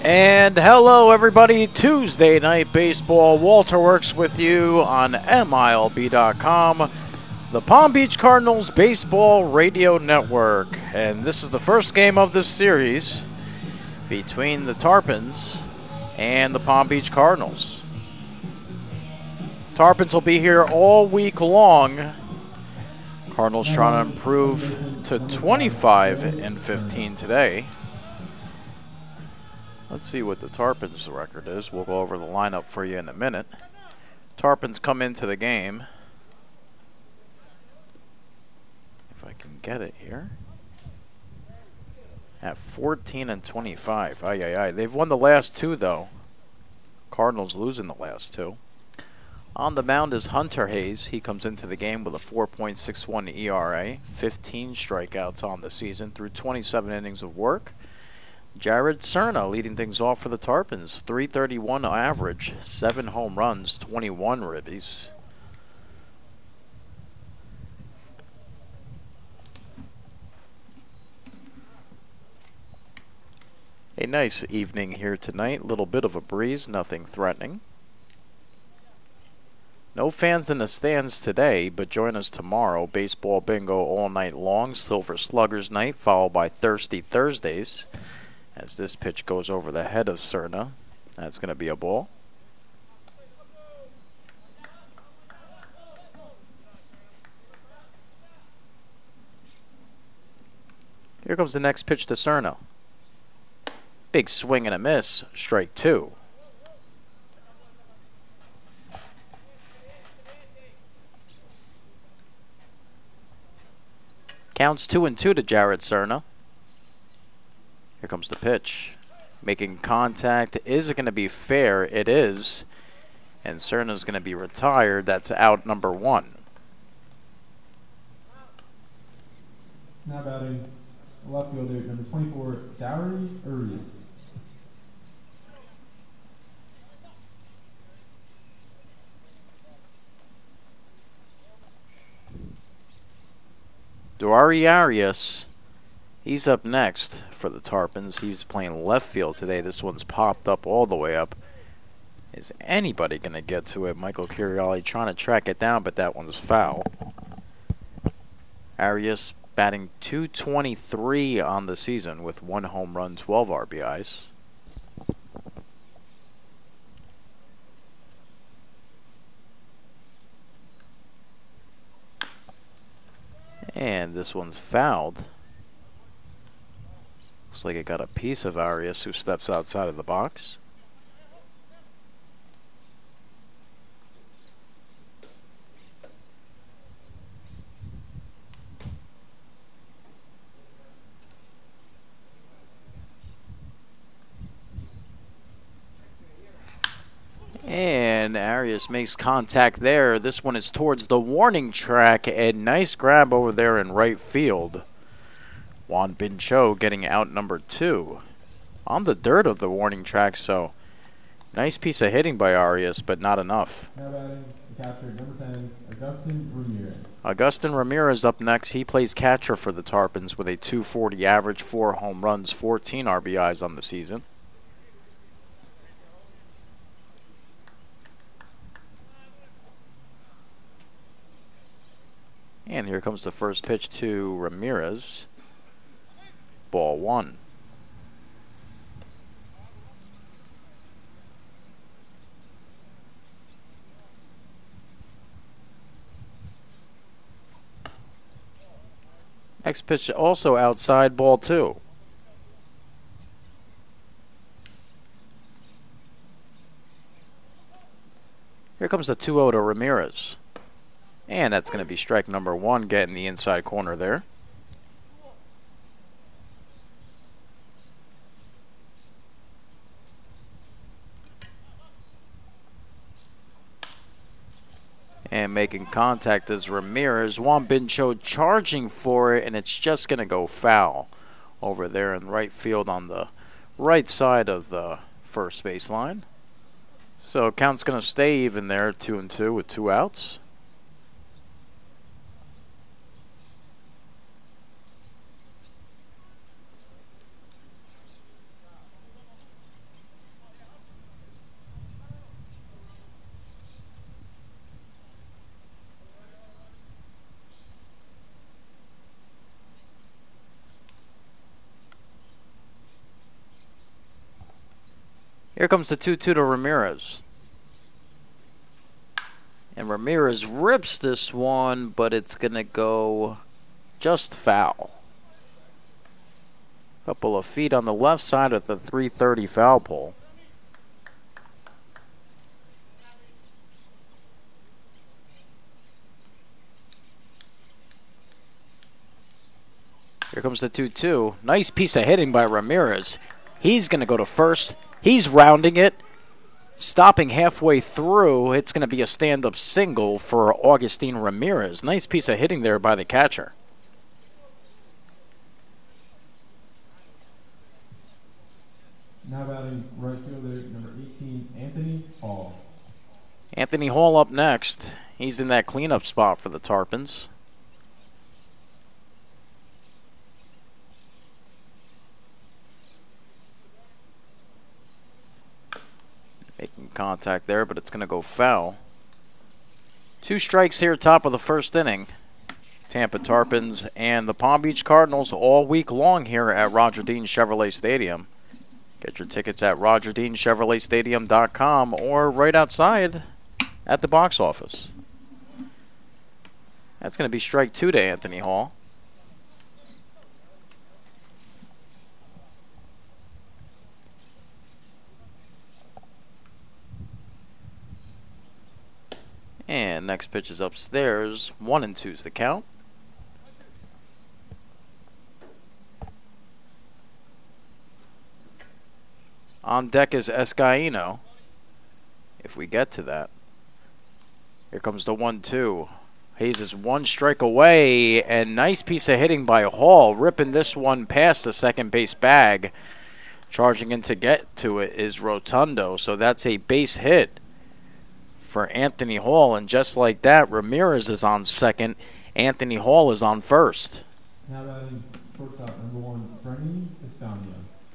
And hello, everybody. Tuesday Night Baseball. Walter Works with you on MILB.com, the Palm Beach Cardinals Baseball Radio Network. And this is the first game of this series between the Tarpons and the Palm Beach Cardinals. Tarpons will be here all week long. Cardinals trying to improve to 25-15 today. Let's see what the Tarpons record is. We'll go over the lineup for you in a minute. Tarpons come into the game. If I can get it here. At 14-25. Ay, ay, ay. They've won the last two, though. Cardinals losing the last two. On the mound is Hunter Hayes. He comes into the game with a 4.61 ERA, 15 strikeouts on the season through 27 innings of work. Jared Cerna leading things off for the Tarpons. 331 average, 7 home runs, 21 ribbies. A nice evening here tonight. Little bit of a breeze, nothing threatening. No fans in the stands today, but join us tomorrow. Baseball bingo all night long. Silver Sluggers night, followed by Thirsty Thursdays. As this pitch goes over the head of Cerna, that's going to be a ball. Here comes the next pitch to Cerna. Big swing and a miss, strike two. Counts 2-2 to Jared Cerna. Here comes the pitch. Making contact. Is it going to be fair? It is. And Cerna's going to be retired. That's out number one. Now batting left fielder number 24, Dowry Urias. Dwari Arias. He's up next for the Tarpons. He's playing left field today. This one's popped up all the way up. Is anybody going to get to it? Michael Curiali trying to track it down, but that one's foul. Arias batting .223 on the season with 1 home run, 12 RBIs. And this one's fouled. Looks like it got a piece of Arias, who steps outside of the box. And Arias makes contact there. This one is towards the warning track. A nice grab over there in right field. Juan Bin Cho getting out number 2 on the dirt of the warning track, so nice piece of hitting by Arias, but not enough. Now batting the catcher number 10, Agustin Ramirez. Agustin Ramirez up next. He plays catcher for the Tarpons with a .240 average, 4 home runs, 14 RBIs on the season. And here comes the first pitch to Ramirez. Ball 1. Next pitch also outside, ball 2. Here comes the 2-0 to Ramirez. And that's going to be strike number 1, getting the inside corner there. And making contact is Ramirez. Juan Bin Cho charging for it, and it's just going to go foul over there in right field on the right side of the first baseline. So count's going to stay even there, 2-2 with 2 outs. Here comes the 2-2 to Ramirez. And Ramirez rips this one, but it's going to go just foul. Couple of feet on the left side of the 330 foul pole. Here comes the 2-2. Nice piece of hitting by Ramirez. He's going to go to first. He's rounding it. Stopping halfway through, it's going to be a stand-up single for Augustine Ramirez. Nice piece of hitting there by the catcher. Now batting right fielder number 18, Anthony Hall. Anthony Hall up next. He's in that cleanup spot for the Tarpons. Making contact there, but it's going to go foul. 2 strikes here, top of the first inning. Tampa Tarpons and the Palm Beach Cardinals all week long here at Roger Dean Chevrolet Stadium. Get your tickets at RogerDeanChevroletStadium.com or right outside at the box office. That's going to be strike 2 to Anthony Hall. And next pitch is upstairs. 1-2's the count. On deck is Escaino, if we get to that. Here comes the 1-2. Hayes is 1 strike away, and nice piece of hitting by Hall, ripping this one past the second base bag. Charging in to get to it is Rotundo, so that's a base hit for Anthony Hall, and just like that, Ramirez is on second. Anthony Hall is on first. Now batting shortstop number 1, Brenny Escanio.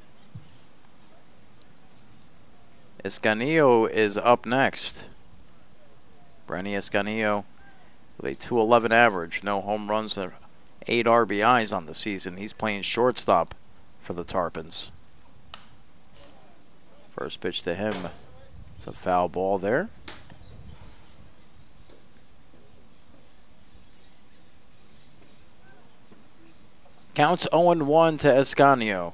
Escanillo is up next. Brenny Escanillo with a .211 average, no home runs, 8 RBIs on the season. He's playing shortstop for the Tarpons. First pitch to him. It's a foul ball there. Counts 0-1 to Escanio.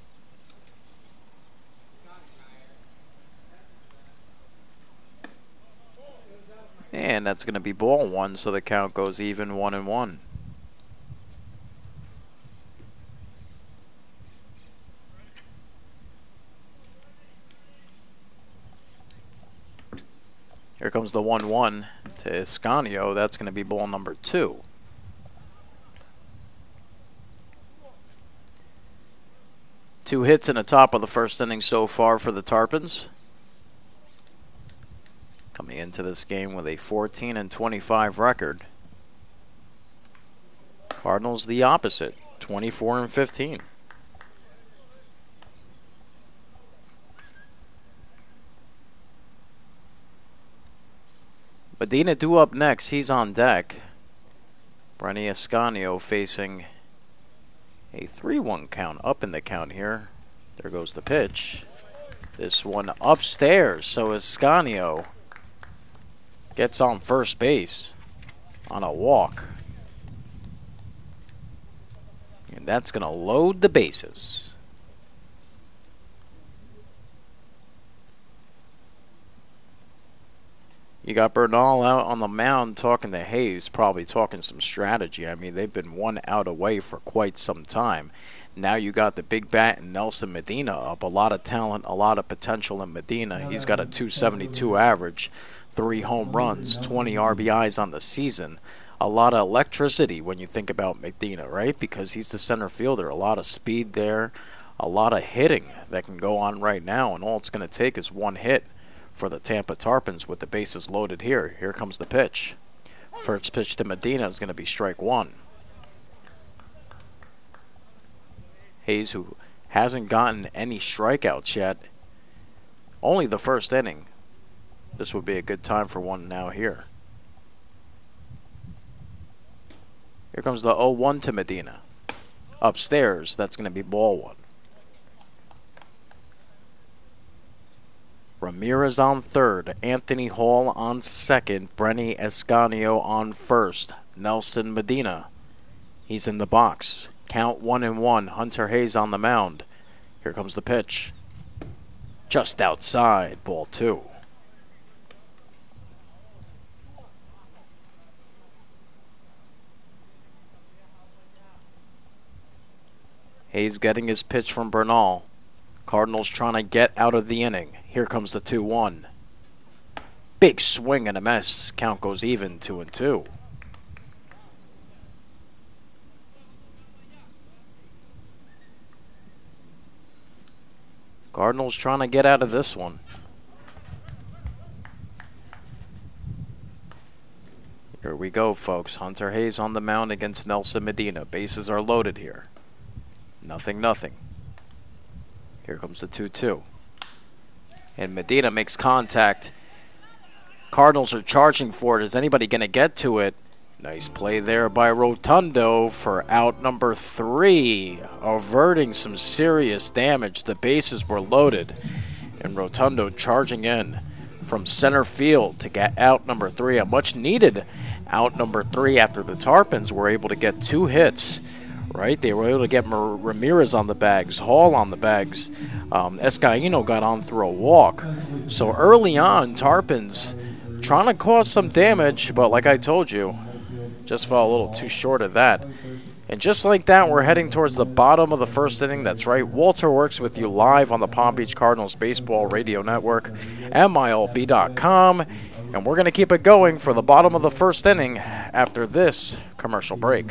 And that's going to be ball 1, so the count goes even 1-1. Here comes the 1-1 to Escanio. That's going to be ball number 2. Two hits in the top of the first inning so far for the Tarpons. Coming into this game with a 14-25 record. Cardinals the opposite, 24-15. Medina due up next. He's on deck. Brenny Escanio facing a 3-1 count, up in the count here. There goes the pitch. This one upstairs, so Escanio gets on first base on a walk. And that's going to load the bases. You got Bernal out on the mound talking to Hayes, probably talking some strategy. I mean, they've been 1 out away for quite some time. Now you got the big bat and Nelson Medina up. A lot of talent, a lot of potential in Medina. He's got a .272 average, 3 home runs, 20 RBIs on the season. A lot of electricity when you think about Medina, right? Because he's the center fielder. A lot of speed there, a lot of hitting that can go on right now, and all it's going to take is 1 hit for the Tampa Tarpons with the bases loaded here. Here comes the pitch. First pitch to Medina is going to be strike 1. Hayes, who hasn't gotten any strikeouts yet, only the first inning. This would be a good time for one now here. Here comes the 0-1 to Medina. Upstairs, that's going to be ball 1. Ramirez on third, Anthony Hall on second, Brenny Escanio on first, Nelson Medina, he's in the box. Count 1-1, Hunter Hayes on the mound. Here comes the pitch. Just outside, ball 2. Hayes getting his pitch from Bernal. Cardinals trying to get out of the inning. Here comes the 2-1. Big swing and a miss. Count goes even, 2-2. Cardinals trying to get out of this one. Here we go, folks. Hunter Hayes on the mound against Nelson Medina. Bases are loaded here. 0-0. Here comes the 2-2. And Medina makes contact. Cardinals are charging for it. Is anybody going to get to it? Nice play there by Rotundo for out number 3, averting some serious damage. The bases were loaded, and Rotundo charging in from center field to get out number 3. A much needed out number 3 after the Tarpons were able to get 2 hits. Right, they were able to get Ramirez on the bags, Hall on the bags. Escaino got on through a walk. So early on, Tarpons trying to cause some damage, but like I told you, just fell a little too short of that. And just like that, we're heading towards the bottom of the first inning. That's right, Walter Works with you live on the Palm Beach Cardinals Baseball Radio Network, MILB.com. And we're going to keep it going for the bottom of the first inning after this commercial break.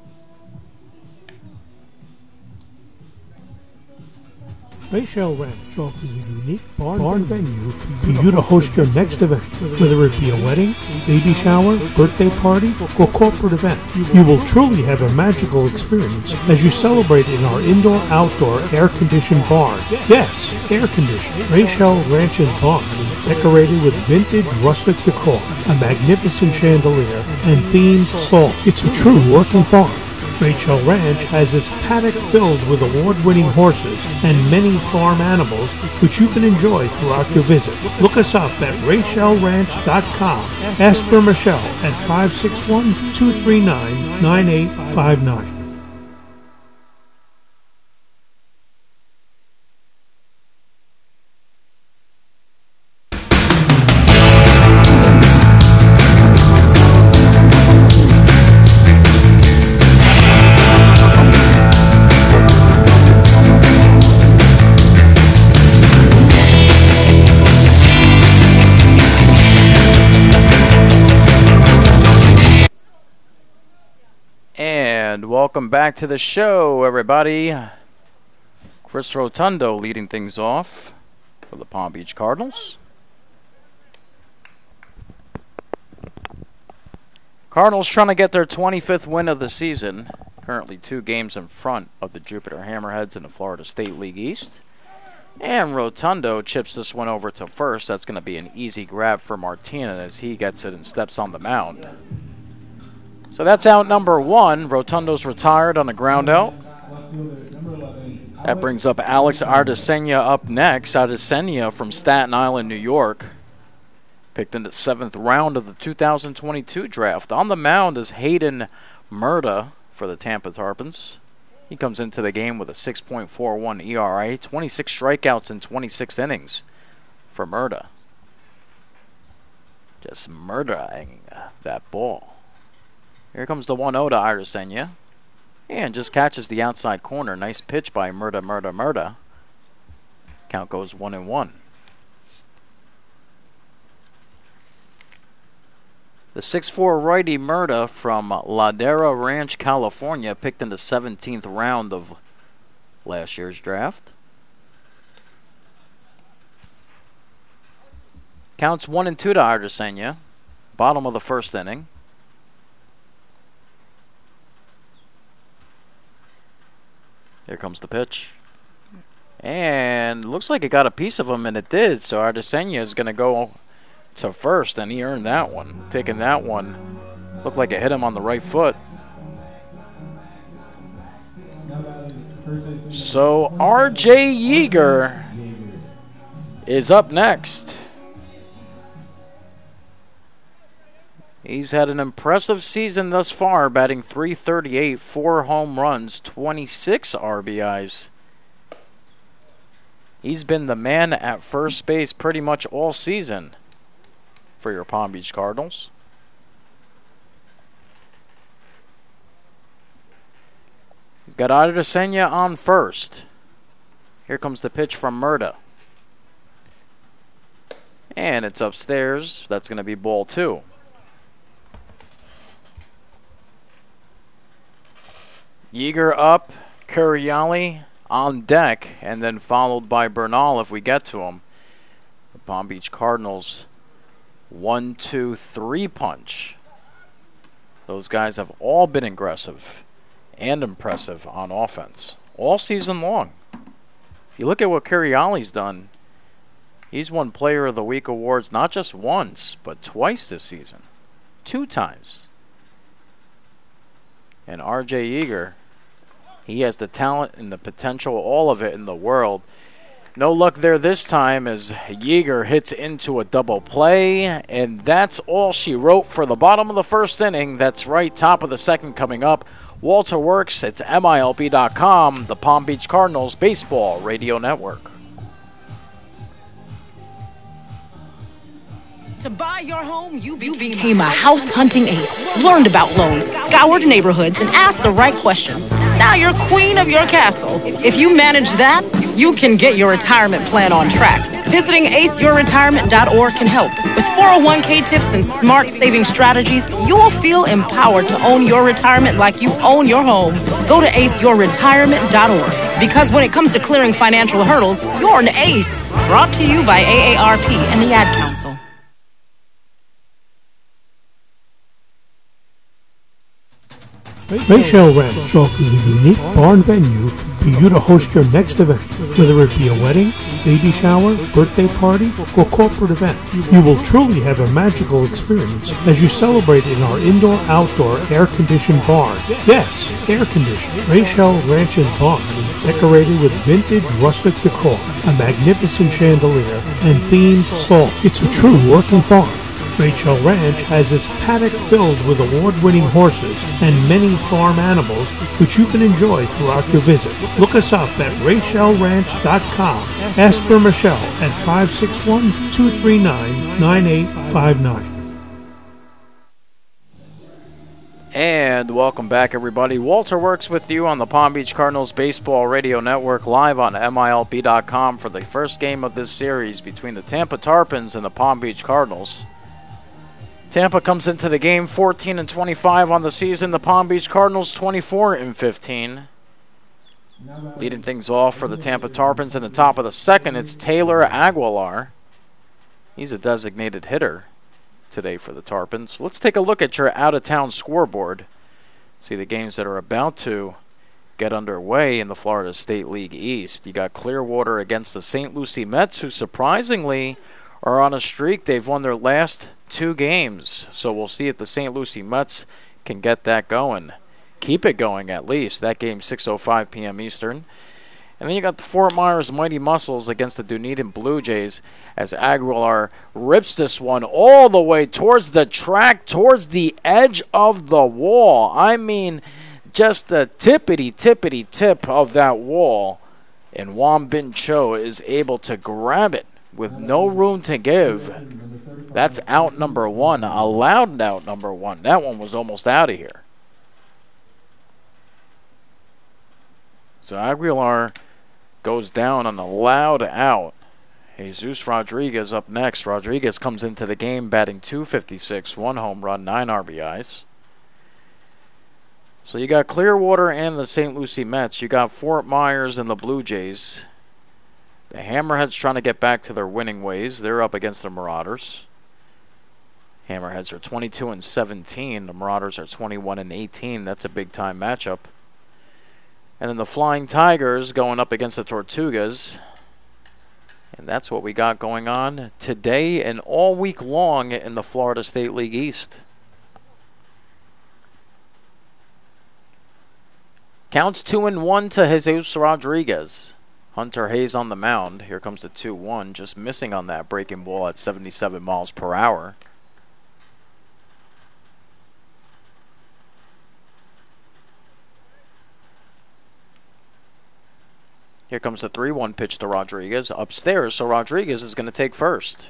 Raychelle Ranch offers a unique barn venue for you to host your next event, whether it be a wedding, baby shower, birthday party, or corporate event. You will truly have a magical experience as you celebrate in our indoor-outdoor air-conditioned barn. Yes, air-conditioned. Raychelle Ranch's barn is decorated with vintage rustic decor, a magnificent chandelier, and themed stalls. It's a true working barn. Raychelle Ranch has its paddock filled with award-winning horses and many farm animals which you can enjoy throughout your visit. Look us up at RaychelleRanch.com. Ask for Michelle at 561-239-9859. Welcome back to the show, everybody. Chris Rotundo leading things off for the Palm Beach Cardinals. Cardinals trying to get their 25th win of the season. Currently 2 games in front of the Jupiter Hammerheads in the Florida State League East. And Rotundo chips this one over to first. That's going to be an easy grab for Martinez as he gets it and steps on the mound. So that's out number 1. Rotundo's retired on a ground out. That brings up Alex Ardesenia up next. Ardesenia from Staten Island, New York. Picked in the 7th round of the 2022 draft. On the mound is Hayden Murta for the Tampa Tarpons. He comes into the game with a 6.41 ERA, 26 strikeouts in 26 innings for Murta. Just murdering that ball. Here comes the 1-0 to Ardesenia. And just catches the outside corner. Nice pitch by Murta. Count goes 1-1. The 6'4 righty Murta from Ladera Ranch, California, picked in the 17th round of last year's draft. Counts 1-2 to Ardesenia. Bottom of the first inning. Here comes the pitch. And looks like it got a piece of him, and it did. So Ardesenia is going to go to first, and he earned that one. Taking that one. Looked like it hit him on the right foot. So R.J. Yeager is up next. He's had an impressive season thus far, batting .338, 4 home runs, 26 RBIs. He's been the man at first base pretty much all season for your Palm Beach Cardinals. He's got Adesanya on first. Here comes the pitch from Murta. And it's upstairs. That's going to be ball 2. Yeager up, Curiali on deck, and then followed by Bernal if we get to him. The Palm Beach Cardinals 1-2-3 punch. Those guys have all been aggressive and impressive on offense all season long. If you look at what Curiali's done, he's won Player of the Week awards not just once, but twice this season. 2 times. And R.J. Yeager, he has the talent and the potential, all of it in the world. No luck there this time as Yeager hits into a double play, and that's all she wrote for the bottom of the first inning. That's right, top of the second coming up. Walter Works, it's MILB.com, the Palm Beach Cardinals Baseball Radio Network. To buy your home, you became a house hunting ace, learned about loans, scoured neighborhoods, and asked the right questions. Now you're queen of your castle. If you manage that, you can get your retirement plan on track. Visiting aceyourretirement.org can help. With 401k tips and smart saving strategies, you'll feel empowered to own your retirement like you own your home. Go to aceyourretirement.org. Because when it comes to clearing financial hurdles, you're an ace. Brought to you by AARP and the Ad Council. Raychelle Ranch offers a unique barn venue for you to host your next event, whether it be a wedding, baby shower, birthday party, or corporate event. You will truly have a magical experience as you celebrate in our indoor-outdoor air-conditioned barn. Yes, air-conditioned. Raychelle Ranch's barn is decorated with vintage rustic decor, a magnificent chandelier, and themed stalls. It's a true working farm. Raychelle Ranch has its paddock filled with award-winning horses and many farm animals which you can enjoy throughout your visit. Look us up at RaychelleRanch.com. Ask for Michelle at 561-239-9859. And welcome back, everybody. Walter Works with you on the Palm Beach Cardinals Baseball Radio Network, live on MILB.com for the first game of this series between the Tampa Tarpons and the Palm Beach Cardinals. Tampa comes into the game 14-25 on the season. The Palm Beach Cardinals 24-15. Leading things off for the Tampa Tarpons in the top of the second, it's Taylor Aguilar. He's a designated hitter today for the Tarpons. Let's take a look at your out-of-town scoreboard. See the games that are about to get underway in the Florida State League East. You got Clearwater against the St. Lucie Mets, who surprisingly are on a streak. They've won their last 2 games, so we'll see if the St. Lucie Mets can get that going. Keep it going at least. That game 6:05 p.m. Eastern. And then you got the Fort Myers Mighty Muscles against the Dunedin Blue Jays as Aguilar rips this one all the way towards the track, towards the edge of the wall. I mean, just the tippity tip of that wall. And Won Bin Cho is able to grab it with no room to give. That's out number 1, a loud out number 1. That one was almost out of here. So Aguilar goes down on a loud out. Jesus Rodriguez up next. Rodriguez comes into the game batting .256, 1 home run, 9 RBIs. So you got Clearwater and the St. Lucie Mets. You got Fort Myers and the Blue Jays. The Hammerheads trying to get back to their winning ways. They're up against the Marauders. Hammerheads are 22-17. The Marauders are 21-18. That's a big-time matchup. And then the Flying Tigers going up against the Tortugas. And that's what we got going on today and all week long in the Florida State League East. Counts 2-1 to Jesus Rodriguez. Hunter Hayes on the mound. Here comes the 2-1, just missing on that breaking ball at 77 miles per hour. Here comes the 3-1 pitch to Rodriguez. Upstairs, so Rodriguez is going to take first.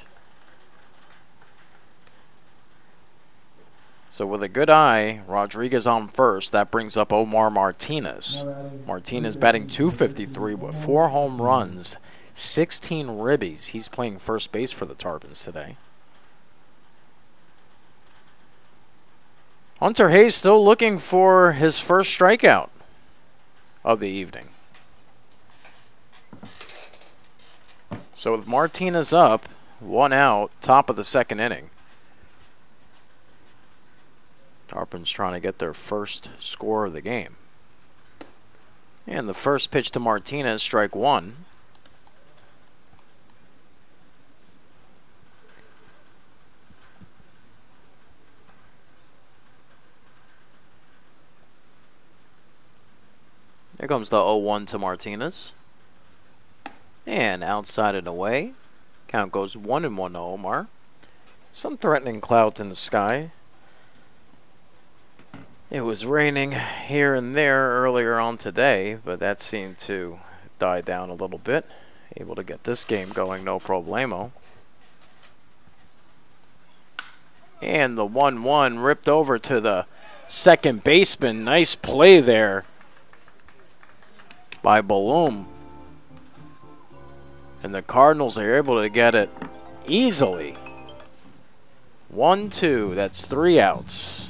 So with a good eye, Rodriguez on first. That brings up Omar Martinez. Martinez batting .253 with 4 home runs, 16 ribbies. He's playing first base for the Tarpons today. Hunter Hayes still looking for his first strikeout of the evening. So with Martinez up, 1 out, top of the second inning. Tarpons trying to get their first score of the game. And the first pitch to Martinez, strike 1. Here comes the 0-1 to Martinez. And outside and away. Count goes 1-1 to Omar. Some threatening clouds in the sky. It was raining here and there earlier on today, but that seemed to die down a little bit. Able to get this game going, no problemo. And the 1-1 ripped over to the second baseman. Nice play there by Balloum. And the Cardinals are able to get it easily. 1-2, that's 3 outs.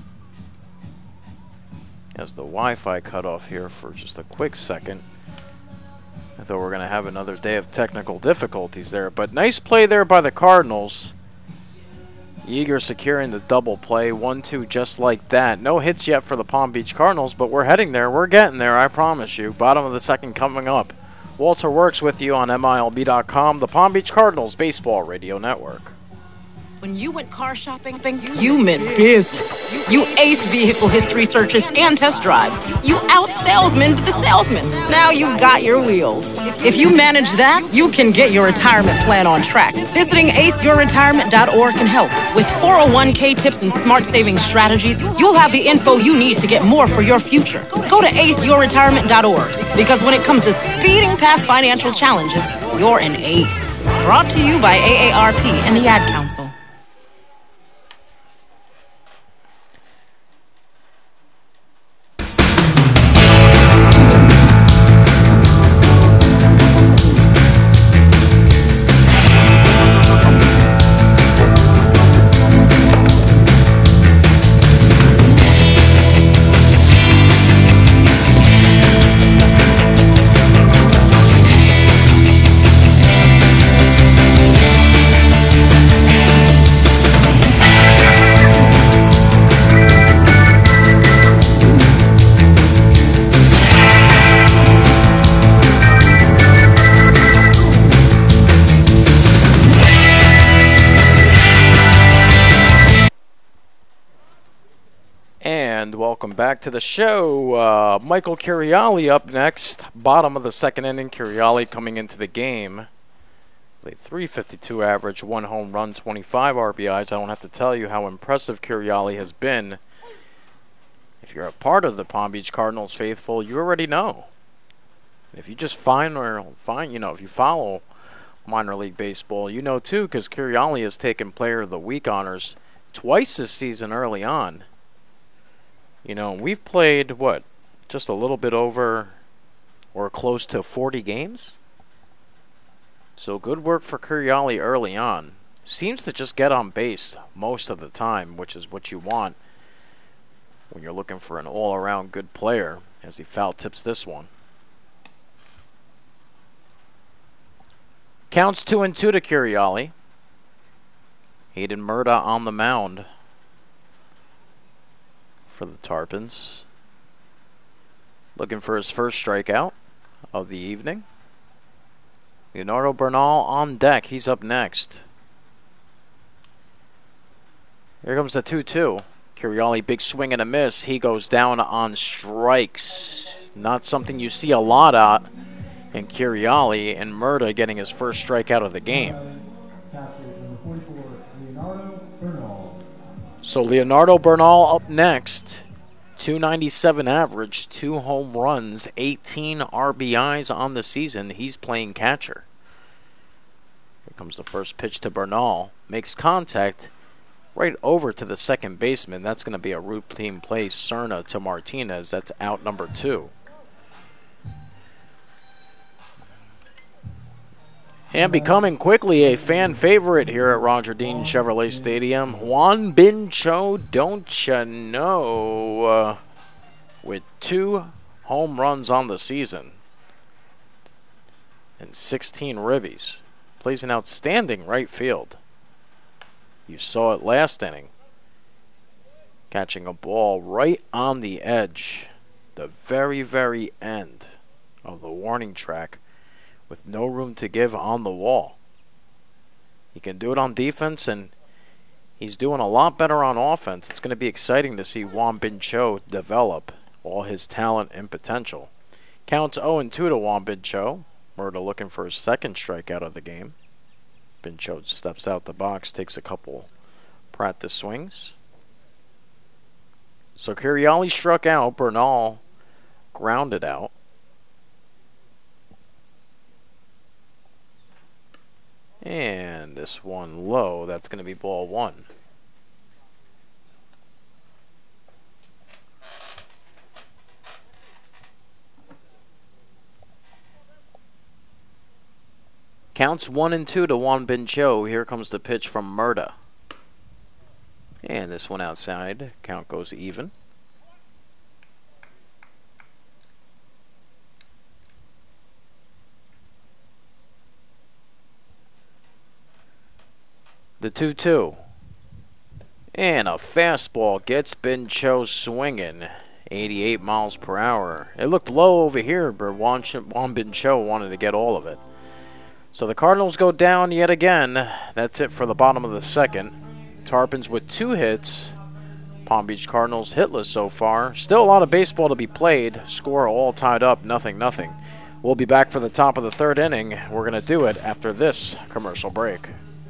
As the Wi-Fi cut off here for just a quick second. I thought we were going to have another day of technical difficulties there. But nice play there by the Cardinals. Yeager securing the double play. 1-2 just like that. No hits yet for the Palm Beach Cardinals, but we're heading there. We're getting there, I promise you. Bottom of the second coming up. Walter Works with you on MILB.com, the Palm Beach Cardinals Baseball Radio Network. When you went car shopping, you meant business. You aced vehicle history searches and test drives. You out-salesmaned the salesman. Now you've got your wheels. If you manage that, you can get your retirement plan on track. Visiting aceyourretirement.org can help. With 401k tips and smart saving strategies, you'll have the info you need to get more for your future. Go to aceyourretirement.org, because when it comes to speeding past financial challenges, you're an ace. Brought to you by AARP and the Ad Council. Welcome back to the show. Michael Curiali up next. Bottom of the second inning. Curiali coming into the game. Played .352 average, 1 home run, 25 RBIs. I don't have to tell you how impressive Curiali has been. If you're a part of the Palm Beach Cardinals faithful, you already know. If you just if you follow minor league baseball, you know too, because Curiali has taken Player of the Week honors twice this season early on. You know, we've played, just a little bit over or close to 40 games? So good work for Curiali early on. Seems to just get on base most of the time, which is what you want when you're looking for an all-around good player, as he foul tips this one. Counts 2-2 to Curiali. Hayden Murda on the mound for the Tarpons. Looking for his first strikeout of the evening. Leonardo Bernal on deck. He's up next. Here comes the 2-2. Curiali, big swing and a miss. He goes down on strikes. Not something you see a lot And Curiali and Murda getting his first strikeout of the game. Catcher number 44, Leonardo Bernal. So Leonardo Bernal up next. 297 average, 2 home runs, 18 RBIs on the season. He's playing catcher. Here comes the first pitch to Bernal. Makes contact right over to the second baseman. That's going to be a routine play. Cerna to Martinez. That's out number 2. And becoming quickly a fan favorite here at Roger Dean Chevrolet Stadium, Juan Bin Cho, don't you know, with 2 home runs on the season and 16 ribbies. Plays an outstanding right field. You saw it last inning. Catching a ball right on the edge, the very, very end of the warning track, with no room to give on the wall. He can do it on defense, and he's doing a lot better on offense. It's going to be exciting to see Juan Bin Cho develop all his talent and potential. Counts 0-2 to Juan Bin Cho. Murda looking for his second strikeout of the game. Bin Cho steps out the box, takes a couple practice swings. So Curiali struck out. Bernal grounded out. And this one low, that's going to be ball 1. Counts 1-2 to Juan Bin Cho. Here comes the pitch from Murda. And this one outside. Count goes even. The 2-2. And a fastball gets Bin Cho swinging. 88 miles per hour. It looked low over here, but Juan Bin Cho wanted to get all of it. So the Cardinals go down yet again. That's it for the bottom of the second. Tarpons with 2 hits. Palm Beach Cardinals hitless so far. Still a lot of baseball to be played. Score all tied up, 0-0. We'll be back for the top of the 3rd inning. We're going to do it after this commercial break.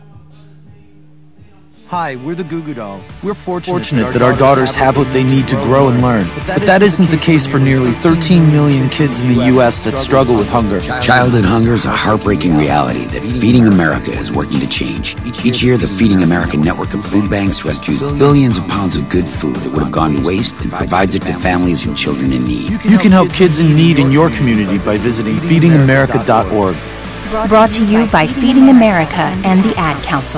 Hi, we're the Goo Goo Dolls. We're fortunate that our daughters have what they need to grow and learn. But that isn't the case for nearly 13 million kids in the U.S. that struggle with hunger. Childhood hunger is a heartbreaking reality that Feeding America is working to change. Each year, the Feeding America network of food banks rescues billions of pounds of good food that would have gone to waste and provides it to families and children in need. You can help kids in need in your community by visiting feedingamerica.org. Brought to you by Feeding America and the Ad Council.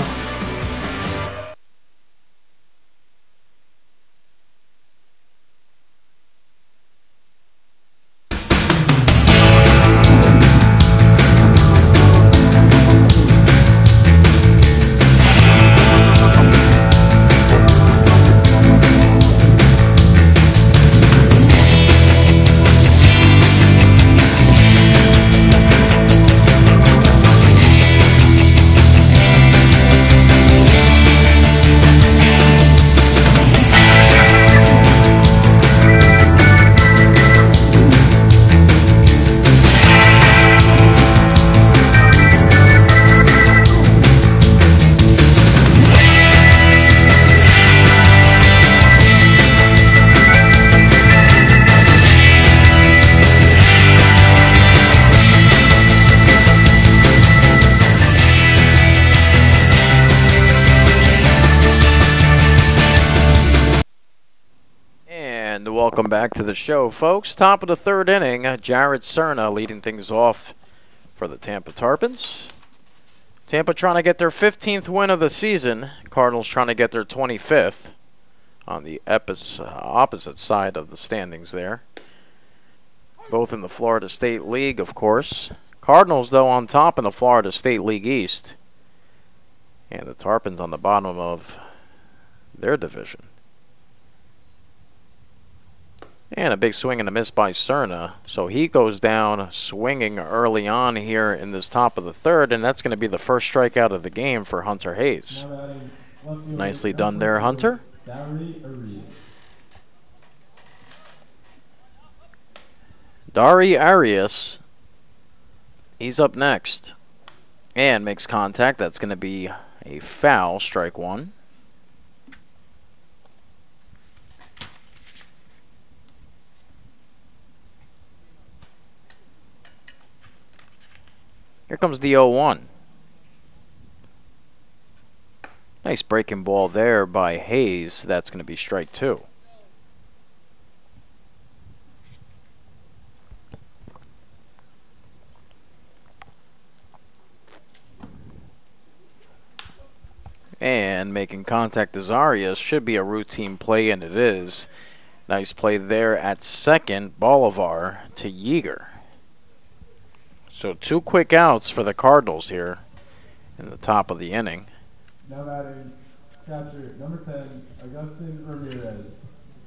Welcome back to the show, folks. Top of the 3rd inning, Jared Cerna leading things off for the Tampa Tarpons. Tampa trying to get their 15th win of the season. Cardinals trying to get their 25th on the opposite side of the standings there. Both in the Florida State League, of course. Cardinals, though, on top in the Florida State League East. And the Tarpons on the bottom of their division. And a big swing and a miss by Cerna. So he goes down swinging early on here in this top of the 3rd, and that's going to be the first strikeout of the game for Hunter Hayes. Nicely done there, Hunter. Dari Arias He's up next and makes contact. That's going to be a foul, strike one. Here comes the 0-1. Nice breaking ball there by Hayes. That's going to be strike two. And making contact is Arias. Should be a routine play, and it is. Nice play there at second. Bolivar to Yeager. So 2 quick outs for the Cardinals here in the top of the inning. Now batting, catcher number 10, Agustin Ramirez.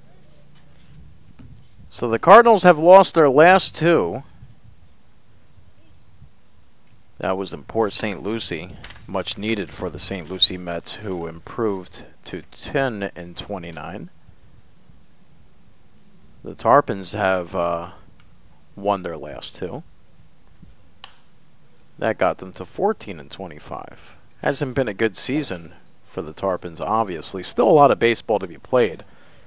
So the Cardinals have lost their last 2. That was in Port St. Lucie, much needed for the St. Lucie Mets, who improved to 10-29. The Tarpons have won their last 2. That got them to 14-25. Hasn't been a good season for the Tarpons, obviously. Still a lot of baseball to be played.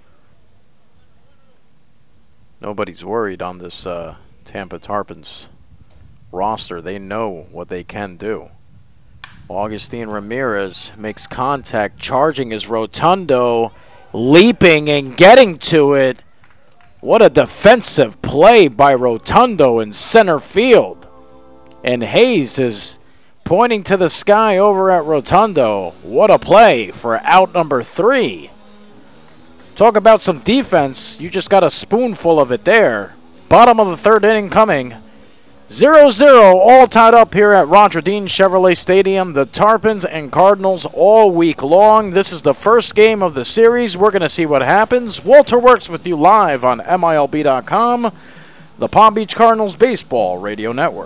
Nobody's worried on this Tampa Tarpons roster. They know what they can do. Augustin Ramirez makes contact, charging his rotundo, leaping and getting to it. What a defensive play by Rotundo in center field. And Hayes is pointing to the sky over at Rotundo. What a play for out number 3. Talk about some defense. You just got a spoonful of it there. Bottom of the 3rd inning coming. 0-0, all tied up here at Roger Dean Chevrolet Stadium. The Tarpons and Cardinals all week long. This is the first game of the series. We're going to see what happens. Walter Works with you live on MILB.com, the Palm Beach Cardinals Baseball Radio Network.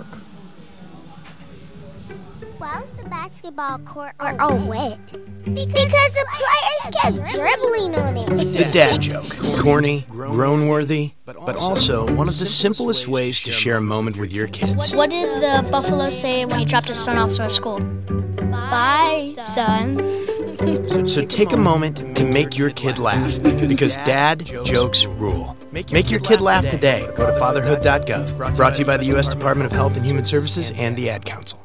Why was the basketball court all wet? Because the players kept dribbling on it. The dad joke. Corny, groan-worthy, but also one of the simplest ways to share a moment with your kids. What did the buffalo say when he dropped his son off to school? Bye, son. So take a moment to make your kid laugh, because dad jokes rule. Make your kid laugh today. Go to fatherhood.gov. Brought to you by the U.S. Department of Health and Human Services and the Ad Council.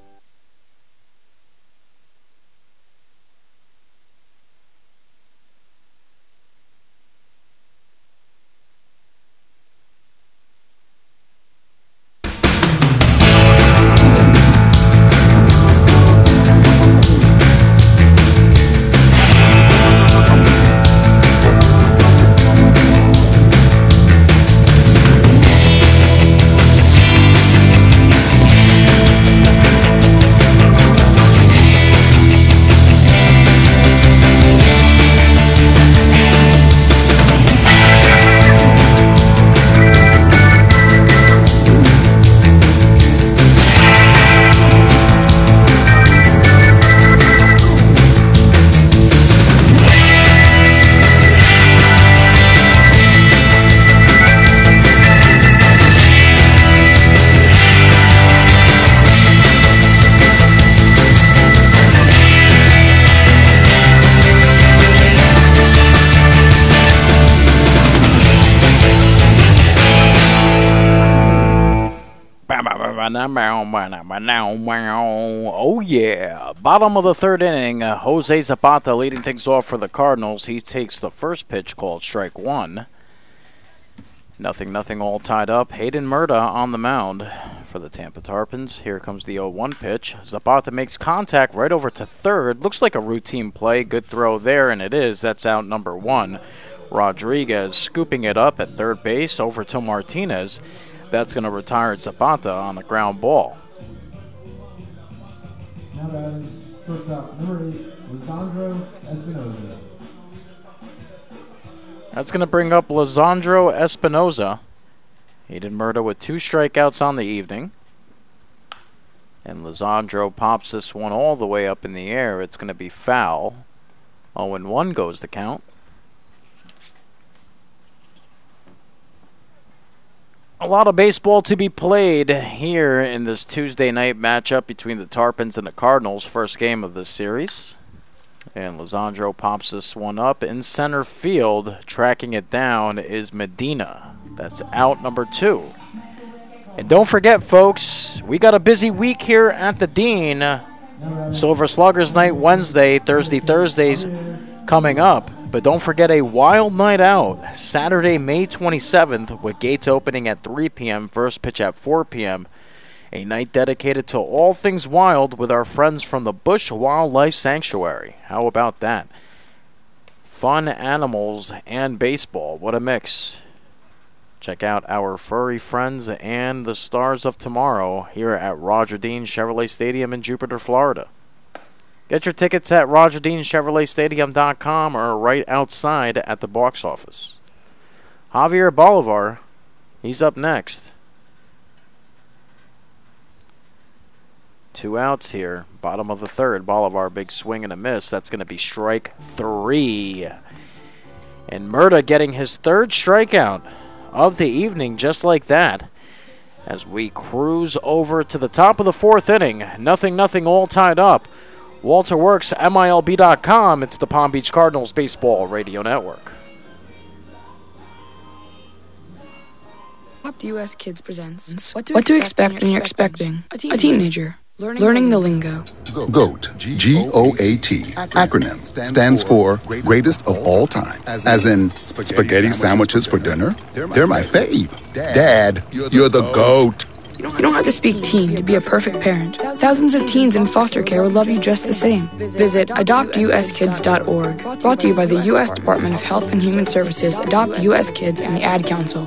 Oh yeah, bottom of the 3rd inning, Jose Zapata leading things off for the Cardinals. He takes the first pitch, called strike 1. Nothing, all tied up. Hayden Murta on the mound for the Tampa Tarpons. Here comes the 0-1 pitch. Zapata makes contact right over to 3rd. Looks like a routine play. Good throw there, and it is. That's out number 1. Rodriguez scooping it up at 3rd base over to Martinez. That's going to retire Zapata on the ground ball. Now batting, shortstop number 8, Lisandro Espinoza. That's going to bring up Lisandro Espinoza. Hayden Murta with 2 strikeouts on the evening. And Lisandro pops this one all the way up in the air. It's going to be foul. 0-1 goes the count. A lot of baseball to be played here in this Tuesday night matchup between the Tarpons and the Cardinals, first game of this series. And Lisandro pops this one up in center field. Tracking it down is Medina. That's out number 2. And don't forget, folks, we got a busy week here at the Dean. Silver Sluggers Night Wednesday, Thursdays coming up. But don't forget a Wild Night Out, Saturday, May 27th, with gates opening at 3 p.m., first pitch at 4 p.m., a night dedicated to all things wild with our friends from the Bush Wildlife Sanctuary. How about that? Fun animals and baseball. What a mix. Check out our furry friends and the stars of tomorrow here at Roger Dean Chevrolet Stadium in Jupiter, Florida. Get your tickets at RogerDeanChevroletStadium.com or right outside at the box office. Javier Bolivar, he's up next. 2 outs here. Bottom of the third. Bolivar, big swing and a miss. That's going to be strike 3. And Murta getting his 3rd strikeout of the evening just like that. As we cruise over to the top of the 4th inning. Nothing, all tied up. Walter Works, MILB.com. It's the Palm Beach Cardinals Baseball Radio Network. Top US Kids presents What to Expect When You're Expecting a Teenager. Learning the lingo. GOAT, G-O-A-T, acronym, stands for Greatest of All Time, as in spaghetti sandwiches for dinner? They're my fave. Dad, you're the GOAT. You don't have to speak teen to be a perfect parent. Thousands of teens in foster care would love you just the same. Visit adoptuskids.org. Brought to you by the U.S. Department of Health and Human Services, Adopt U.S. Kids, and the Ad Council.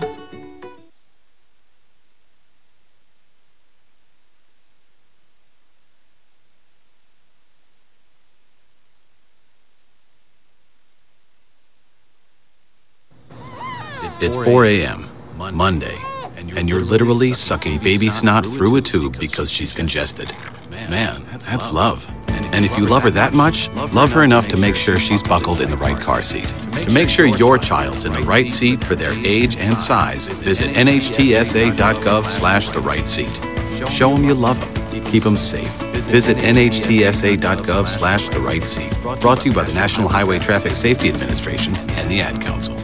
It's 4 a.m., Monday, and you're literally sucking baby snot through a tube because she's congested. Man, that's love. And if you love her that much, love her enough to make sure she's buckled in the right car seat. To make sure your child's in the right seat for their age and size, visit nhtsa.gov/the right seat. Show them you love them. Keep them safe. Visit nhtsa.gov/the right seat. Brought to you by the National Highway Traffic Safety Administration and the Ad Council.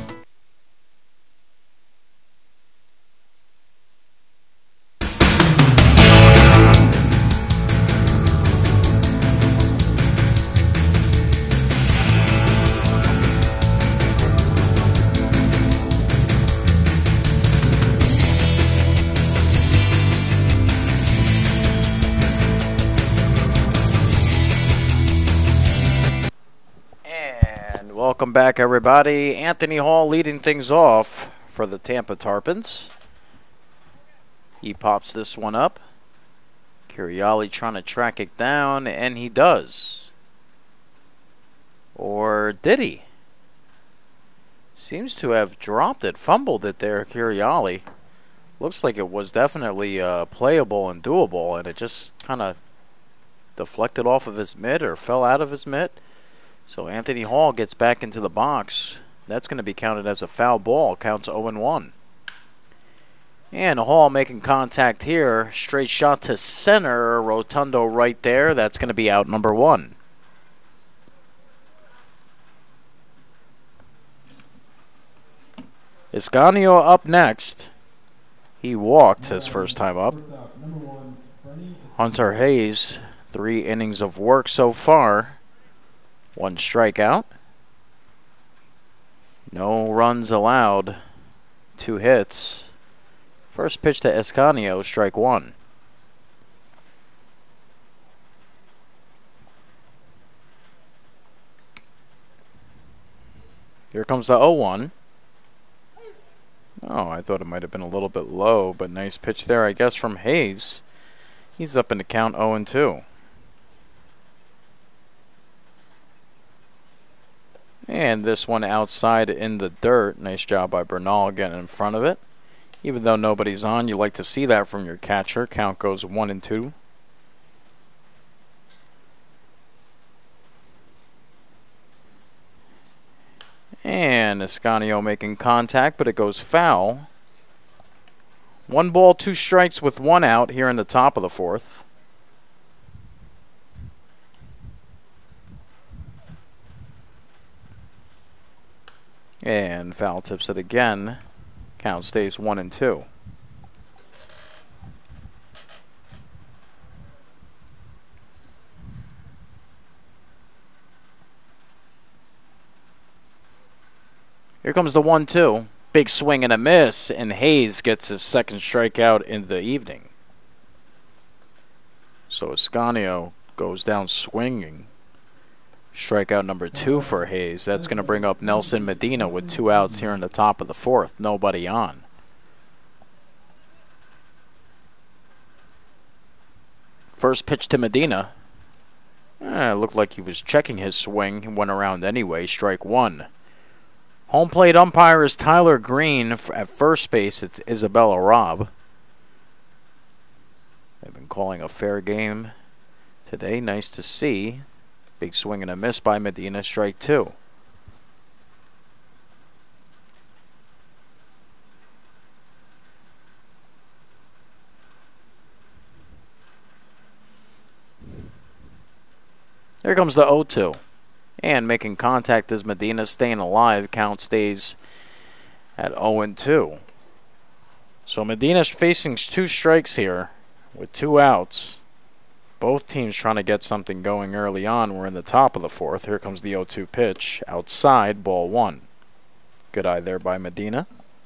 Welcome back, everybody. Anthony Hall leading things off for the Tampa Tarpons. He pops this one up. Curiali trying to track it down, and he does. Or did he? Seems to have dropped it, fumbled it there, Curiali. Looks like it was definitely playable and doable, and it just kind of deflected off of his mitt or fell out of his mitt. So Anthony Hall gets back into the box. That's going to be counted as a foul ball. Counts 0-1. And Hall making contact here. Straight shot to center. Rotundo right there. That's going to be out number 1. Escanio up next. He walked his first time up. Hunter Hayes, 3 innings of work so far. 1 strikeout. No runs allowed. 2 hits. First pitch to Escanio, strike 1. Here comes the 0-1. Oh, I thought it might have been a little bit low, but nice pitch there, I guess, from Hayes. He's up in the count 0-2. And this one outside in the dirt. Nice job by Bernal getting in front of it. Even though nobody's on, you like to see that from your catcher. Count goes 1-2. And Escanio making contact, but it goes foul. 1 ball, 2 strikes with 1 out here in the top of the 4th. And foul tips it again. Count stays 1-2. Here comes the 1-2. Big swing and a miss, and Hayes gets his second strikeout in the evening. So Ascanio goes down swinging. Strikeout number 2 for Hayes. That's going to bring up Nelson Medina with 2 outs here in the top of the 4th. Nobody on. First pitch to Medina. It looked like he was checking his swing. He went around anyway. Strike 1. Home plate umpire is Tyler Green. At first base, it's Isabella Robb. They've been calling a fair game today. Nice to see. Big swing and a miss by Medina. Strike 2. Here comes the 0-2. And making contact is Medina, staying alive. Count stays at 0-2. So Medina's facing 2 strikes here with 2 outs. Both teams trying to get something going early on. We're in the top of the 4th. Here comes the 0-2 pitch. Outside, ball 1. Good eye there by Medina.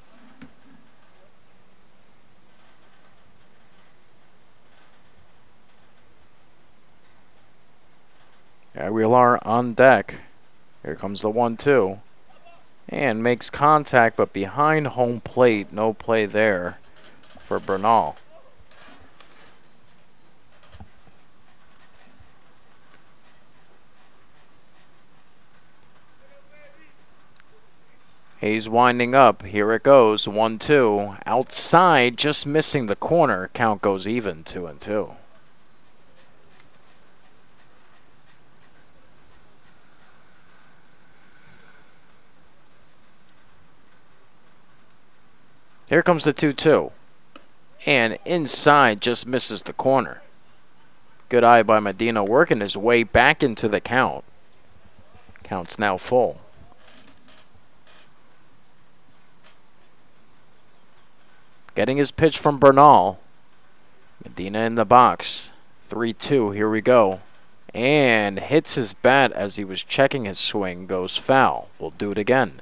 Aguilar on deck. Here comes the 1-2. And makes contact, but behind home plate. No play there for Bernal. Hayes winding up. Here it goes. 1-2. Outside, just missing the corner. Count goes even. 2-2. Here comes the 2-2. And inside, just misses the corner. Good eye by Medina, working his way back into the count. Count's now full. Getting his pitch from Bernal. Medina in the box. 3-2, here we go. And hits his bat as he was checking his swing. Goes foul. We'll do it again.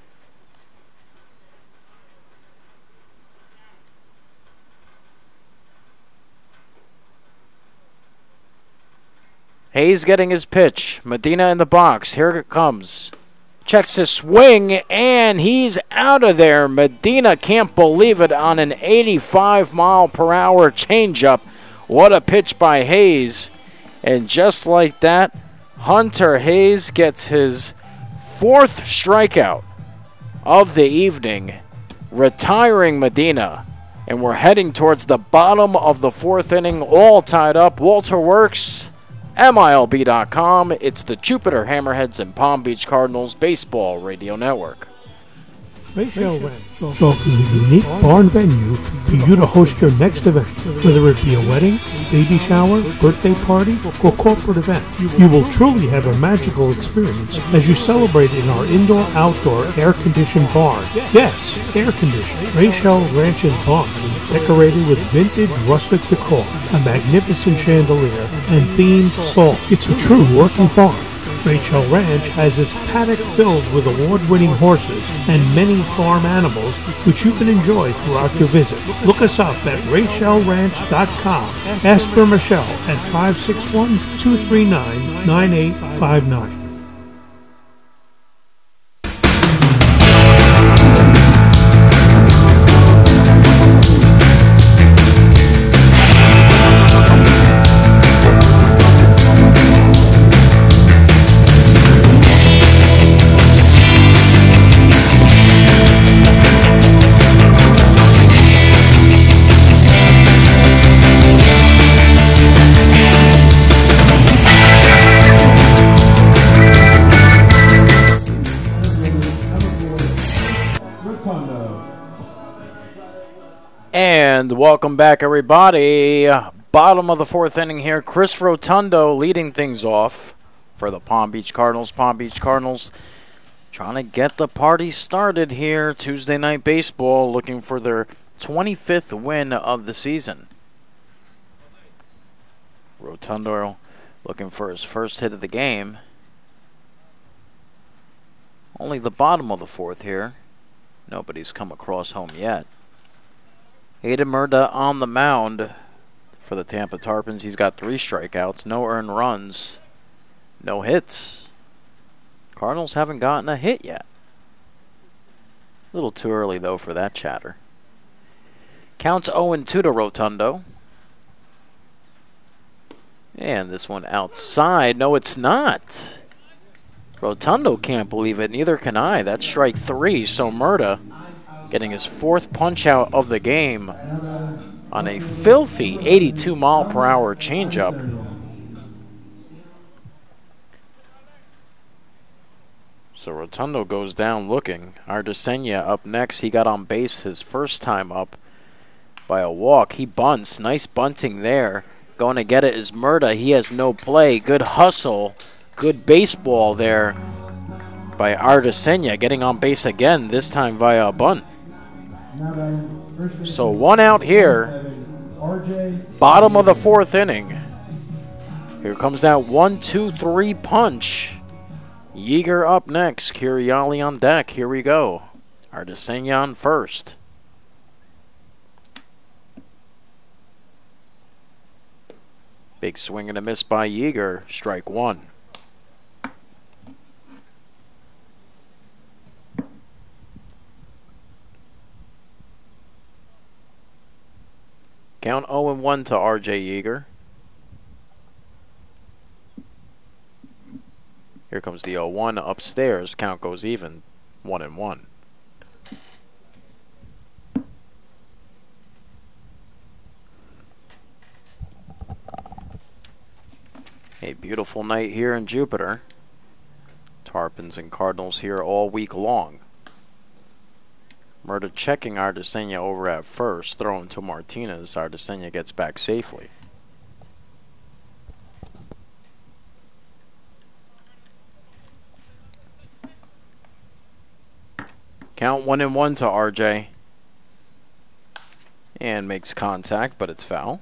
Hayes getting his pitch. Medina in the box. Here it comes. Checks his swing, and he's out of there. Medina can't believe it on an 85-mile-per-hour changeup. What a pitch by Hayes. And just like that, Hunter Hayes gets his 4th strikeout of the evening, retiring Medina. And we're heading towards the bottom of the 4th inning, all tied up. Walter Works, MILB.com. It's the Jupiter Hammerheads and Palm Beach Cardinals Baseball Radio Network. Rachel Ranch offers a unique barn venue for you to host your next event, whether it be a wedding, baby shower, birthday party, or corporate event. You will truly have a magical experience as you celebrate in our indoor-outdoor air-conditioned barn. Yes, air-conditioned. Rachel Ranch's barn is decorated with vintage rustic decor, a magnificent chandelier, and themed stalls. It's a true working barn. Rachel Ranch has its paddock filled with award-winning horses and many farm animals which you can enjoy throughout your visit. Look us up at RachelRanch.com. Ask for Michelle at 561-239-9859. And welcome back, everybody. Bottom of the fourth inning here. Chris Rotundo leading things off for the Palm Beach Cardinals. Palm Beach Cardinals trying to get the party started here. Tuesday Night Baseball, looking for their 25th win of the season. Rotundo looking for his first hit of the game. Only the bottom of the fourth here. Nobody's come across home yet. Hayden Murta on the mound for the Tampa Tarpons. He's got 3 strikeouts, no earned runs, no hits. Cardinals haven't gotten a hit yet. A little too early, though, for that chatter. Counts 0-2 to Rotundo. And this one outside. No, it's not. Rotundo can't believe it. Neither can I. That's strike 3. So Murta getting his 4th punch out of the game on a filthy 82-mile-per-hour changeup. So Rotundo goes down looking. Ardesenya up next. He got on base his first time up by a walk. He bunts. Nice bunting there. Going to get it is Murta. He has no play. Good hustle. Good baseball there by Ardesenya. Getting on base again, this time via a bunt. So 1 out here. Bottom of the fourth inning. Here comes that 1-2-3 punch. Yeager up next. Curiali on deck. Here we go. Ardesenya on first. Big swing and a miss by Yeager. Strike 1. Count 0-1 to R.J. Yeager. Here comes the 0-1 upstairs. Count goes even. 1-1. A beautiful night here in Jupiter. Tarpons and Cardinals here all week long. Murta checking Ardesenya over at first, throwing to Martinez. Ardesenya gets back safely. Count 1-1 to RJ. And makes contact, but it's foul.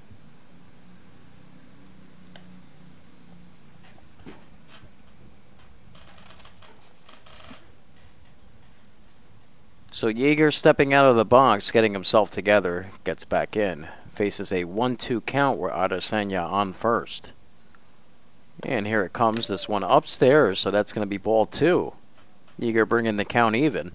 So Yeager stepping out of the box, getting himself together, gets back in. Faces a 1-2 count with Ardesenya on first. And here it comes, this one upstairs, so that's going to be ball 2. Yeager bringing the count even.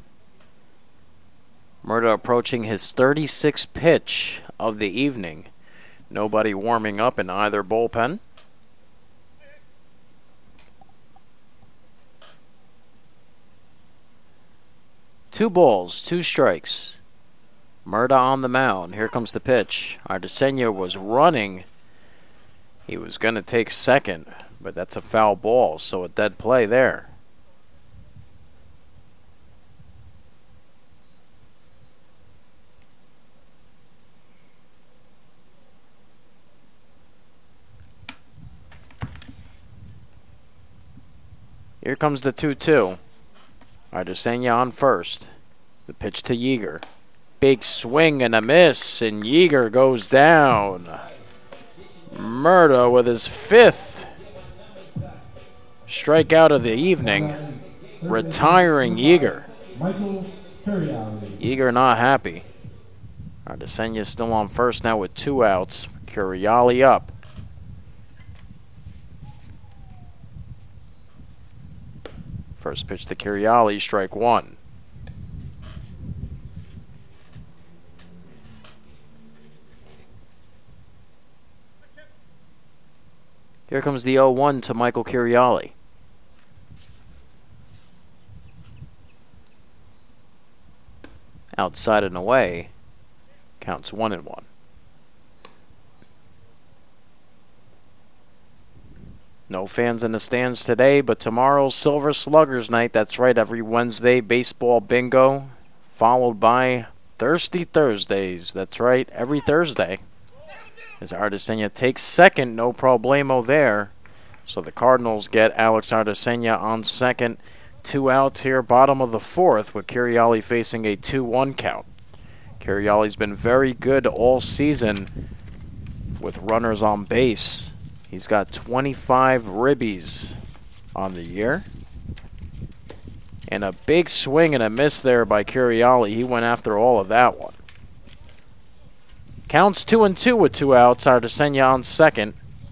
Murta approaching his 36th pitch of the evening. Nobody warming up in either bullpen. Two balls, 2 strikes. Murta on the mound. Here comes the pitch. Ardesenya was running. He was going to take second, but that's a foul ball, so a dead play there. Here comes the 2-2. Ardesenya on first. The pitch to Yeager. Big swing and a miss, and Yeager goes down. Murta with his 5th strikeout of the evening, retiring Yeager. Yeager not happy. Ardesenya still on first now with 2 outs. Curiali up. First pitch to Curiali, strike 1. Here comes the 0-1 to Michael Curiali. Outside and away, counts 1-1. No fans in the stands today, but tomorrow's Silver Sluggers night. That's right, every Wednesday, baseball bingo, followed by Thirsty Thursdays. That's right, every Thursday. As Artesania takes second, no problemo there. So the Cardinals get Alex Artesania on second. 2 outs here, bottom of the fourth, with Kiriali facing a 2-1 count. Kiriali's been very good all season with runners on base. He's got 25 ribbies on the year. And a big swing and a miss there by Kiriali. He went after all of that one. Counts 2-2 with 2 outs. Artesania on second.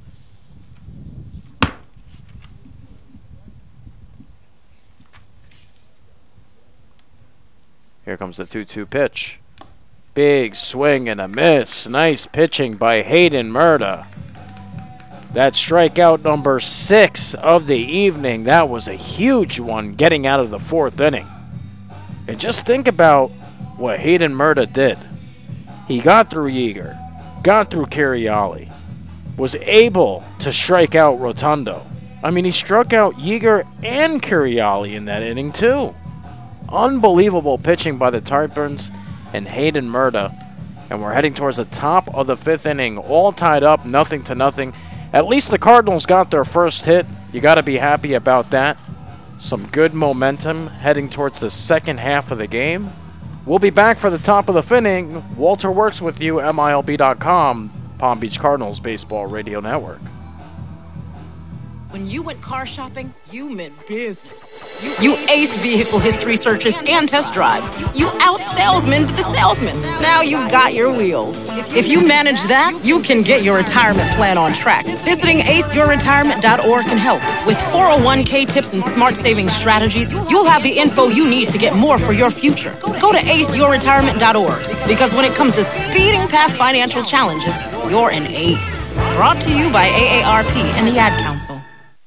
Here comes the 2-2 pitch. Big swing and a miss. Nice pitching by Hayden Murta. That strikeout number 6 of the evening. That was a huge one getting out of the 4th inning. And just think about what Hayden Murta did. He got through Yeager, got through Kiriali, was able to strike out Rotundo. I mean, he struck out Yeager and Kiriali in that inning too. Unbelievable pitching by the Tarpons and Hayden Murta. And we're heading towards the top of the 5th inning, all tied up, 0-0. At least the Cardinals got their first hit. You got to be happy about that. Some good momentum heading towards the second half of the game. We'll be back for the top of the 5th inning. Walter Works with you, MILB.com, Palm Beach Cardinals Baseball Radio Network. When you went car shopping, you meant business. You ace vehicle history searches and test drives. You out-salesmaned the salesman. Now you've got your wheels. If you manage that, you can get your retirement plan on track. Visiting aceyourretirement.org can help. With 401k tips and smart saving strategies, you'll have the info you need to get more for your future. Go to aceyourretirement.org, because when it comes to speeding past financial challenges, you're an ace. Brought to you by AARP and the Ad Council.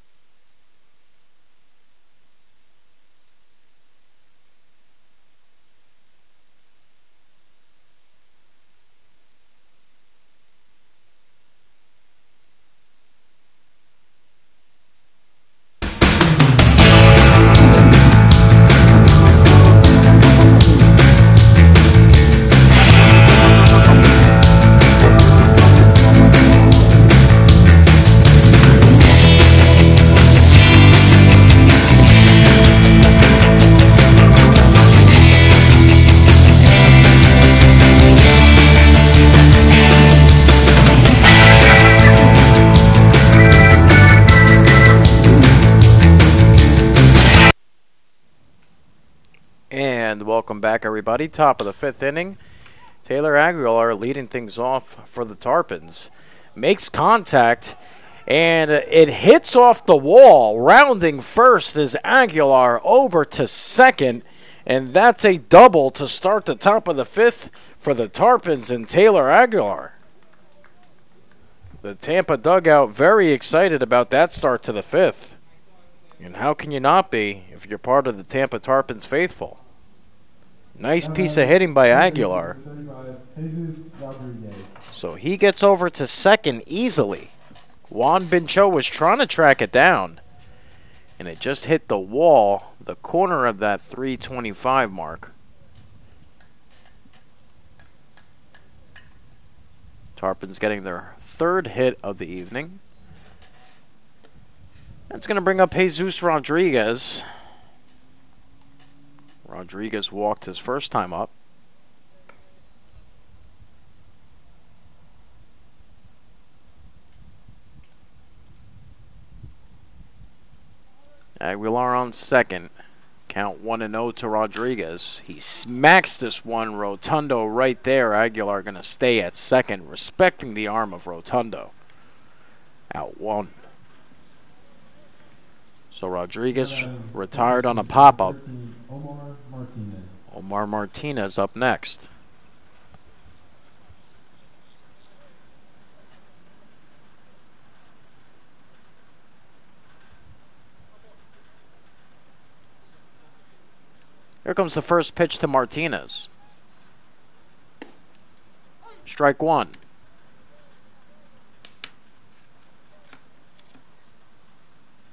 Welcome back, everybody. Top of the 5th inning. Taylor Aguilar leading things off for the Tarpons. Makes contact, and it hits off the wall. Rounding first is Aguilar over to second, and that's a double to start the top of the 5th for the Tarpons and Taylor Aguilar. The Tampa dugout very excited about that start to the 5th. And how can you not be if you're part of the Tampa Tarpons faithful? Nice piece of hitting by Aguilar. So he gets over to second easily. Juan Bincho was trying to track it down, and it just hit the wall, the corner of that 325 mark. Tarpons getting their 3rd hit of the evening. That's going to bring up Jesus Rodriguez. Rodriguez walked his first time up. Aguilar on second. Count 1-0 to Rodriguez. He smacks this one. Rotundo right there. Aguilar going to stay at second, respecting the arm of Rotundo. Out 1. So Rodriguez retired on a pop-up. Omar Martinez up next. Here comes the first pitch to Martinez. Strike 1.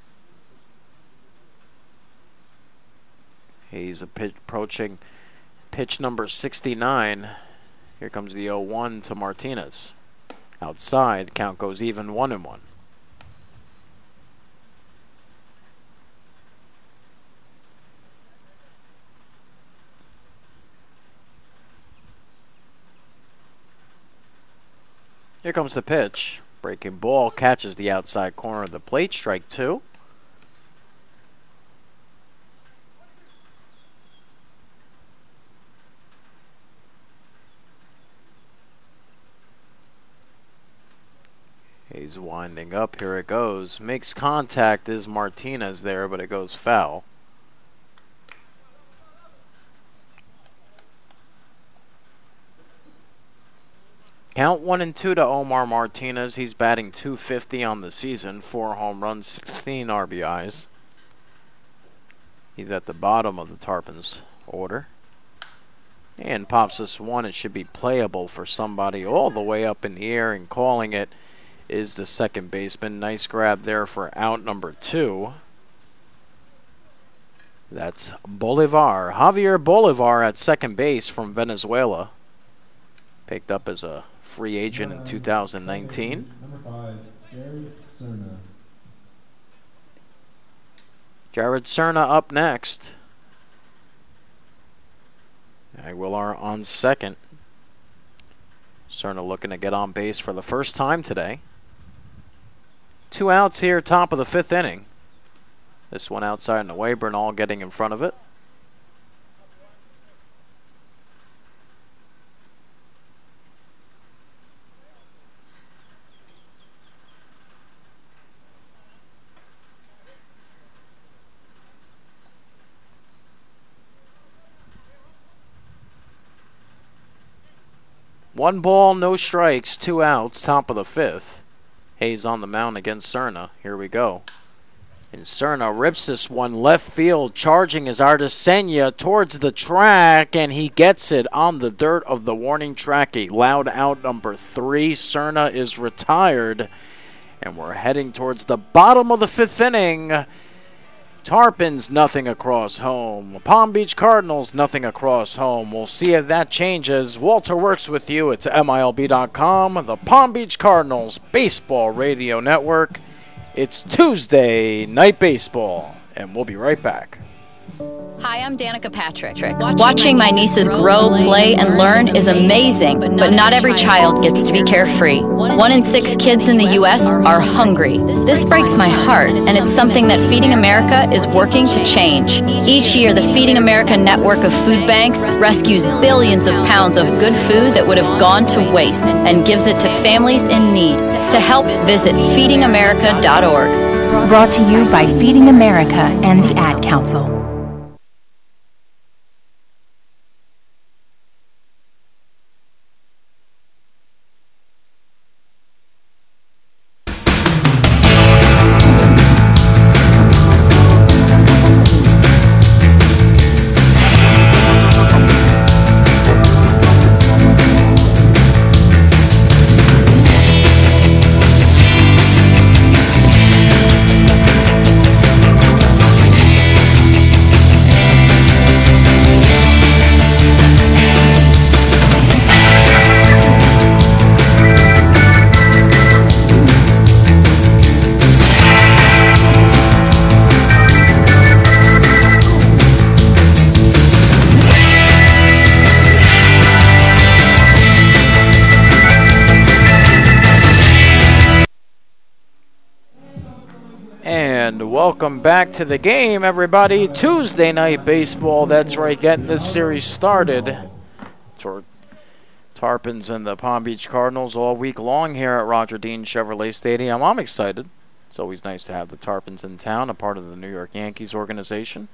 He's approaching Pitch number 69. Here comes the 0-1 to Martinez. Outside, count goes even, 1-1. Here comes the pitch. Breaking ball catches the outside corner of the plate. Strike 2. He's winding up. Here it goes. Makes contact, is Martinez there, but it goes foul. Count 1-2 to Omar Martinez. He's batting .250 on the season. 4 home runs, 16 RBIs. He's at the bottom of the Tarpons order. And pops this one. It should be playable for somebody all the way up in the air, and calling it is the second baseman. Nice grab there for out number 2. That's Bolivar. Javier Bolivar at second base from Venezuela. Picked up as a free agent in 2019. Number 5, Jared Cerna. Jared Cerna up next. Aguilar on second. Cerna looking to get on base for the first time today. 2 outs here, top of the 5th inning. This one outside and away. Bernal getting in front of it. One ball, no strikes, 2 outs, top of the 5th. Hayes on the mound against Cerna. Here we go. And Cerna rips this one left field, charging is Artesenia towards the track, and he gets it on the dirt of the warning track. A loud out number 3. Cerna is retired, and we're heading towards the bottom of the 5th inning. Tarpons, nothing across home. Palm Beach Cardinals, nothing across home. We'll see if that changes. Walter Works with you. It's MILB.com, the Palm Beach Cardinals Baseball Radio Network. It's Tuesday Night Baseball, and we'll be right back. Hi, I'm Danica Patrick. Watching my nieces grow, play, and learn is amazing, but not every child gets to be carefree. 1 in 6 kids in the U.S. are hungry. This breaks my heart, and it's something that Feeding America is working to change. Each year, the Feeding America network of food banks rescues billions of pounds of good food that would have gone to waste and gives it to families in need. To help, visit feedingamerica.org. Brought to you by Feeding America and the Ad Council. Welcome back to the game, everybody. Tuesday Night Baseball, that's right, getting this series started. Tarpons and the Palm Beach Cardinals all week long here at Roger Dean Chevrolet Stadium. I'm excited. It's always nice to have the Tarpons in town, a part of the New York Yankees organization.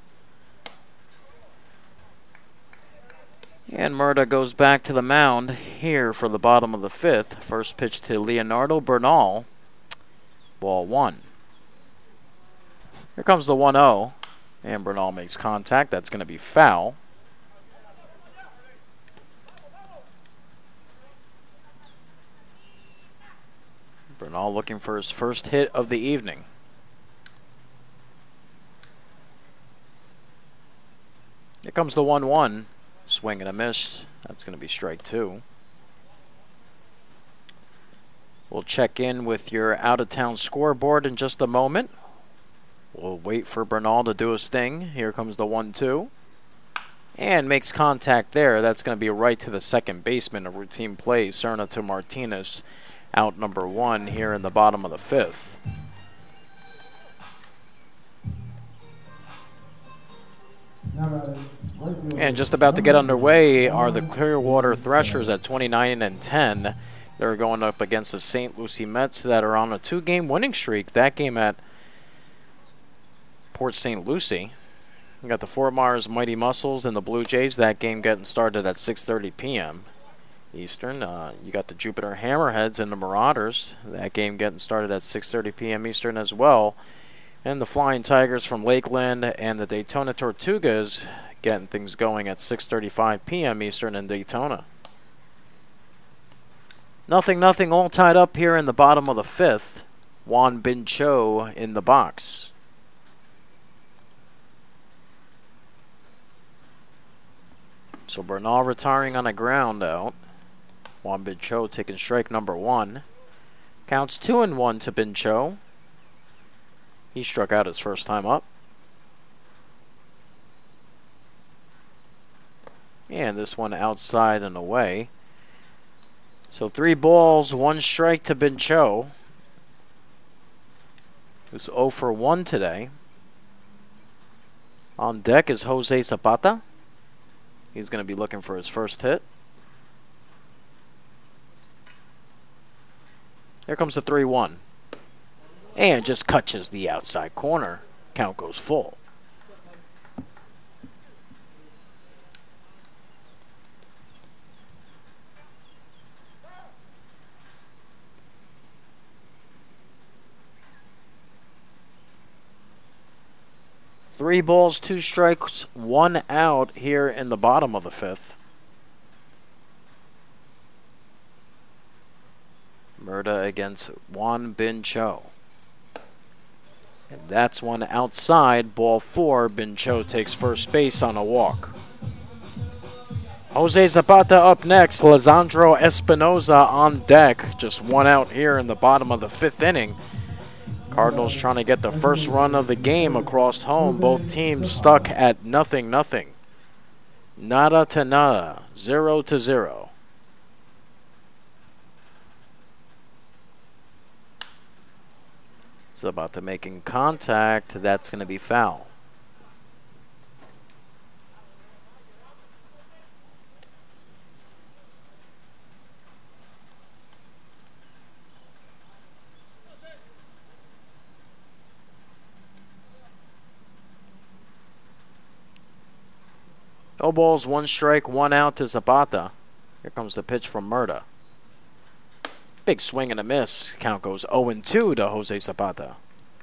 And Murda goes back to the mound here for the bottom of the 5th. First pitch to Leonardo Bernal. Ball 1. Here comes the 1-0, and Bernal makes contact. That's going to be foul. Bernal looking for his first hit of the evening. Here comes the 1-1. Swing and a miss. That's going to be strike 2. We'll check in with your out-of-town scoreboard in just a moment. We'll wait for Bernal to do his thing. Here comes the 1-2. And makes contact there. That's going to be right to the second baseman. A routine play. Cerna to Martinez. Out number 1 here in the bottom of the 5th. And just about to get underway are the Clearwater Threshers at 29-10. They're going up against the St. Lucie Mets that are on a 2-game winning streak. That game at Port St. Lucie. We got the Fort Myers Mighty Muscles and the Blue Jays. That game getting started at 6:30 p.m. Eastern. You got the Jupiter Hammerheads and the Marauders. That game getting started at 6:30 p.m. Eastern as well. And the Flying Tigers from Lakeland and the Daytona Tortugas getting things going at 6:35 p.m. Eastern in Daytona. 0-0 all tied up here in the bottom of the 5th. Juan Bin Cho in the box. So Bernal retiring on a ground out. Juan Bin Cho taking strike number 1. Counts 2-1 to Bin Cho. He struck out his first time up. And this one outside and away. So 3 balls, 1 strike to Bin Cho, who's 0 for 1 today. On deck is Jose Zapata. He's going to be looking for his first hit. Here comes the 3-1. And just catches the outside corner. Count goes full. Three balls, 2 strikes, 1 out here in the bottom of the 5th. Murda against Juan Bin Cho. And that's one outside, ball 4. Bin Cho takes first base on a walk. Jose Zapata up next. Lisandro Espinoza on deck. Just 1 out here in the bottom of the 5th inning. Cardinals trying to get the first run of the game across home. Both teams stuck at 0-0. Nada to nada. 0-0. Zapata making contact. That's going to be foul. No balls, 1 strike, 1 out to Zapata. Here comes the pitch from Murda. Big swing and a miss. Count goes 0-2 to Jose Zapata.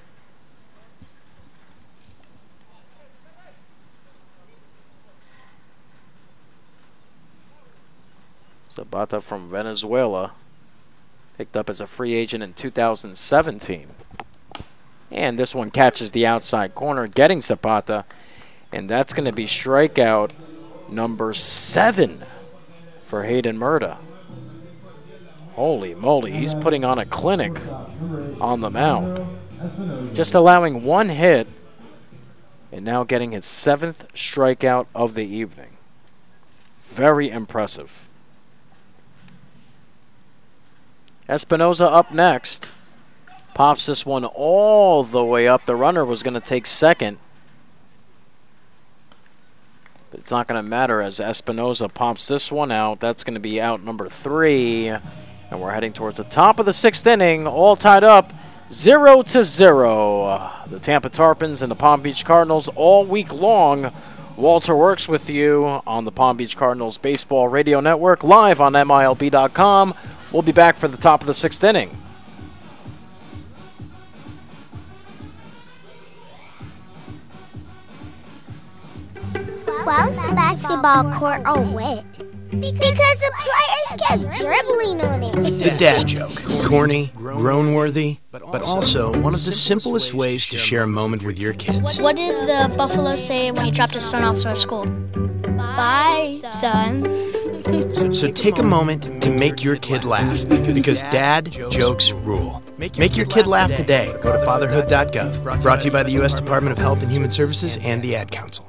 Zapata from Venezuela. Picked up as a free agent in 2017. And this one catches the outside corner, getting Zapata. And that's going to be strikeout number 7 for Hayden Murda. Holy moly, he's putting on a clinic on the mound. Just allowing 1 hit and now getting his 7th strikeout of the evening. Very impressive. Espinoza up next. Pops this one all the way up. The runner was going to take second. But it's not going to matter as Espinoza pops this one out. That's going to be out number 3. And we're heading towards the top of the 6th inning. All tied up 0-0. The Tampa Tarpons and the Palm Beach Cardinals all week long. Walter Works with you on the Palm Beach Cardinals Baseball Radio Network, live on MILB.com. We'll be back for the top of the 6th inning. Why's the basketball court all wet? Because the players kept dribbling on it. The dad joke. Corny, groan-worthy, but also one of the simplest ways to share a moment with your kids. What did the buffalo say when he dropped his son off to school? Bye, son. So take a moment to make your kid laugh, because dad jokes rule. Make your kid laugh today. Go to fatherhood.gov. Brought to you by the U.S. Department of Health and Human Services and the Ad Council.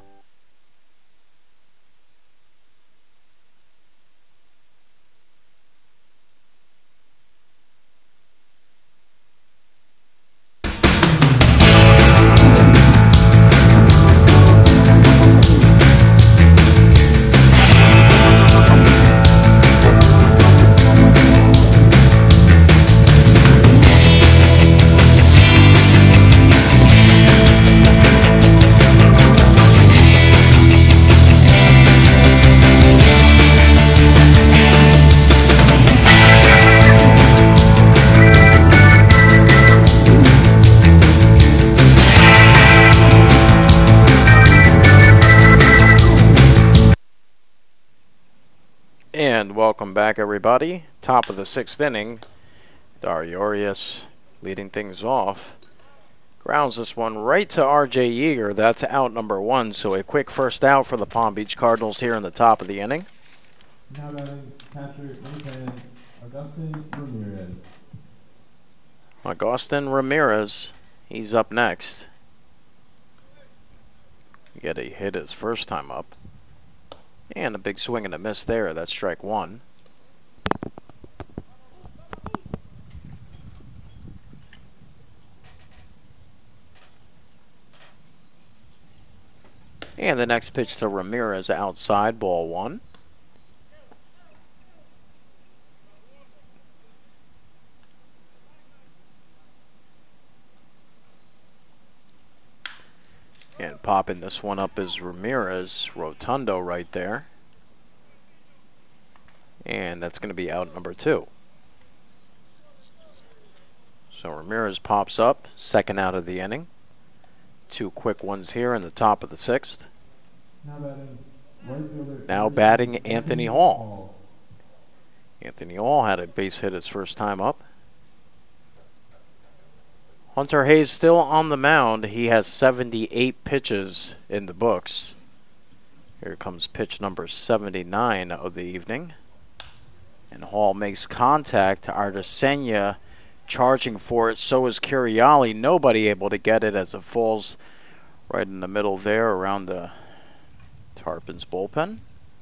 And welcome back, everybody. Top of the 6th inning. Dario Arias leading things off. Grounds this one right to R.J. Yeager. That's out number 1. So a quick first out for the Palm Beach Cardinals here in the top of the inning. Now batting catcher and Augustin Ramirez. Augustin Ramirez. He's up next. You get a hit his first time up. And a big swing and a miss there. That's strike 1. And the next pitch to Ramirez outside, ball 1. And popping this one up is Ramirez, rotundo right there. And that's going to be out number 2. So Ramirez pops up, second out of the inning. 2 quick ones here in the top of the 6th. Now batting Anthony Hall. Anthony Hall had a base hit his first time up. Hunter Hayes still on the mound. He has 78 pitches in the books. Here comes pitch number 79 of the evening. And Hall makes contact. Artesenia charging for it. So is Curiali. Nobody able to get it as it falls right in the middle there around the Tarpons bullpen.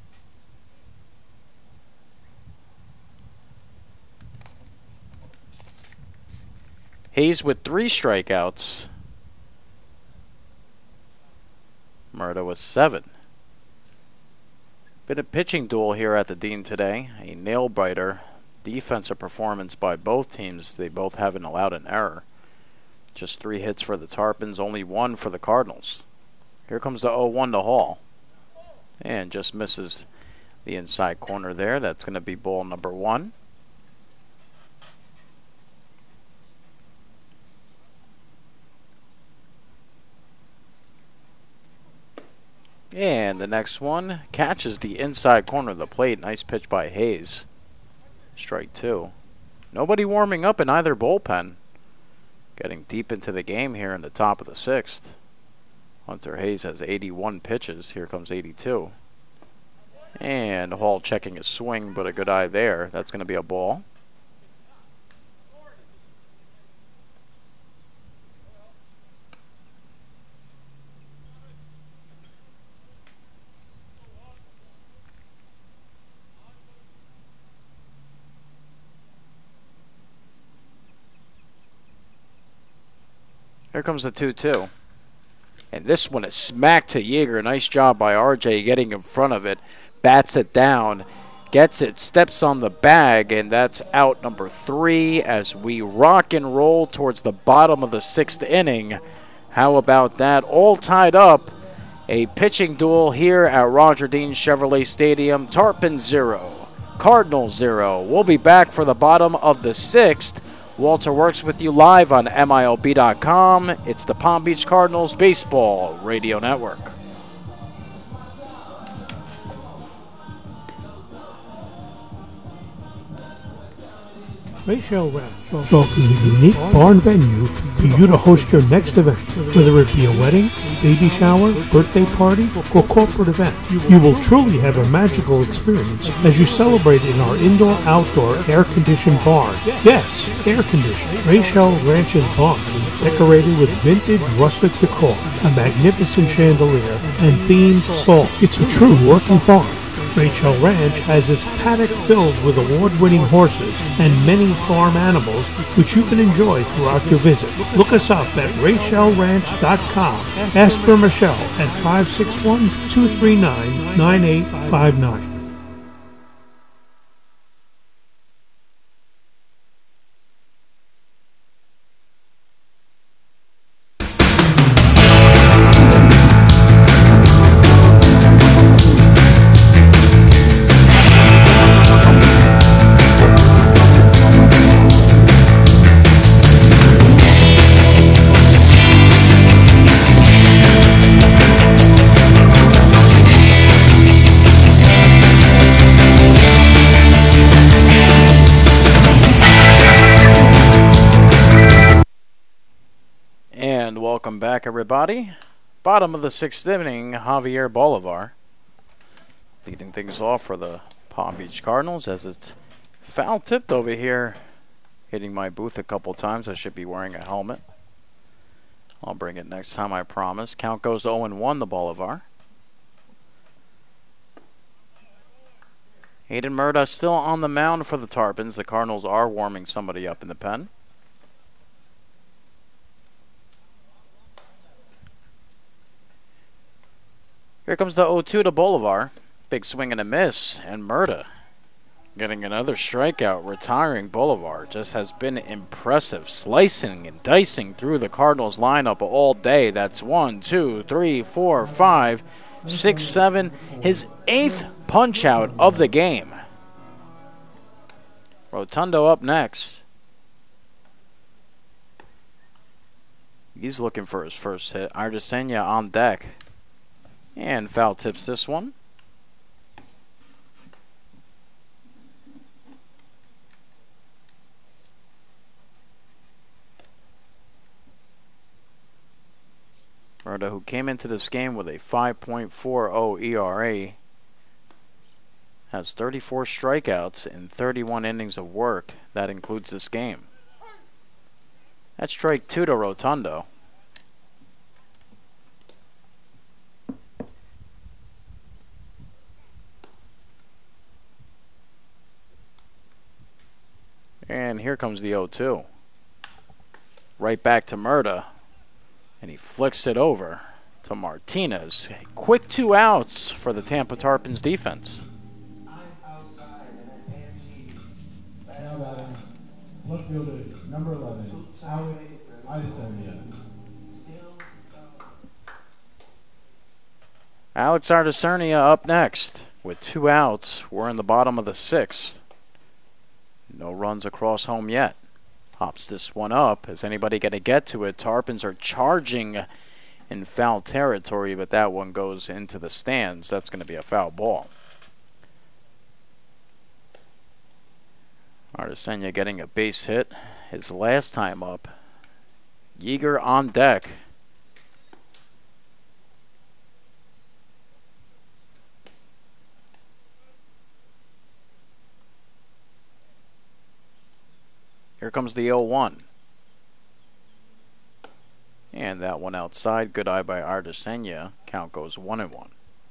Hayes with 3 strikeouts. Murda with 7. Been a pitching duel here at the Dean today. A nail-biter. Defensive performance by both teams. They both haven't allowed an error. Just 3 hits for the Tarpons, only 1 for the Cardinals. Here comes the 0-1 to Hall. And just misses the inside corner there. That's going to be ball number 1. And the next one catches the inside corner of the plate. Nice pitch by Hayes. Strike 2. Nobody warming up in either bullpen. Getting deep into the game here in the top of the 6th. Hunter Hayes has 81 pitches. Here comes 82. And Hall checking his swing, but a good eye there. That's going to be a ball. Here comes the 2-2. And this one is smacked to Yeager. Nice job by RJ getting in front of it. Bats it down. Gets it. Steps on the bag. And that's out number 3 as we rock and roll towards the bottom of the 6th inning. How about that? All tied up. A pitching duel here at Roger Dean Chevrolet Stadium. Tarpon 0. Cardinals 0. We'll be back for the bottom of the 6th. Walter Works with you live on MILB.com. It's the Palm Beach Cardinals Baseball Radio Network. Rachel Ranch offers a unique barn venue for you to host your next event, whether it be a wedding, baby shower, birthday party, or corporate event. You will truly have a magical experience as you celebrate in our indoor-outdoor air-conditioned barn. Yes, air-conditioned. Rachel Ranch's barn is decorated with vintage rustic decor, a magnificent chandelier, and themed stalls. It's a true working barn. Rachel Ranch has its paddock filled with award-winning horses and many farm animals which you can enjoy throughout your visit. Look us up at rachelranch.com. Ask for Michelle at 561-239-9859. Welcome back, everybody. Bottom of the sixth inning, Javier Bolivar leading things off for the Palm Beach Cardinals as it's foul tipped over here, hitting my booth a couple times. I should be wearing a helmet. I'll bring it next time, I promise. Count goes to 0-1 to Bolivar. Hayden Murda still on the mound for the Tarpons. The Cardinals are warming somebody up in the pen. Here comes the 0-2 to Bolivar. Big swing and a miss. And Murda getting another strikeout, retiring. Bolivar just has been impressive, slicing and dicing through the Cardinals lineup all day. That's 1, 2, 3, 4, 5, 6, 7. His 8th punch out of the game. Rotundo up next. He's looking for his first hit. Ardesenya on deck. And foul tips this one. Murda, who came into this game with a 5.40 ERA, has 34 strikeouts in 31 innings of work. That includes this game. That's strike 2 to Rotundo. And here comes the 0-2. Right back to Murda. And he flicks it over to Martinez. Quick 2 outs for the Tampa Tarpons defense. Now batting, left fielder, number 11, Alex Ardesenya. Alex Ardesenya up next with 2 outs. We're in the bottom of the 6th. No runs across home yet. Hops this one up. Is anybody going to get to it? Tarpons are charging in foul territory, but that one goes into the stands. That's going to be a foul ball. Ardesenya getting a base hit his last time up. Yeager on deck. Here comes the 0-1. And that one outside. Good eye by Ardesenya. Count goes 1-1.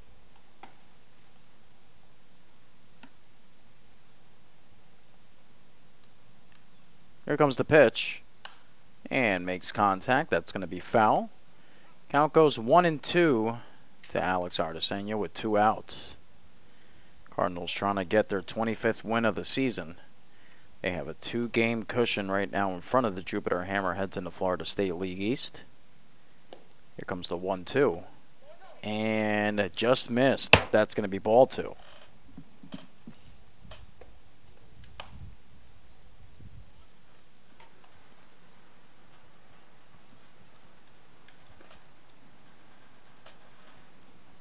Here comes the pitch. And makes contact. That's going to be foul. Count goes 1-2 to Alex Ardesenya with 2 outs. Cardinals trying to get their 25th win of the season. They have a 2-game cushion right now in front of the Jupiter Hammerheads in the Florida State League East. Here comes the 1-2. And just missed. That's going to be ball 2.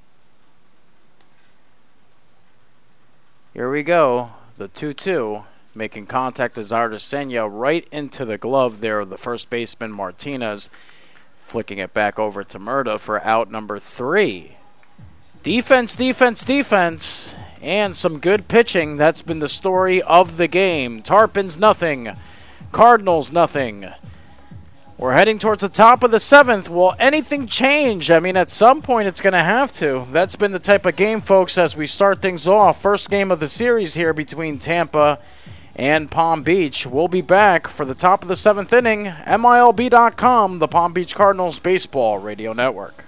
Here we go. The 2-2. Making contact is Artesenia right into the glove there of the first baseman Martinez. Flicking it back over to Murda for out number 3. Defense, defense, defense, and some good pitching. That's been the story of the game. Tarpons nothing, Cardinals nothing. We're heading towards the top of the 7th. Will anything change? I mean, at some point it's going to have to. That's been the type of game, folks, as we start things off. First game of the series here between Tampa and Palm Beach. We'll be back for the top of the 7th inning. MILB.com, the Palm Beach Cardinals Baseball Radio Network.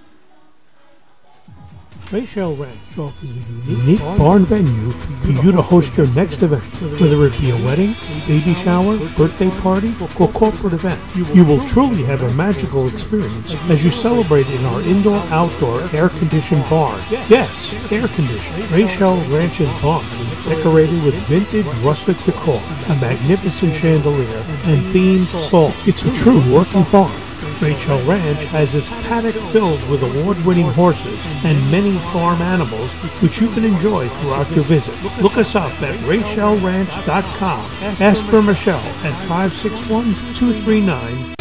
Raychelle Ranch offers a unique barn venue for you to host your next event, whether it be a wedding, baby shower, birthday party, or corporate event. You will truly have a magical experience as you celebrate in our indoor-outdoor air-conditioned barn. Yes, air-conditioned. Raychelle Ranch's barn is decorated with vintage rustic decor, a magnificent chandelier, and themed stalls. It's a true working barn. Raychelle Ranch has its paddock filled with award-winning horses and many farm animals which you can enjoy throughout your visit. Look us up at RaychelleRanch.com. Ask for Michelle at 561-239.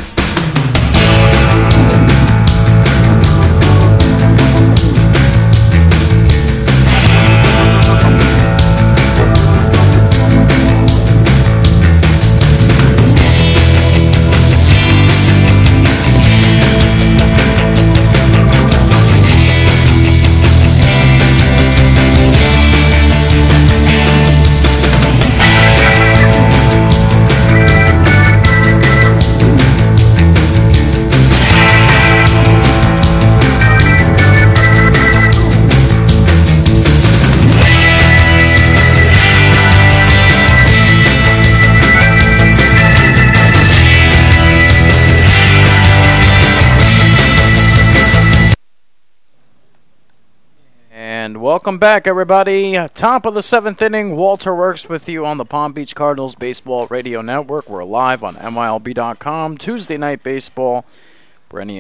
Welcome back, everybody. Top of the 7th inning. Walter Works with you on the Palm Beach Cardinals Baseball Radio Network. We're live on MILB.com. Tuesday Night Baseball. Brenny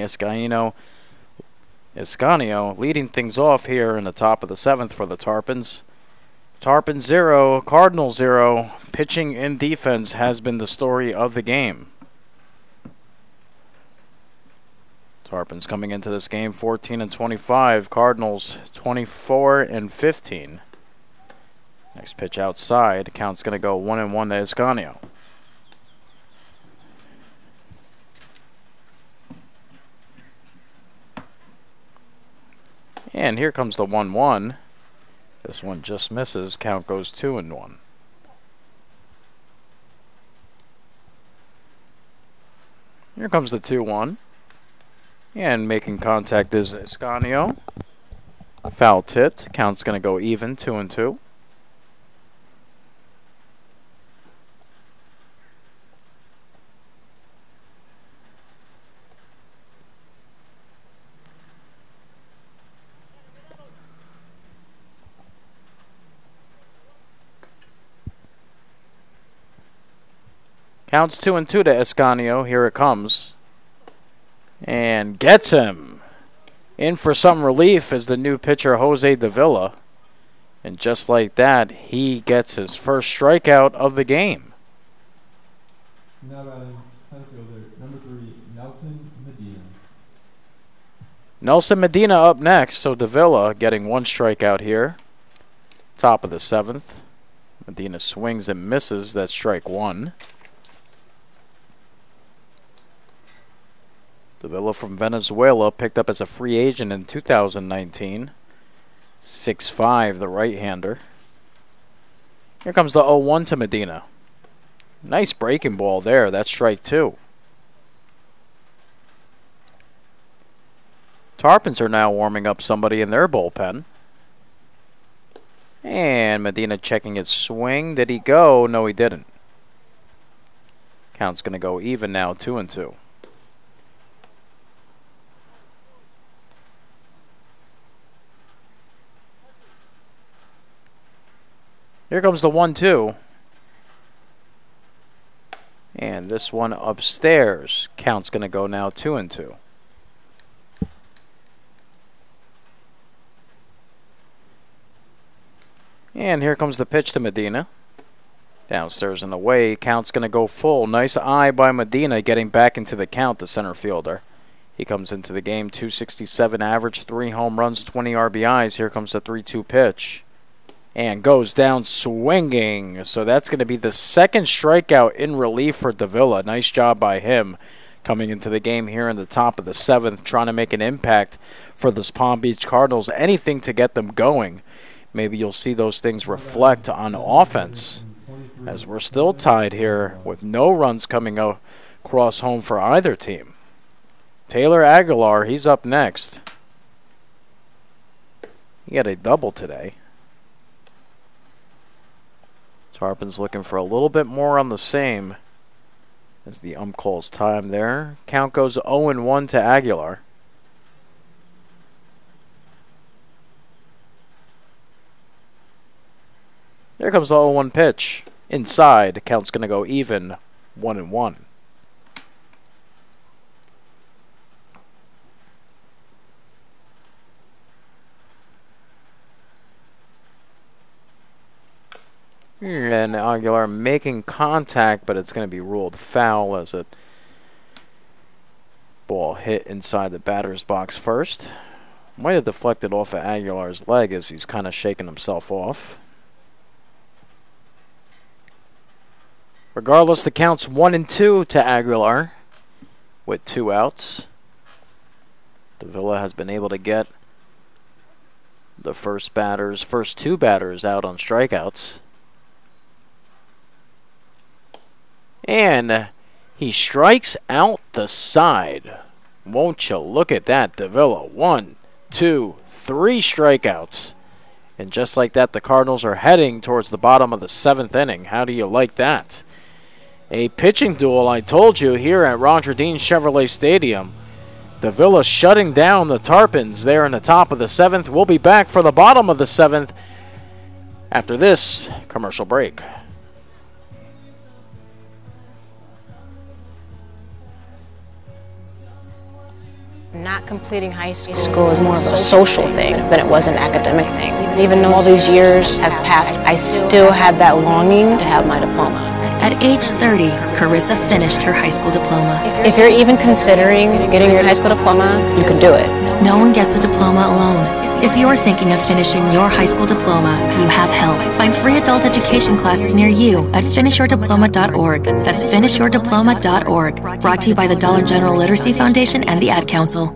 Escanio leading things off here in the top of the 7th for the Tarpons. Tarpons 0, Cardinals 0. Pitching and defense has been the story of the game. Tarpons coming into this game 14-25. Cardinals 24-15. Next pitch outside. Count's going to go 1-1 to Escanio. And here comes the 1-1. This one just misses. Count goes 2-1. Here comes the 2-1. And making contact is Escanio. Foul tipped. Count's going to go even, 2-2. Counts 2-2 to Escanio. Here it comes. And gets him. In for some relief is the new pitcher Jose Davila. And just like that, he gets his first strikeout of the game. Now batting center fielder, number 3, Nelson Medina. Nelson Medina up next, so Davila getting one strikeout here. Top of the 7th. Medina swings and misses. That's strike 1. Davila from Venezuela, picked up as a free agent in 2019. 6'5", the right-hander. Here comes the 0-1 to Medina. Nice breaking ball there. That's strike 2. Tarpons are now warming up somebody in their bullpen. And Medina checking his swing. Did he go? No, he didn't. Count's going to go even now, 2-2. Here comes the 1-2. And this one upstairs. Count's going to go now 2-2. And here comes the pitch to Medina. Downstairs and away. Count's going to go full. Nice eye by Medina getting back into the count, the center fielder. He comes into the game, 267 average, 3 home runs, 20 RBIs. Here comes the 3-2 pitch. And goes down swinging. So that's going to be the second strikeout in relief for Davila. Nice job by him coming into the game here in the top of the 7th, trying to make an impact for the Palm Beach Cardinals. Anything to get them going. Maybe you'll see those things reflect on offense, as we're still tied here with no runs coming across home for either team. Taylor Aguilar, he's up next. He had a double today. Tarpin's looking for a little bit more on the same as the calls time there. Count goes 0-1 to Aguilar. There comes the 0-1 pitch. Inside, count's going to go even, 1-1. And Aguilar making contact, but it's going to be ruled foul as a ball hit inside the batter's box first. Might have deflected off of Aguilar's leg as he's kind of shaking himself off. Regardless, the count's 1-2 to Aguilar with 2 outs. Davila has been able to get the first 2 batters out on strikeouts. And he strikes out the side. Won't you look at that, Davila. 1, 2, 3 strikeouts. And just like that, the Cardinals are heading towards the bottom of the 7th inning. How do you like that? A pitching duel, I told you, here at Roger Dean Chevrolet Stadium. Davila shutting down the Tarpons there in the top of the 7th. We'll be back for the bottom of the 7th after this commercial break. Not completing high school is more of a social thing than it was an academic thing. Even though all these years have passed, I still had that longing to have my diploma. At age 30, Carissa finished her high school diploma. If you're even considering getting your high school diploma, you can do it. No one gets a diploma alone. If you're thinking of finishing your high school diploma, you have help. Find free adult education classes near you at finishyourdiploma.org. That's finishyourdiploma.org. Brought to you by the Dollar General Literacy Foundation and the Ad Council.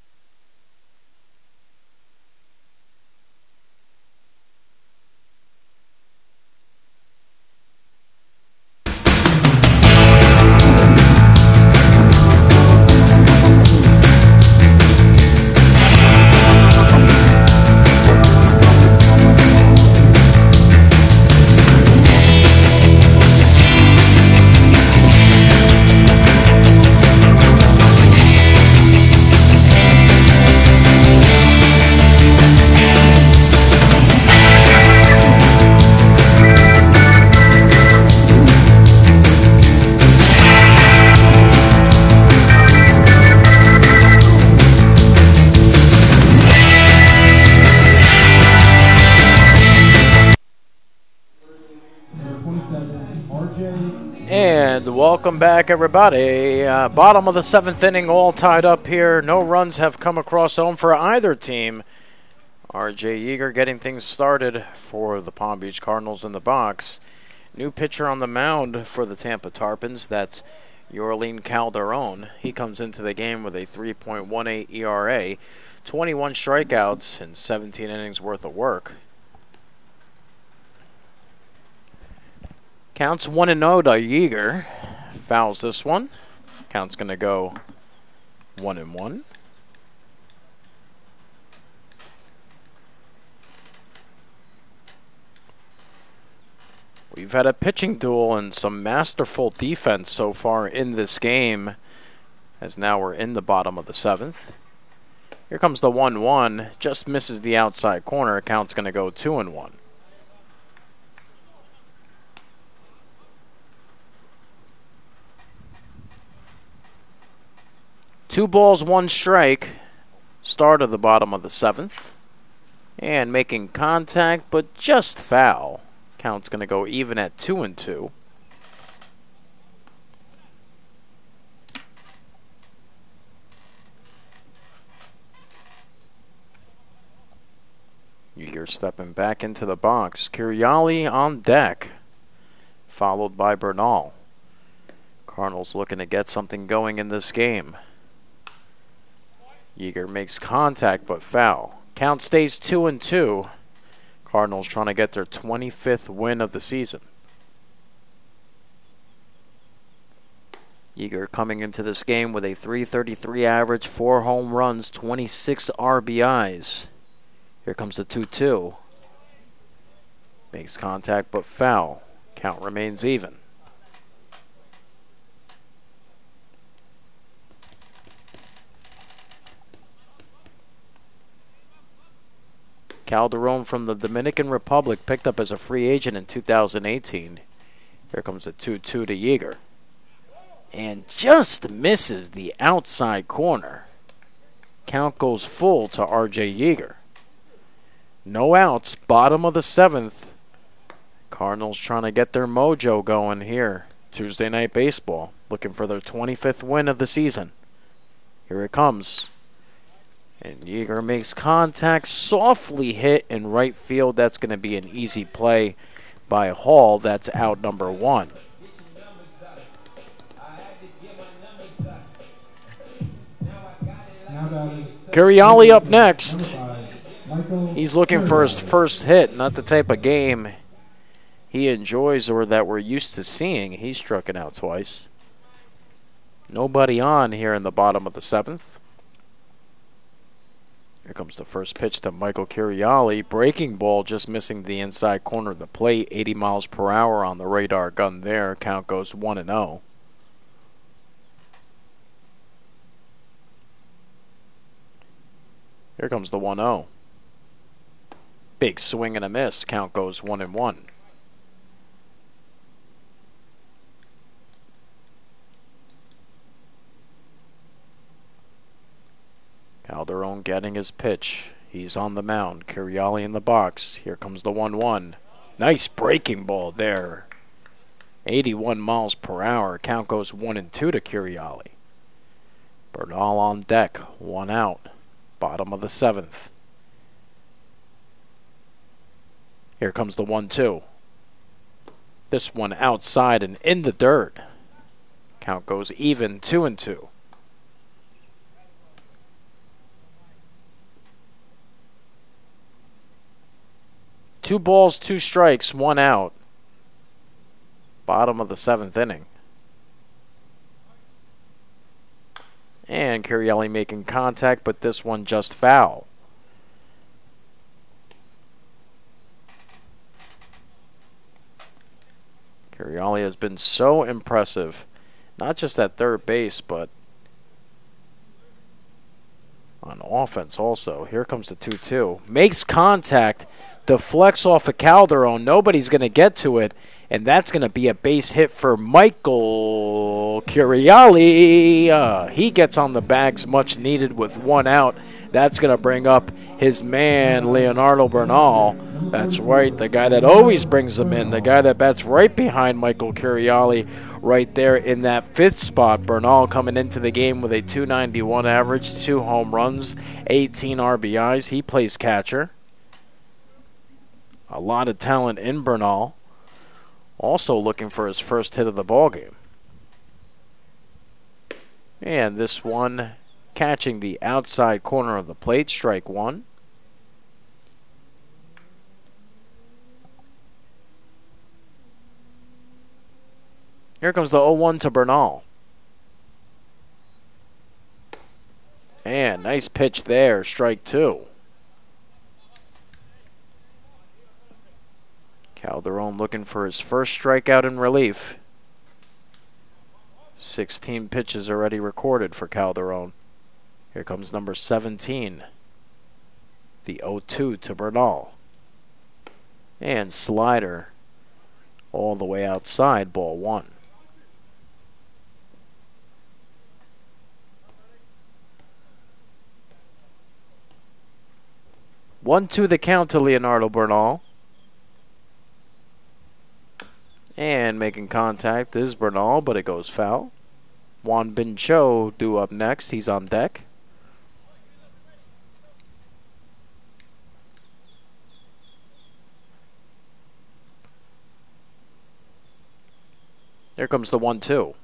Welcome back, everybody. Bottom of the 7th inning, all tied up here. No runs have come across home for either team. R.J. Yeager getting things started for the Palm Beach Cardinals in the box. New pitcher on the mound for the Tampa Tarpons. That's Yorlin Calderon. He comes into the game with a 3.18 ERA, 21 strikeouts, and 17 innings worth of work. Counts 1-0 to Yeager. Fouls this one. Count's going to go 1-1. We've had a pitching duel and some masterful defense so far in this game, as now we're in the bottom of the 7th. Here comes the 1-1. Just misses the outside corner. Count's going to go 2-1. 2 balls, 1 strike. Start of the bottom of the 7th. And making contact, but just foul. Count's going to go even at 2-2. Yeager stepping back into the box. Kiriali on deck, followed by Bernal. Cardinals looking to get something going in this game. Yeager makes contact but foul. Count stays 2-2. Cardinals trying to get their 25th win of the season. Yeager coming into this game with a .333 average, 4 home runs, 26 RBIs. Here comes the 2-2. Makes contact but foul. Count remains even. Calderon from the Dominican Republic, picked up as a free agent in 2018. Here comes the 2-2 to Yeager. And just misses the outside corner. Count goes full to R.J. Yeager. No outs, bottom of the 7th. Cardinals trying to get their mojo going here. Tuesday Night Baseball, looking for their 25th win of the season. Here it comes. And Yeager makes contact, softly hit in right field. That's going to be an easy play by Hall. That's out number 1. Kiriali up next. He's looking for his first hit, not the type of game he enjoys or that we're used to seeing. He's struck it out twice. Nobody on here in the bottom of the 7th. Here comes the first pitch to Michael Kiriali. Breaking ball, just missing the inside corner of the plate. 80 miles per hour on the radar gun there. Count goes 1-0. Here comes the 1-0. Big swing and a miss. Count goes 1-1. Calderon getting his pitch. He's on the mound. Kiriali in the box. Here comes the 1-1. Nice breaking ball there. 81 miles per hour. Count goes 1-2 to Kiriali. Bernal on deck. 1 out. Bottom of the 7th. Here comes the 1-2. This one outside and in the dirt. Count goes even, 2-2. Two balls, 2 strikes, 1 out. Bottom of the 7th inning. And Kiriali making contact, but this one just foul. Kiriali has been so impressive, not just at third base, but on offense also. Here comes the 2-2. Makes contact, deflects off of Calderon. Nobody's going to get to it, and that's going to be a base hit for Michael Kiriali. He gets on the bags, much needed with 1 out. That's going to bring up his man, Leonardo Bernal. That's right, the guy that always brings them in, the guy that bats right behind Michael Kiriali right there in that 5th spot. Bernal coming into the game with a .291 average, 2 home runs, 18 RBIs. He plays catcher. A lot of talent in Bernal. Also looking for his first hit of the ballgame. And this one catching the outside corner of the plate, strike 1. Here comes the 0-1 to Bernal. And nice pitch there, strike 2. Calderon looking for his first strikeout in relief. 16 pitches already recorded for Calderon. Here comes number 17. The 0-2 to Bernal. And slider all the way outside, ball 1. One, 2 the count to Leonardo Bernal. And making contact is Bernal, but it goes foul. Juan Bin Cho due up next. He's on deck. Here comes the 1-2.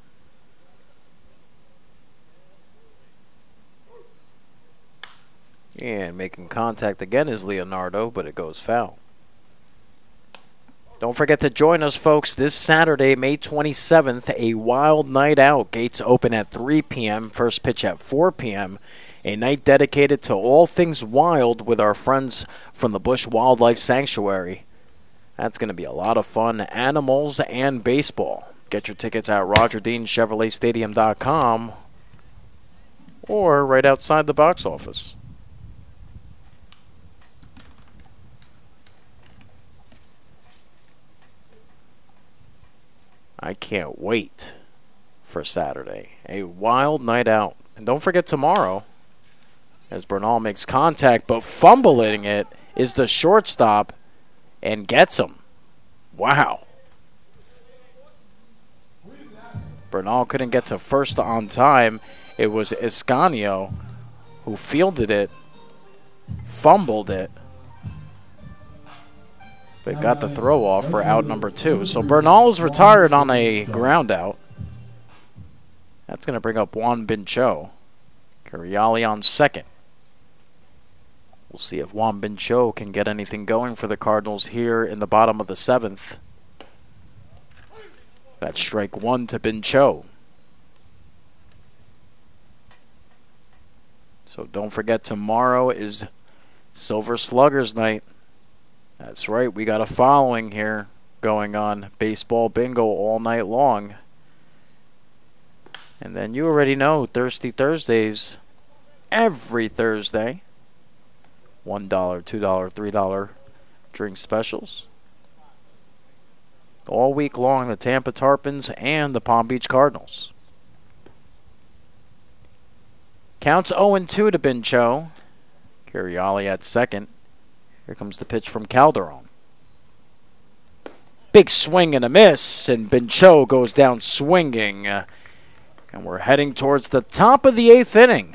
And making contact again is Leonardo, but it goes foul. Don't forget to join us, folks, this Saturday, May 27th, a wild night out. Gates open at 3 p.m., first pitch at 4 p.m., a night dedicated to all things wild with our friends from the Busch Wildlife Sanctuary. That's going to be a lot of fun, animals and baseball. Get your tickets at RogerDeanChevroletStadium.com or right outside the box office. I can't wait for Saturday. A wild night out. And don't forget tomorrow, as Bernal makes contact, but fumbling it is the shortstop and gets him. Wow. Bernal couldn't get to first on time. It was Escanio who fielded it, fumbled it, but got the throw off for out number 2. So Bernal is retired on a ground out. That's going to bring up Juan Bin Cho. Curiali on second. We'll see if Juan Bin Cho can get anything going for the Cardinals here in the bottom of the 7th. That's strike 1 to Bin Cho. So don't forget, tomorrow is Silver Sluggers night. That's right, we got a following here going on. Baseball bingo all night long. And then you already know, Thirsty Thursdays, every Thursday. $1, $2, $3 drink specials. All week long, the Tampa Tarpons and the Palm Beach Cardinals. Counts 0-2 to Bin Cho. Curiali at second. Here comes the pitch from Calderon. Big swing and a miss, and Bin Cho goes down swinging. And we're heading towards the top of the 8th inning.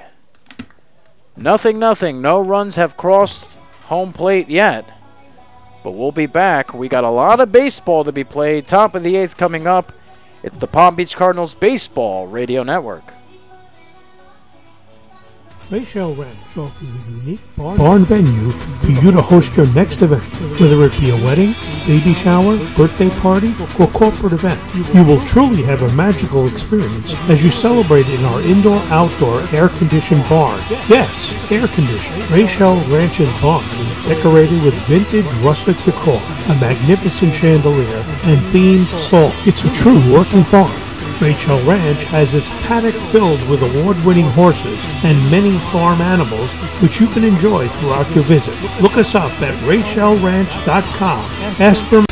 0-0. No runs have crossed home plate yet. But we'll be back. We got a lot of baseball to be played. Top of the 8th coming up. It's the Palm Beach Cardinals Baseball Radio Network. Raychelle Ranch offers a unique barn venue for you to host your next event, whether it be a wedding, baby shower, birthday party, or corporate event. You will truly have a magical experience as you celebrate in our indoor-outdoor air-conditioned barn. Yes, air-conditioned. Raychelle Ranch's barn is decorated with vintage rustic decor, a magnificent chandelier, and themed stalls. It's a true working farm. Raychelle Ranch has its paddock filled with award-winning horses and many farm animals which you can enjoy throughout your visit. Look us up at RaychelleRanch.com. Ask for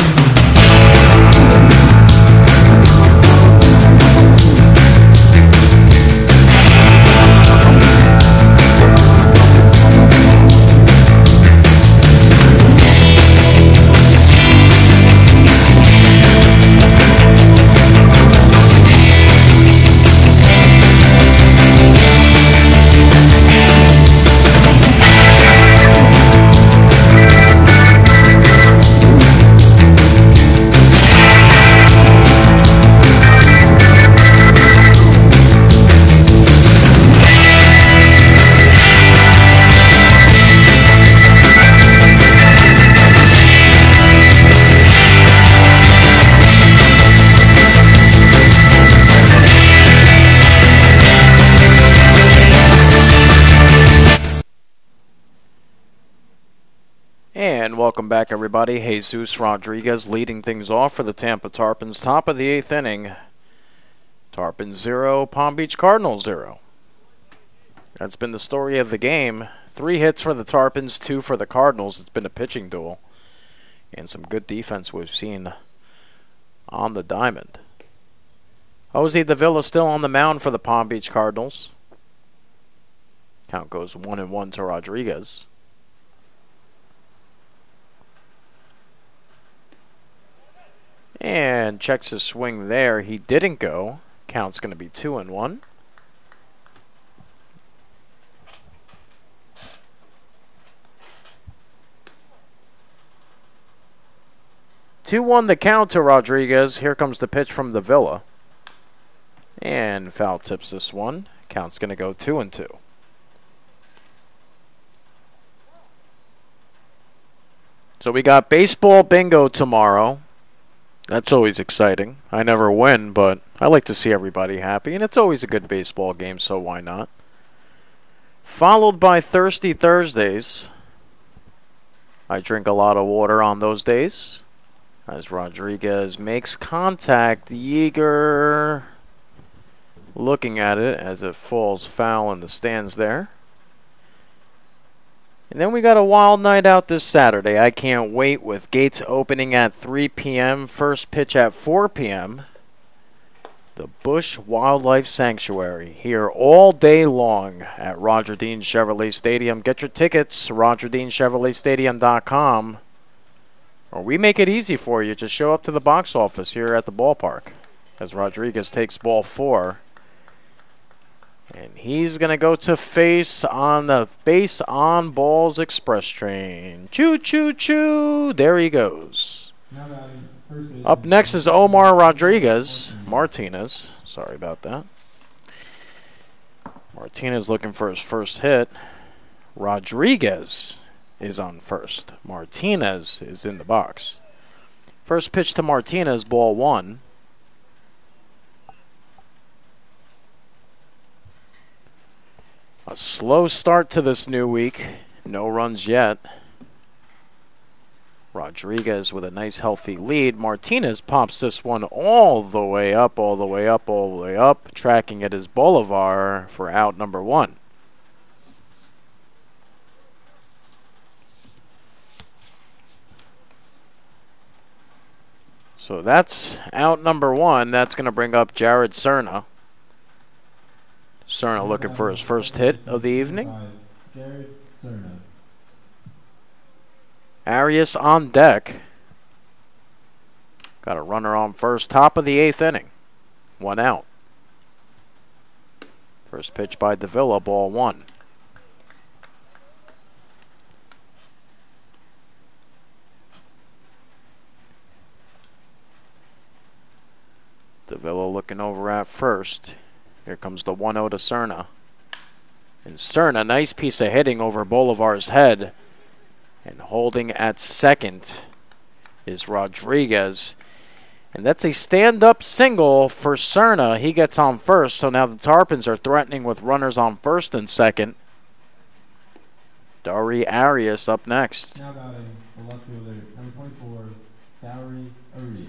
And welcome back, everybody. Jesus Rodriguez leading things off for the Tampa Tarpons. Top of the 8th inning. Tarpons 0, Palm Beach Cardinals 0. That's been the story of the game. 3 hits for the Tarpons, 2 for the Cardinals. It's been a pitching duel. And some good defense we've seen on the diamond. Jose Davila still on the mound for the Palm Beach Cardinals. Count goes 1-1 to Rodriguez. And checks his swing there. He didn't go. Count's going to be 2-1. Two-1 the count to Rodriguez. Here comes the pitch from Davila. And foul tips this one. Count's going to go 2-2. So we got baseball bingo tomorrow. That's always exciting. I never win, but I like to see everybody happy. And it's always a good baseball game, so why not? Followed by Thirsty Thursdays. I drink a lot of water on those days. As Rodriguez makes contact, Yeager looking at it as it falls foul in the stands there. And then we got a wild night out this Saturday. I can't wait, with gates opening at 3 p.m., first pitch at 4 p.m. The Busch Wildlife Sanctuary, here all day long at Roger Dean Chevrolet Stadium. Get your tickets, RogerDeanChevroletStadium.com. Or we make it easy for you. Just show up to the box office here at the ballpark as Rodriguez takes ball 4. And he's going to go to face on the base on balls express train. Choo, choo, choo. There he goes. Up next is Omar Martinez. Sorry about that. Martinez looking for his first hit. Rodriguez is on first. Martinez is in the box. First pitch to Martinez, ball 1. A slow start to this new week. No runs yet. Rodriguez with a nice healthy lead. Martinez pops this one all the way up, tracking it as Bolivar for out number 1. So that's out number 1. That's going to bring up Jared Cerna. Cerna looking for his first hit of the evening. Arias on deck. Got a runner on first. Top of the 8th inning. 1 out. First pitch by Davila, ball 1. Davila looking over at first. Here comes the 1-0 to Cerna. And Cerna, nice piece of hitting over Bolivar's head. And holding at second is Rodriguez. And that's a stand-up single for Cerna. He gets on first, so now the Tarpons are threatening with runners on first and second. Dari Arias up next. Now batting the left fielder, number 24, Dari Arias.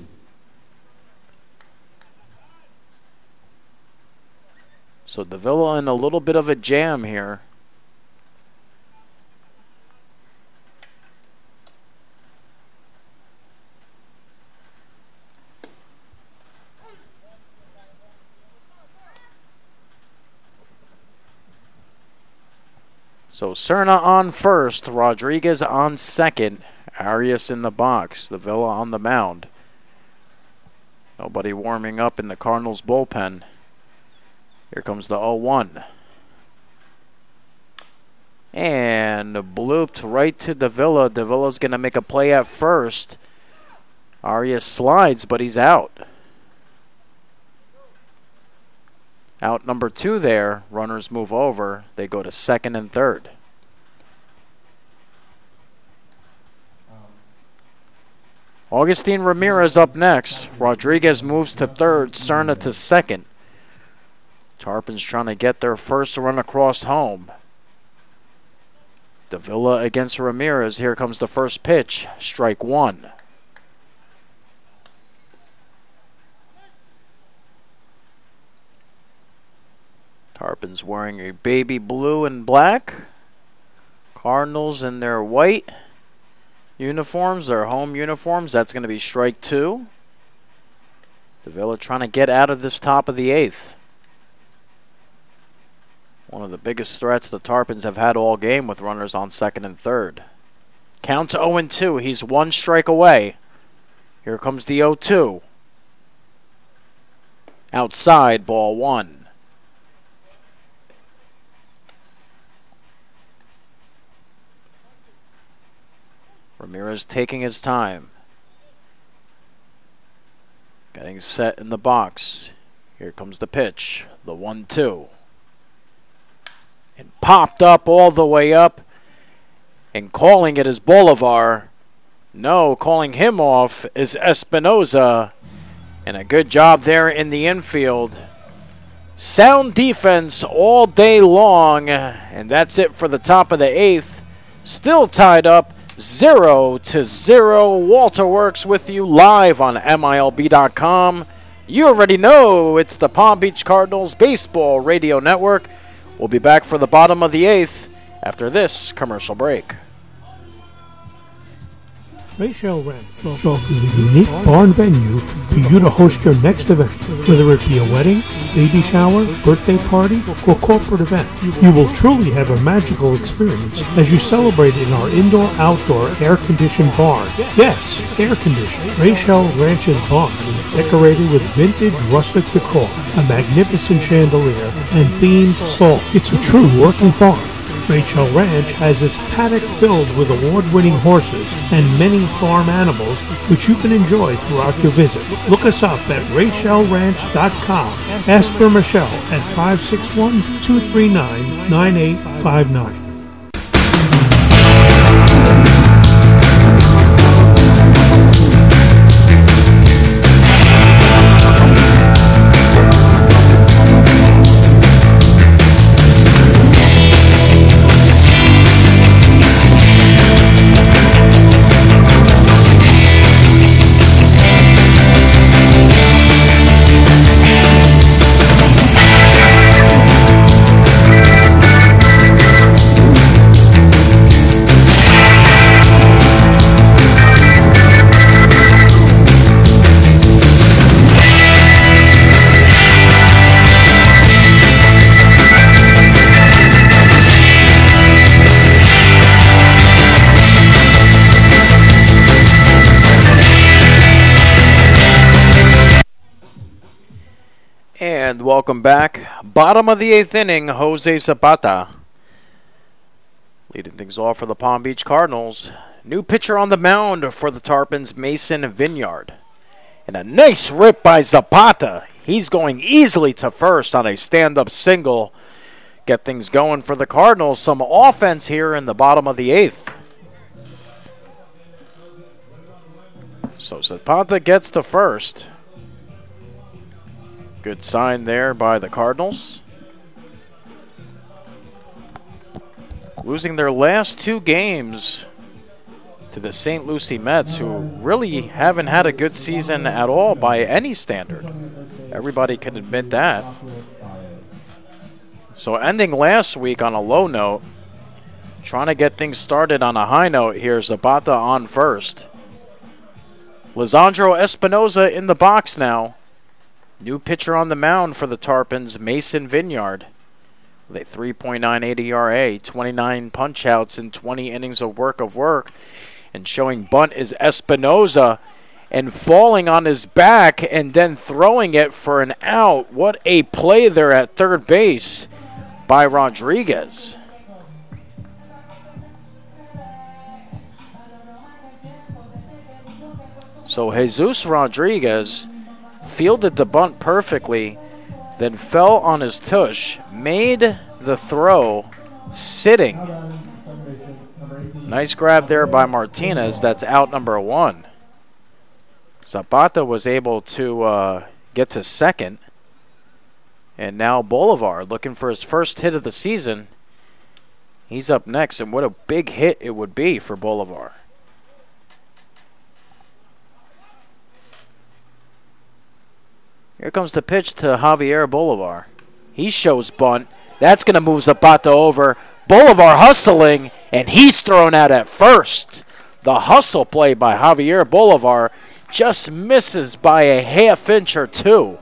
So Davila in a little bit of a jam here. So Cerna on first, Rodriguez on second, Arias in the box, Davila on the mound. Nobody warming up in the Cardinals bullpen. Here comes the 0-1. And blooped right to Davila. Davila's going to make a play at first. Arias slides, but he's out. Out number 2 there. Runners move over. They go to second and third. Augustine Ramirez up next. Rodriguez moves to third. Cerna to second. Tarpons trying to get their first run across home. Davila against Ramirez. Here comes the first pitch. Strike 1. Tarpons wearing a baby blue and black. Cardinals in their white uniforms, their home uniforms. That's going to be strike 2. Davila trying to get out of this top of the 8th. One of the biggest threats the Tarpons have had all game with runners on second and third. Count to 0-2. He's 1 strike away. Here comes the 0-2. Outside, ball 1. Ramirez taking his time. Getting set in the box. Here comes the pitch. The 1-2. And popped up all the way up. And calling it is Bolivar. No, calling him off is Espinoza. And a good job there in the infield. Sound defense all day long. And that's it for the top of the 8th. Still tied up 0-0. Walter Works with you live on MILB.com. You already know it's the Palm Beach Cardinals Baseball Radio Network. We'll be back for the bottom of the 8th after this commercial break. Rachel Ranch offers a unique barn venue for you to host your next event, whether it be a wedding, baby shower, birthday party, or corporate event. You will truly have a magical experience as you celebrate in our indoor-outdoor air-conditioned barn. Yes, air-conditioned. Rachel Ranch's barn is decorated with vintage rustic decor, a magnificent chandelier, and themed stalls. It's a true working barn. Rachel Ranch has its paddock filled with award-winning horses and many farm animals which you can enjoy throughout your visit. Look us up at RachelRanch.com. Ask for Michelle at 561-239-9859. And welcome back. Bottom of the 8th inning, Jose Zapata leading things off for the Palm Beach Cardinals. New pitcher on the mound for the Tarpons, Mason Vinyard. And a nice rip by Zapata. He's going easily to first on a stand-up single. Get things going for the Cardinals. Some offense here in the bottom of the 8th. So Zapata gets to first. Good sign there by the Cardinals. Losing their last 2 games to the St. Lucie Mets, who really haven't had a good season at all by any standard. Everybody can admit that. So ending last week on a low note, trying to get things started on a high note here. Zapata on first. Lisandro Espinoza in the box now. New pitcher on the mound for the Tarpons, Mason Vinyard. With a 3.98 ERA, 29 punch-outs in 20 innings of work. And showing bunt is Espinoza. And falling on his back and then throwing it for an out. What a play there at third base by Rodriguez. So Jesus Rodriguez fielded the bunt perfectly, then fell on his tush, made the throw sitting. Nice grab there by Martinez. That's out number 1. Zapata was able to get to second. And now Bolivar looking for his first hit of the season. He's up next, and what a big hit it would be for Bolivar. Here comes the pitch to Javier Bolivar. He shows bunt. That's going to move Zapata over. Bolivar hustling, and he's thrown out at first. The hustle play by Javier Bolivar just misses by a half inch or 2.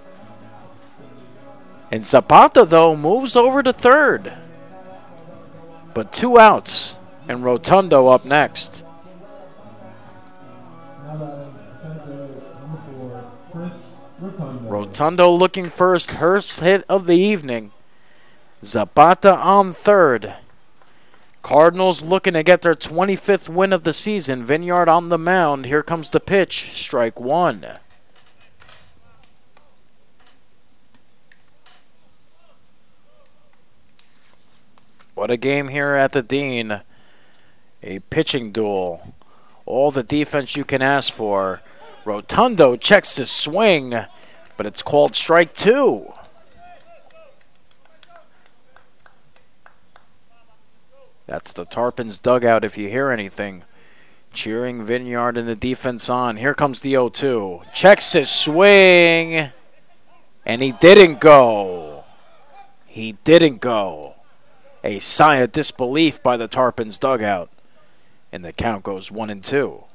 And Zapata, though, moves over to third. But 2 outs, and Rotundo up next. Rotundo looking for his first hit of the evening. Zapata on third. Cardinals looking to get their 25th win of the season. Vineyard on the mound. Here comes the pitch. Strike one. What a game here at the Dean. A pitching duel. All the defense you can ask for. Rotundo checks his swing, but it's called strike two. That's the Tarpons dugout if you hear anything. Cheering Vineyard and the defense on. Here comes the 0-2. Checks his swing, and he didn't go. He didn't go. A sigh of disbelief by the Tarpons dugout. And the count goes 1-2.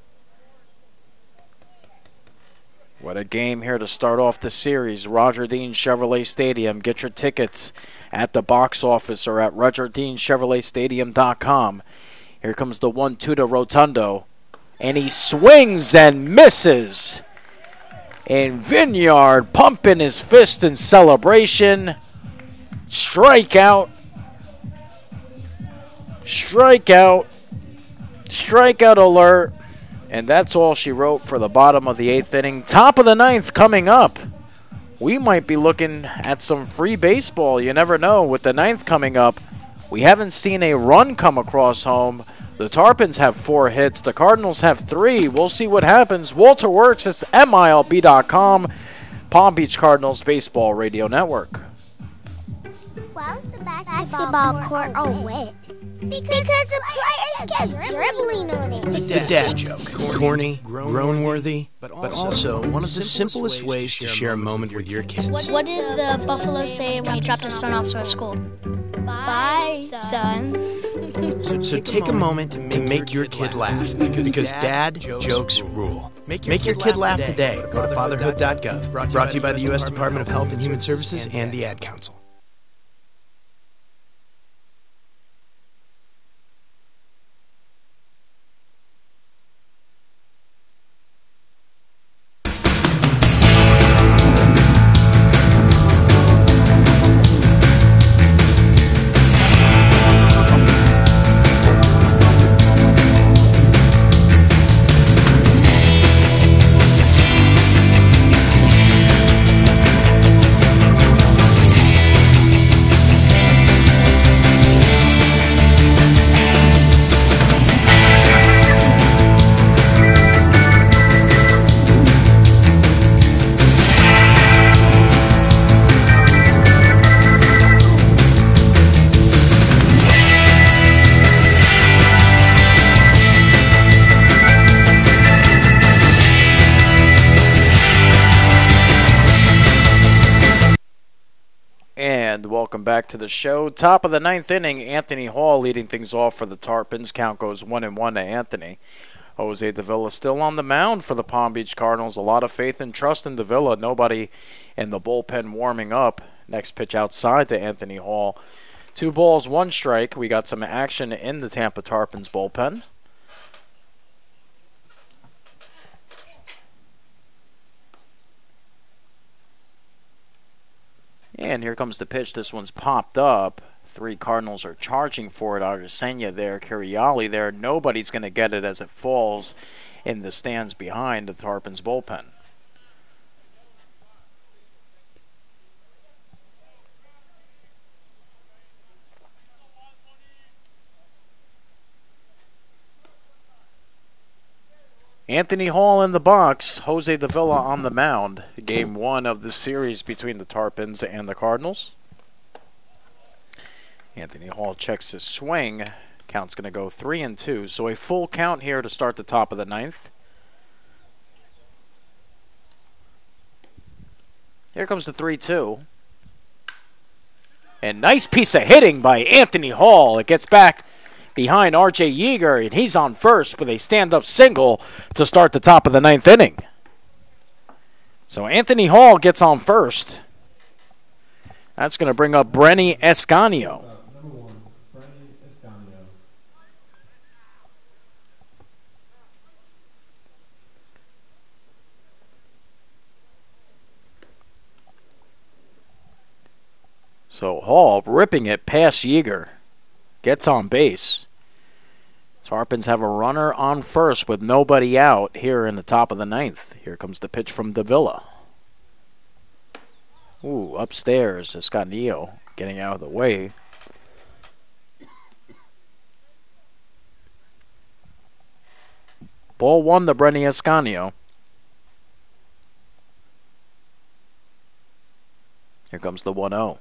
What a game here to start off the series. Roger Dean Chevrolet Stadium. Get your tickets at the box office or at RogerDeanChevroletStadium.com. Here comes the 1-2 to Rotundo. And he swings and misses. And Vineyard pumping his fist in celebration. Strikeout. Strikeout. Strikeout alert. And that's all she wrote for the bottom of the 8th inning. Top of the 9th coming up. We might be looking at some free baseball. You never know. With the 9th coming up, we haven't seen a run come across home. The Tarpons have 4 hits. The Cardinals have 3. We'll see what happens. Walter Works, it's MILB.com. Palm Beach Cardinals Baseball Radio Network. Why's the basketball court all wet? Because the players kept dribbling on it. The dad joke. Corny, groan-worthy, but also one of the simplest ways to share a moment with your kids. What did the buffalo say when he dropped his son off at school? Bye, son. So take a moment to make your kid laugh, because dad jokes rule. Make your kid laugh today. Go to fatherhood.gov. Brought to you by the U.S. Department of Health and Human Services and the Ad Council. Welcome back to the show. Top of the 9th inning, Anthony Hall leading things off for the Tarpons. Count goes 1-1 to Anthony. Jose Davila still on the mound for the Palm Beach Cardinals. A lot of faith and trust in Davila. Nobody in the bullpen warming up. Next pitch outside to Anthony Hall. 2 balls, 1 strike. We got some action in the Tampa Tarpons bullpen. And here comes the pitch. This one's popped up. 3 Cardinals are charging for it. Argesenia there, Kiriali there. Nobody's going to get it as it falls in the stands behind the Tarpons bullpen. Anthony Hall in the box, Jose Davila on the mound. Game 1 of the series between the Tarpons and the Cardinals. Anthony Hall checks his swing. Count's going to go 3-2. So a full count here to start the top of the 9th. Here comes the 3-2. And nice piece of hitting by Anthony Hall. It gets back behind R.J. Yeager, and he's on first with a stand-up single to start the top of the 9th inning. So Anthony Hall gets on first. That's going to bring up Brenny Escanio. Number 1, Brenny Escanio. So Hall ripping it past Yeager. Gets on base. Tarpons have a runner on first with nobody out here in the top of the ninth. Here comes the pitch from Davila. Ooh, upstairs, Escanio getting out of the way. Ball one to Brenny Escanio. Here comes the 1-0.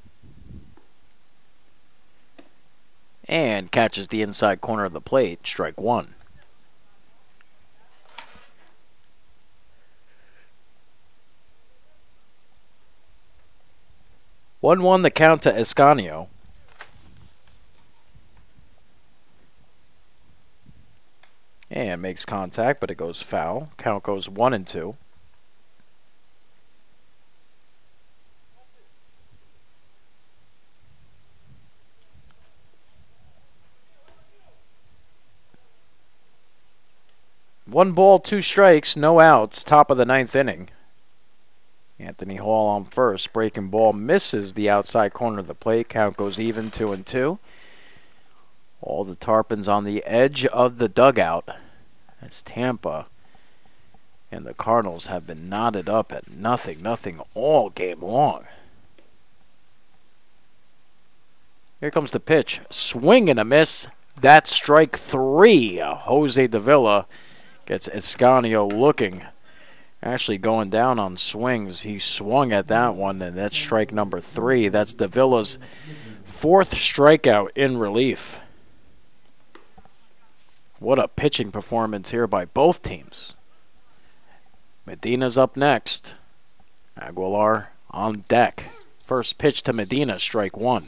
And catches the inside corner of the plate. Strike one. One the count to Escanio. And makes contact, but it goes foul. Count goes 1-2. One ball, two strikes, no outs, top of the ninth inning. Anthony Hall on first. Breaking ball misses the outside corner of the plate. Count goes even, 2-2. All the Tarpons on the edge of the dugout as Tampa and the Cardinals have been knotted up at nothing all game long. Here comes the pitch. Swing and a miss. That's strike three. Jose Davila gets Escanio looking. Actually going down on swings. He swung at that one, and that's strike number three. That's Davila's fourth strikeout in relief. What a pitching performance here by both teams. Medina's up next. Aguilar on deck. First pitch to Medina, strike one.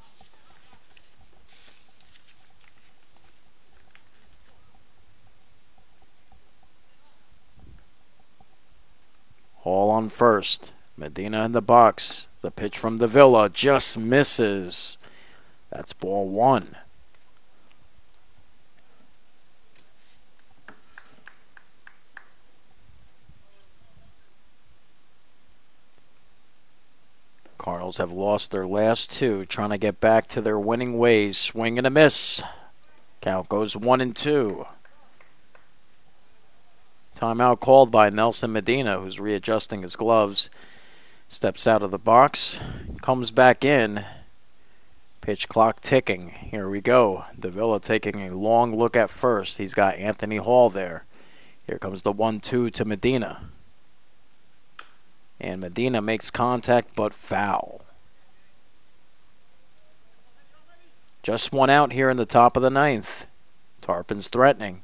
Hall on first. Medina in the box. The pitch from Davila just misses. That's ball one. Cardinals have lost their last two, trying to get back to their winning ways. Swing and a miss. Count goes 1-2. Timeout called by Nelson Medina, who's readjusting his gloves. Steps out of the box, comes back in. Pitch clock ticking. Here we go. Davila taking a long look at first. He's got Anthony Hall there. Here comes the 1-2 to Medina. And Medina makes contact, but foul. Just one out here in the top of the ninth. Tarpons threatening.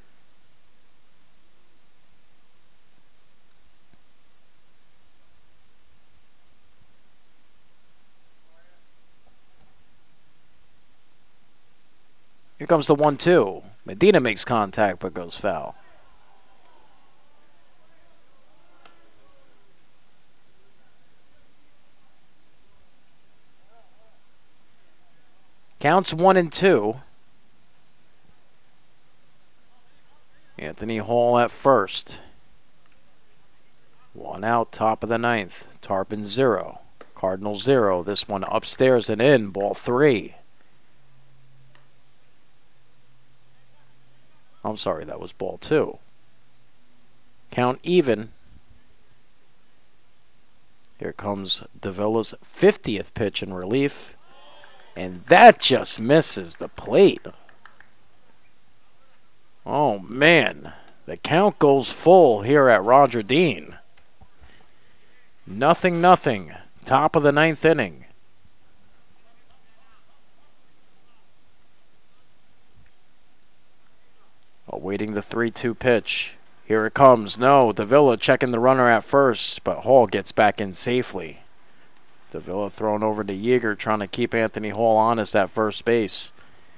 Here comes the 1-2. Medina makes contact, but goes foul. Counts 1-2. Anthony Hall at first. One out, top of the ninth. Tarpon 0. Cardinals 0. This one upstairs and in. Ball 3. I'm sorry, that was ball 2. Count even. Here comes Davila's 50th pitch in relief. And that just misses the plate. Oh, man. The count goes full here at Roger Dean. 0-0. Top of the ninth inning. Awaiting the 3-2 pitch. Here it comes. No, Davila checking the runner at first, but Hall gets back in safely. Davila thrown over to Yeager, trying to keep Anthony Hall honest at first base.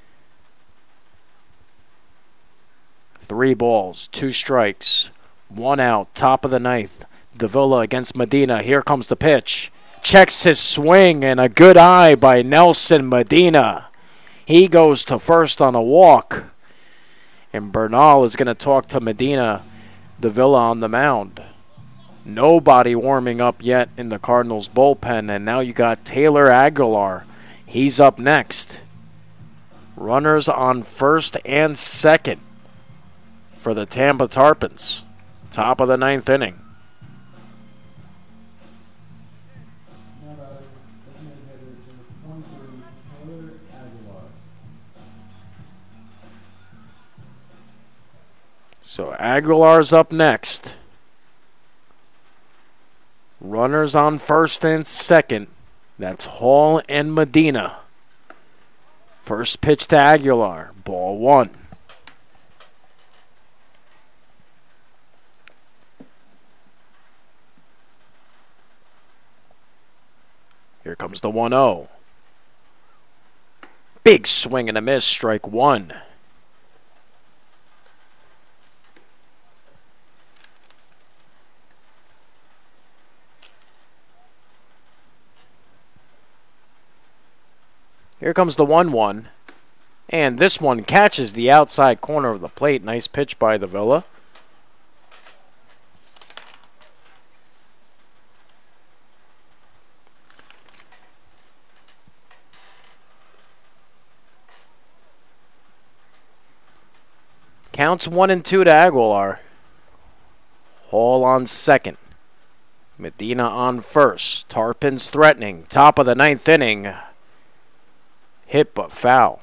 3 balls, 2 strikes, 1 out, top of the ninth. Davila against Medina. Here comes the pitch. Checks his swing, and a good eye by Nelson Medina. He goes to first on a walk. And Bernal is going to talk to Medina. Davila on the mound. Nobody warming up yet in the Cardinals bullpen, and now you got Taylor Aguilar. He's up next. Runners on first and second for the Tampa Tarpons. Top of the 9th inning. So Aguilar's up next. Runners on first and second. That's Hall and Medina. First pitch to Aguilar. Ball 1. Here comes the 1-0. Big swing and a miss. Strike 1. Here comes the 1-1. And this one catches the outside corner of the plate. Nice pitch by the Villa. Counts 1-2 to Aguilar. Hall on second. Medina on first. Tarpons threatening. Top of the 9th inning. Hit but foul.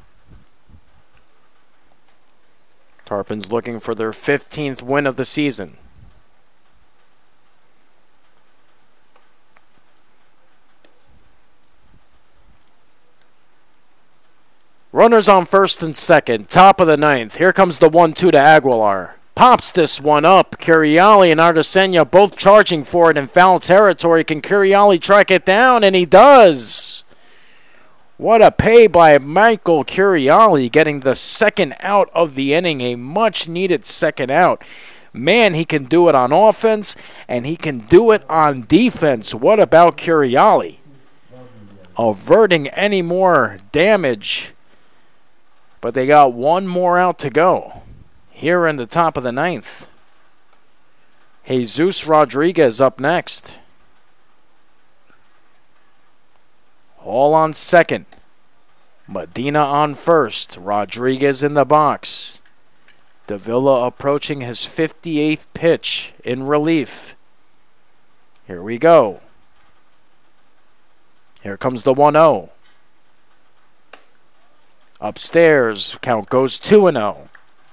Tarpons looking for their 15th win of the season. Runners on first and second. Top of the 9th. Here comes the 1-2 to Aguilar. Pops this one up. Curiali and Artesania both charging for it in foul territory. Can Curiali track it down? And he does. What a pay by Michael Curiali, getting the second out of the inning, a much-needed second out. Man, he can do it on offense, and he can do it on defense. What about Curiali? Averting any more damage, but they got one more out to go here in the top of the 9th. Jesus Rodriguez up next. Hall on second. Medina on first. Rodriguez in the box. Davila approaching his 58th pitch in relief. Here we go. Here comes the 1-0. Upstairs, count goes 2-0.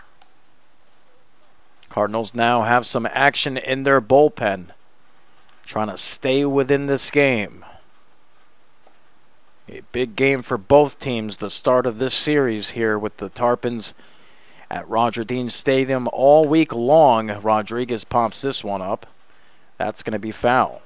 Cardinals now have some action in their bullpen, trying to stay within this game. A big game for both teams, the start of this series here with the Tarpons at Roger Dean Stadium all week long. Rodriguez pops this one up. That's going to be foul.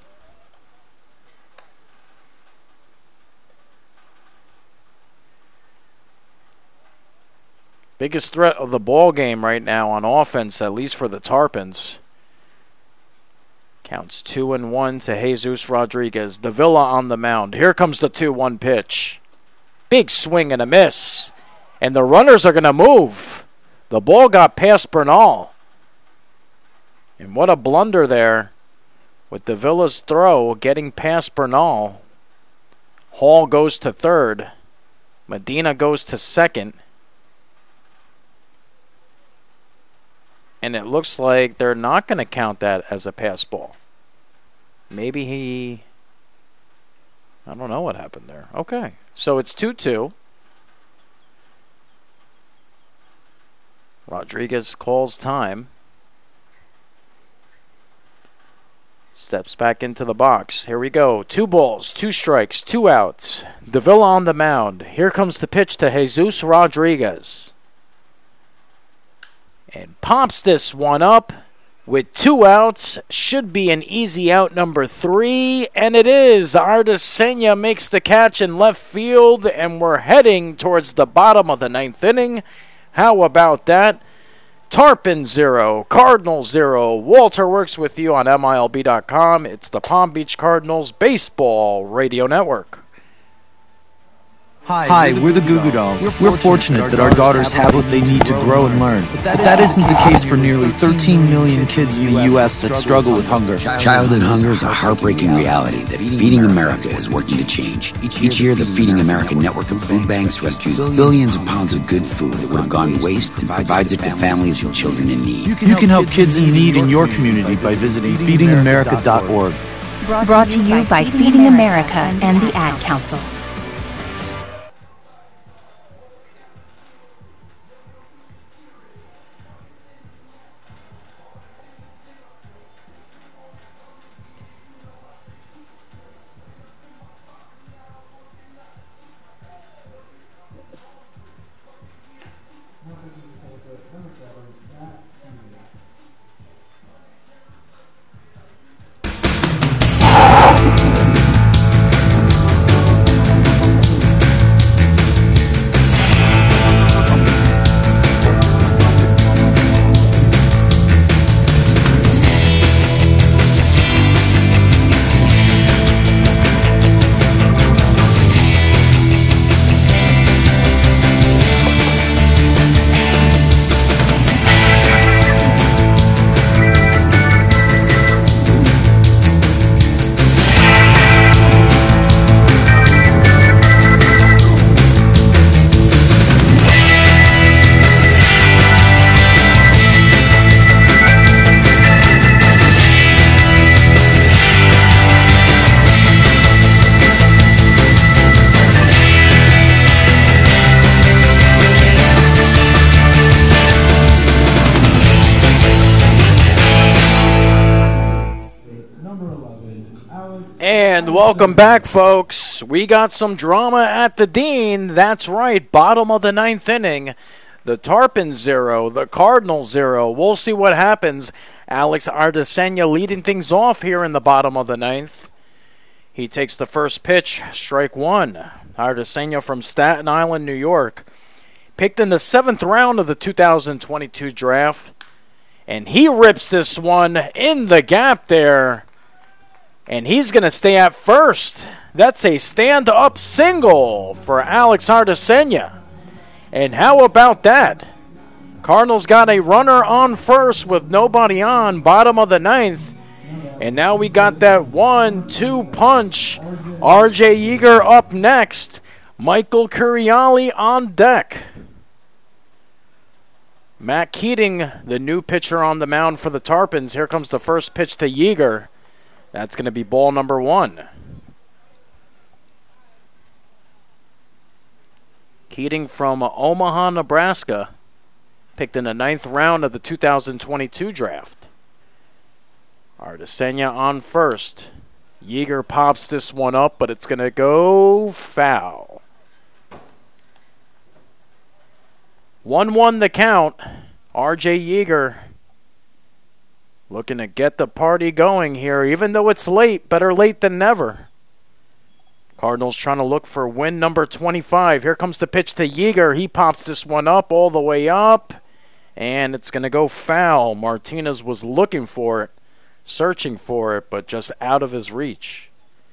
Biggest threat of the ball game right now on offense, at least for the Tarpons. Counts 2-1 to Jesus Rodriguez. Davila on the mound. Here comes the 2-1 pitch. Big swing and a miss. And the runners are going to move. The ball got past Bernal. And what a blunder there with Davila's throw getting past Bernal. Hall goes to third. Medina goes to second. And it looks like they're not going to count that as a pass ball. Maybe I don't know what happened there. Okay. So it's 2-2. Rodriguez calls time. Steps back into the box. Here we go. 2 balls, 2 strikes, 2 outs. Davila on the mound. Here comes the pitch to Jesus Rodriguez. And pops this one up with 2 outs. Should be an easy out number 3. And it is. Artesania makes the catch in left field. And we're heading towards the bottom of the 9th inning. How about that? Tarpon 0, Cardinals 0. Walter works with you on MILB.com. It's the Palm Beach Cardinals Baseball Radio Network. Hi, we're the Goo Goo Dolls. We're fortunate that our daughters have what they need to grow and learn. But that isn't the case for nearly 13 million kids in the U.S. that struggle with hunger. Childhood hunger is a heartbreaking reality that Feeding America is working to change. Each year, the Feeding America network of food banks rescues billions of pounds of good food that would have gone to waste and provides it to families and children in need. You can help kids in need in your community by visiting feedingamerica.org. Brought to you by Feeding America and the Ad Council. And welcome back, folks. We got some drama at the Dean. That's right, bottom of the ninth inning. The Tarpons 0, the Cardinals 0. We'll see what happens. Alex Ardesenya leading things off here in the bottom of the ninth. He takes the first pitch, strike one. Ardesenya from Staten Island, New York. Picked in the 7th round of the 2022 draft. And he rips this one in the gap there. And he's going to stay at first. That's a stand-up single for Alex Ardesenya. And how about that? Cardinals got a runner on first with nobody on, bottom of the ninth. And now we got that 1-2 punch. R.J. Yeager up next. Michael Curiali on deck. Matt Keating, the new pitcher on the mound for the Tarpons. Here comes the first pitch to Yeager. That's going to be ball number 1. Keating from Omaha, Nebraska. Picked in the 9th round of the 2022 draft. Ardesenya on first. Yeager pops this one up, but it's going to go foul. 1-1 the count. R.J. Yeager looking to get the party going here, even though it's late. Better late than never. Cardinals trying to look for win number 25. Here comes the pitch to Yeager. He pops this one up all the way up, and it's going to go foul. Martinez was looking for it, searching for it, but just out of his reach.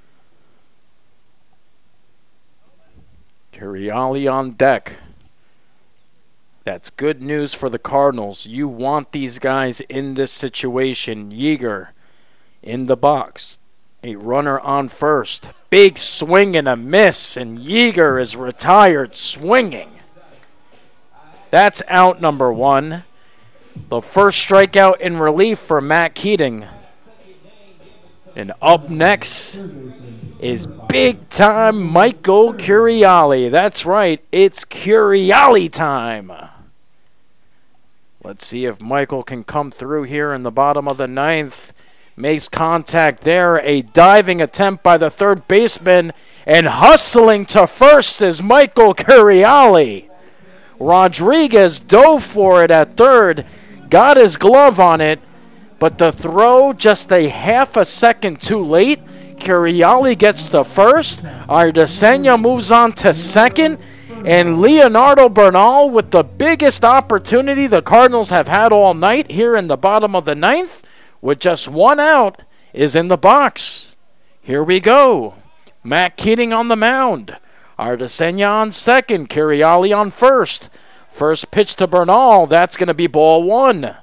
Curiali on deck. That's good news for the Cardinals. You want these guys in this situation. Yeager in the box. A runner on first. Big swing and a miss, and Yeager is retired swinging. That's out number 1. The first strikeout in relief for Matt Keating. And up next is big-time Michael Curiali. That's right, it's Curiali time. Let's see if Michael can come through here in the bottom of the 9th. Makes contact there. A diving attempt by the third baseman. And hustling to first is Michael Curiali. Rodriguez dove for it at third. Got his glove on it. But the throw just a half a second too late. Curiali gets to first. Ardesenya moves on to second. And Leonardo Bernal with the biggest opportunity the Cardinals have had all night here in the bottom of the 9th. With just one out, is in the box. Here we go. Matt Keating on the mound. Ardesenya on second. Curiali on first. First pitch to Bernal. That's going to be ball one.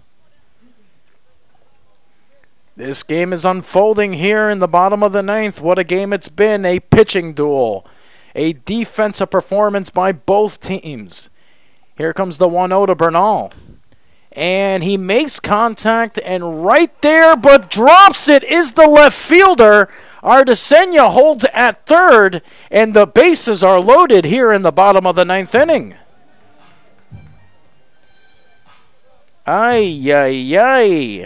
This game is unfolding here in the bottom of the ninth. What a game it's been. A pitching duel. A defensive performance by both teams. Here comes the 1-0 to Bernal. And he makes contact, and right there, but drops it, is the left fielder. Ardesenya holds at third, and the bases are loaded here in the bottom of the ninth inning. Ay.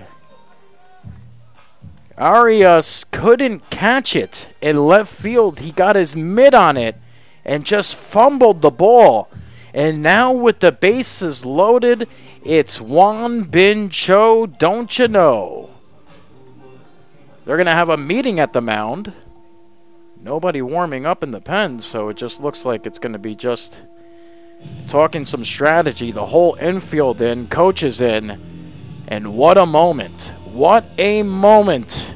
Arias couldn't catch it in left field. He got his mitt on it and just fumbled the ball. And now with the bases loaded, it's Won Bin Cho, don't you know? They're going to have a meeting at the mound. Nobody warming up in the pen, so it just looks like it's going to be just talking some strategy. The whole infield in, coaches in, and what a moment. What a moment.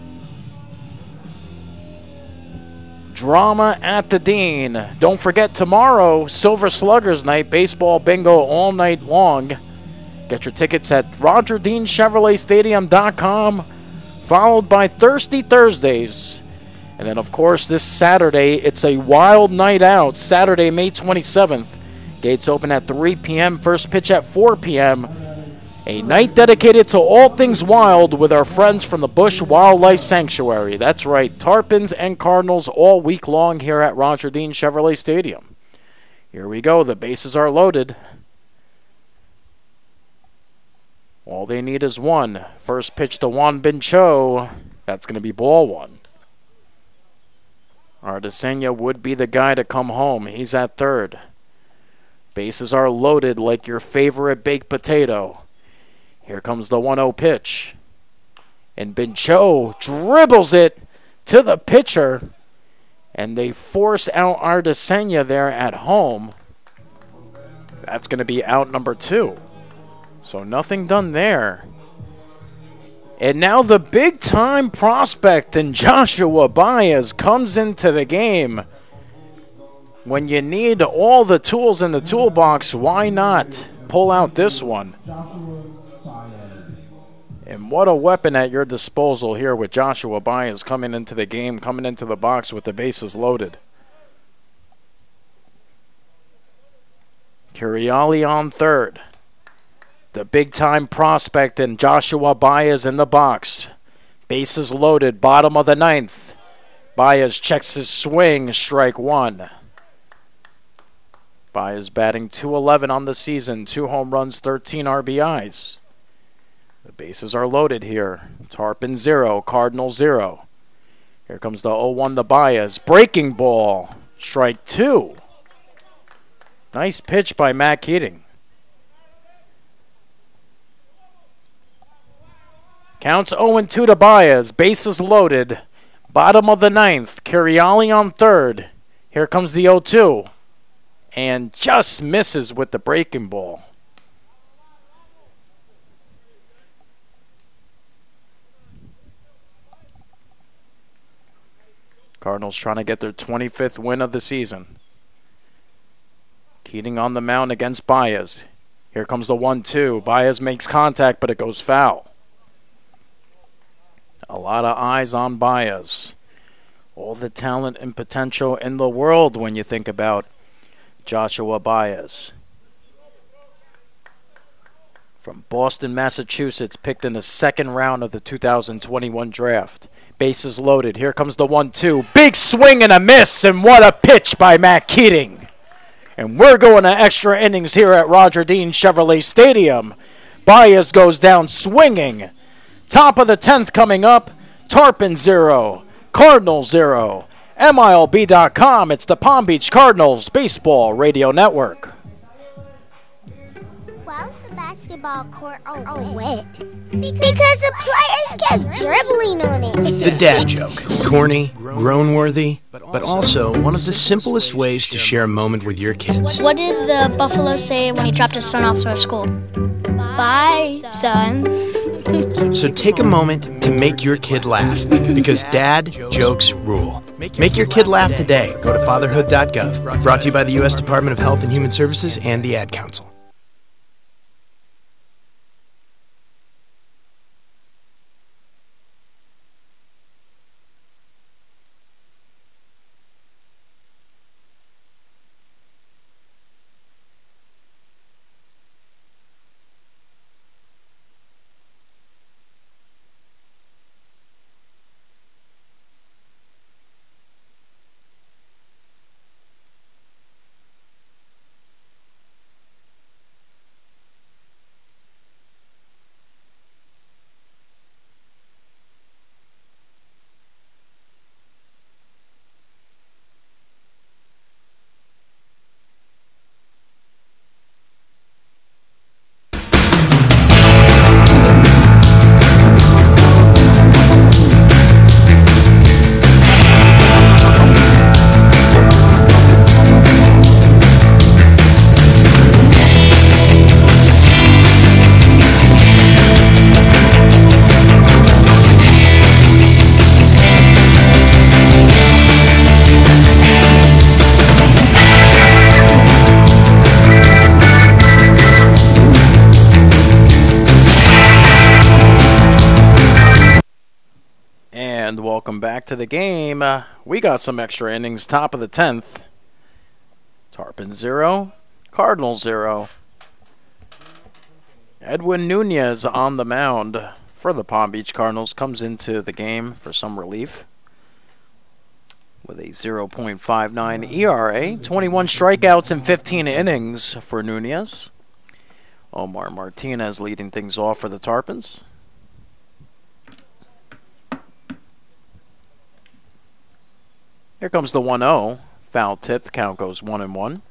Drama at the Dean. Don't forget, tomorrow, Silver Sluggers night, baseball bingo all night long. Get your tickets at RogerDeanChevroletStadium.com, followed by Thirsty Thursdays. And then, of course, this Saturday, it's a wild night out. Saturday, May 27th. Gates open at 3 p.m., first pitch at 4 p.m., a night dedicated to all things wild with our friends from the Bush Wildlife Sanctuary. That's right, Tarpons and Cardinals all week long here at Roger Dean Chevrolet Stadium. Here we go, the bases are loaded. All they need is one. First pitch to Won Bin Cho. That's going to be ball one. Ardesenya would be the guy to come home. He's at third. Bases are loaded like your favorite baked potato. Here comes the 1-0 pitch. And Bin Cho dribbles it to the pitcher. And they force out Ardesenya there at home. That's going to be out number 2. So nothing done there. And now the big-time prospect in Joshua Baez comes into the game. When you need all the tools in the toolbox, why not pull out this one? And what a weapon at your disposal here with Joshua Baez coming into the game, coming into the box with the bases loaded. Curiali on third. The big-time prospect and Joshua Baez in the box. Bases loaded, bottom of the ninth. Baez checks his swing, strike one. Baez batting .211 on the season, 2 home runs, 13 RBIs. The bases are loaded here. Tarpon 0, Cardinal 0. Here comes the 0-1 to Baez. Breaking ball. Strike 2. Nice pitch by Matt Keating. Counts 0-2 to Baez. Bases loaded. Bottom of the ninth. Curiali on third. Here comes the 0-2. And just misses with the breaking ball. Cardinals trying to get their 25th win of the season. Keating on the mound against Baez. Here comes the 1-2. Baez makes contact, but it goes foul. A lot of eyes on Baez. All the talent and potential in the world when you think about Joshua Baez. From Boston, Massachusetts, picked in the second round of the 2021 draft. Bases loaded. Here comes the 1-2. Big swing and a miss, and what a pitch by Matt Keating. And we're going to extra innings here at Roger Dean Chevrolet Stadium. Baez goes down swinging. Top of the 10th coming up. Tarpon 0, Cardinals 0. MILB.com. It's the Palm Beach Cardinals Baseball Radio Network. Why was the basketball court all wet? Because the players kept dribbling on it. The dad joke. Corny, groan-worthy, but also one of the simplest ways to share a moment with your kids. What did the buffalo say when he dropped his son off to school? Bye, son. So take a moment to make your kid laugh, because dad jokes rule. Make your kid laugh today. Go to fatherhood.gov. Brought to you by the U.S. Department of Health and Human Services and the Ad Council. And welcome back to the game. We got some extra innings. Top of the 10th. Tarpon 0, Cardinals 0. Edwin Nunez on the mound for the Palm Beach Cardinals. Comes into the game for some relief with a 0.59 ERA. 21 strikeouts in 15 innings for Nunez. Omar Martinez leading things off for the Tarpons. Here comes the 1-0. Foul tip. The count goes 1-1.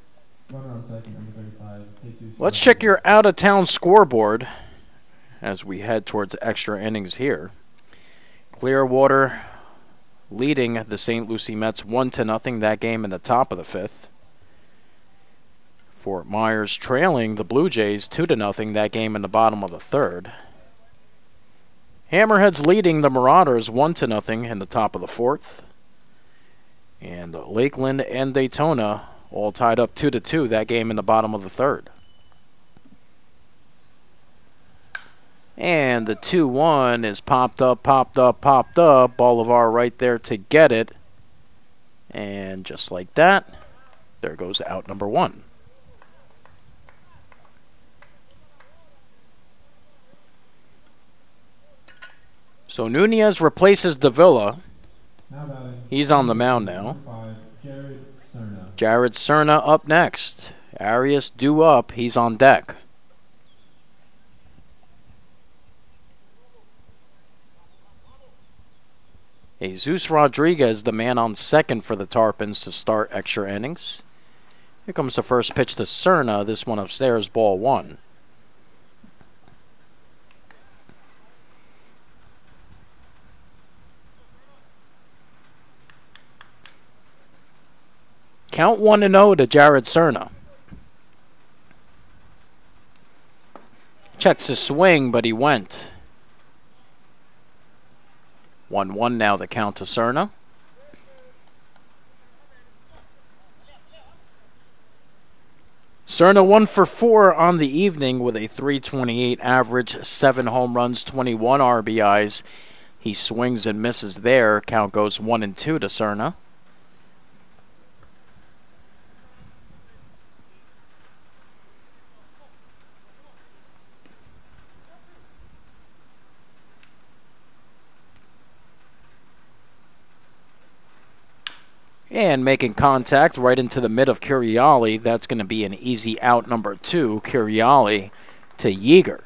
Let's check your out-of-town scoreboard as we head towards extra innings here. Clearwater leading the St. Lucie Mets 1-0 that game in the top of the 5th. Fort Myers trailing the Blue Jays 2-0 that game in the bottom of the 3rd. Hammerheads leading the Marauders 1-0 in the top of the 4th. And Lakeland and Daytona all tied up 2-2 that game in the bottom of the 3rd. And the 2-1 is popped up. Bolivar right there to get it. And just like that, there goes out number 1. So Nunez replaces Davila. He's on the mound now. Jared Cerna up next. Arias due up. He's on deck. Jesus Rodriguez, the man on second for the Tarpons to start extra innings. Here comes the first pitch to Cerna. This one upstairs, ball 1. Count 1-0 to Jared Cerna. Checks his swing, but he went. 1-1 now the count to Cerna. Cerna 1 for 4 on the evening with a .328 average, 7 home runs, 21 RBIs. He swings and misses there. Count goes 1-2 to Cerna. And making contact right into the mid of Curiali. That's going to be an easy out number 2. Curiali to Yeager.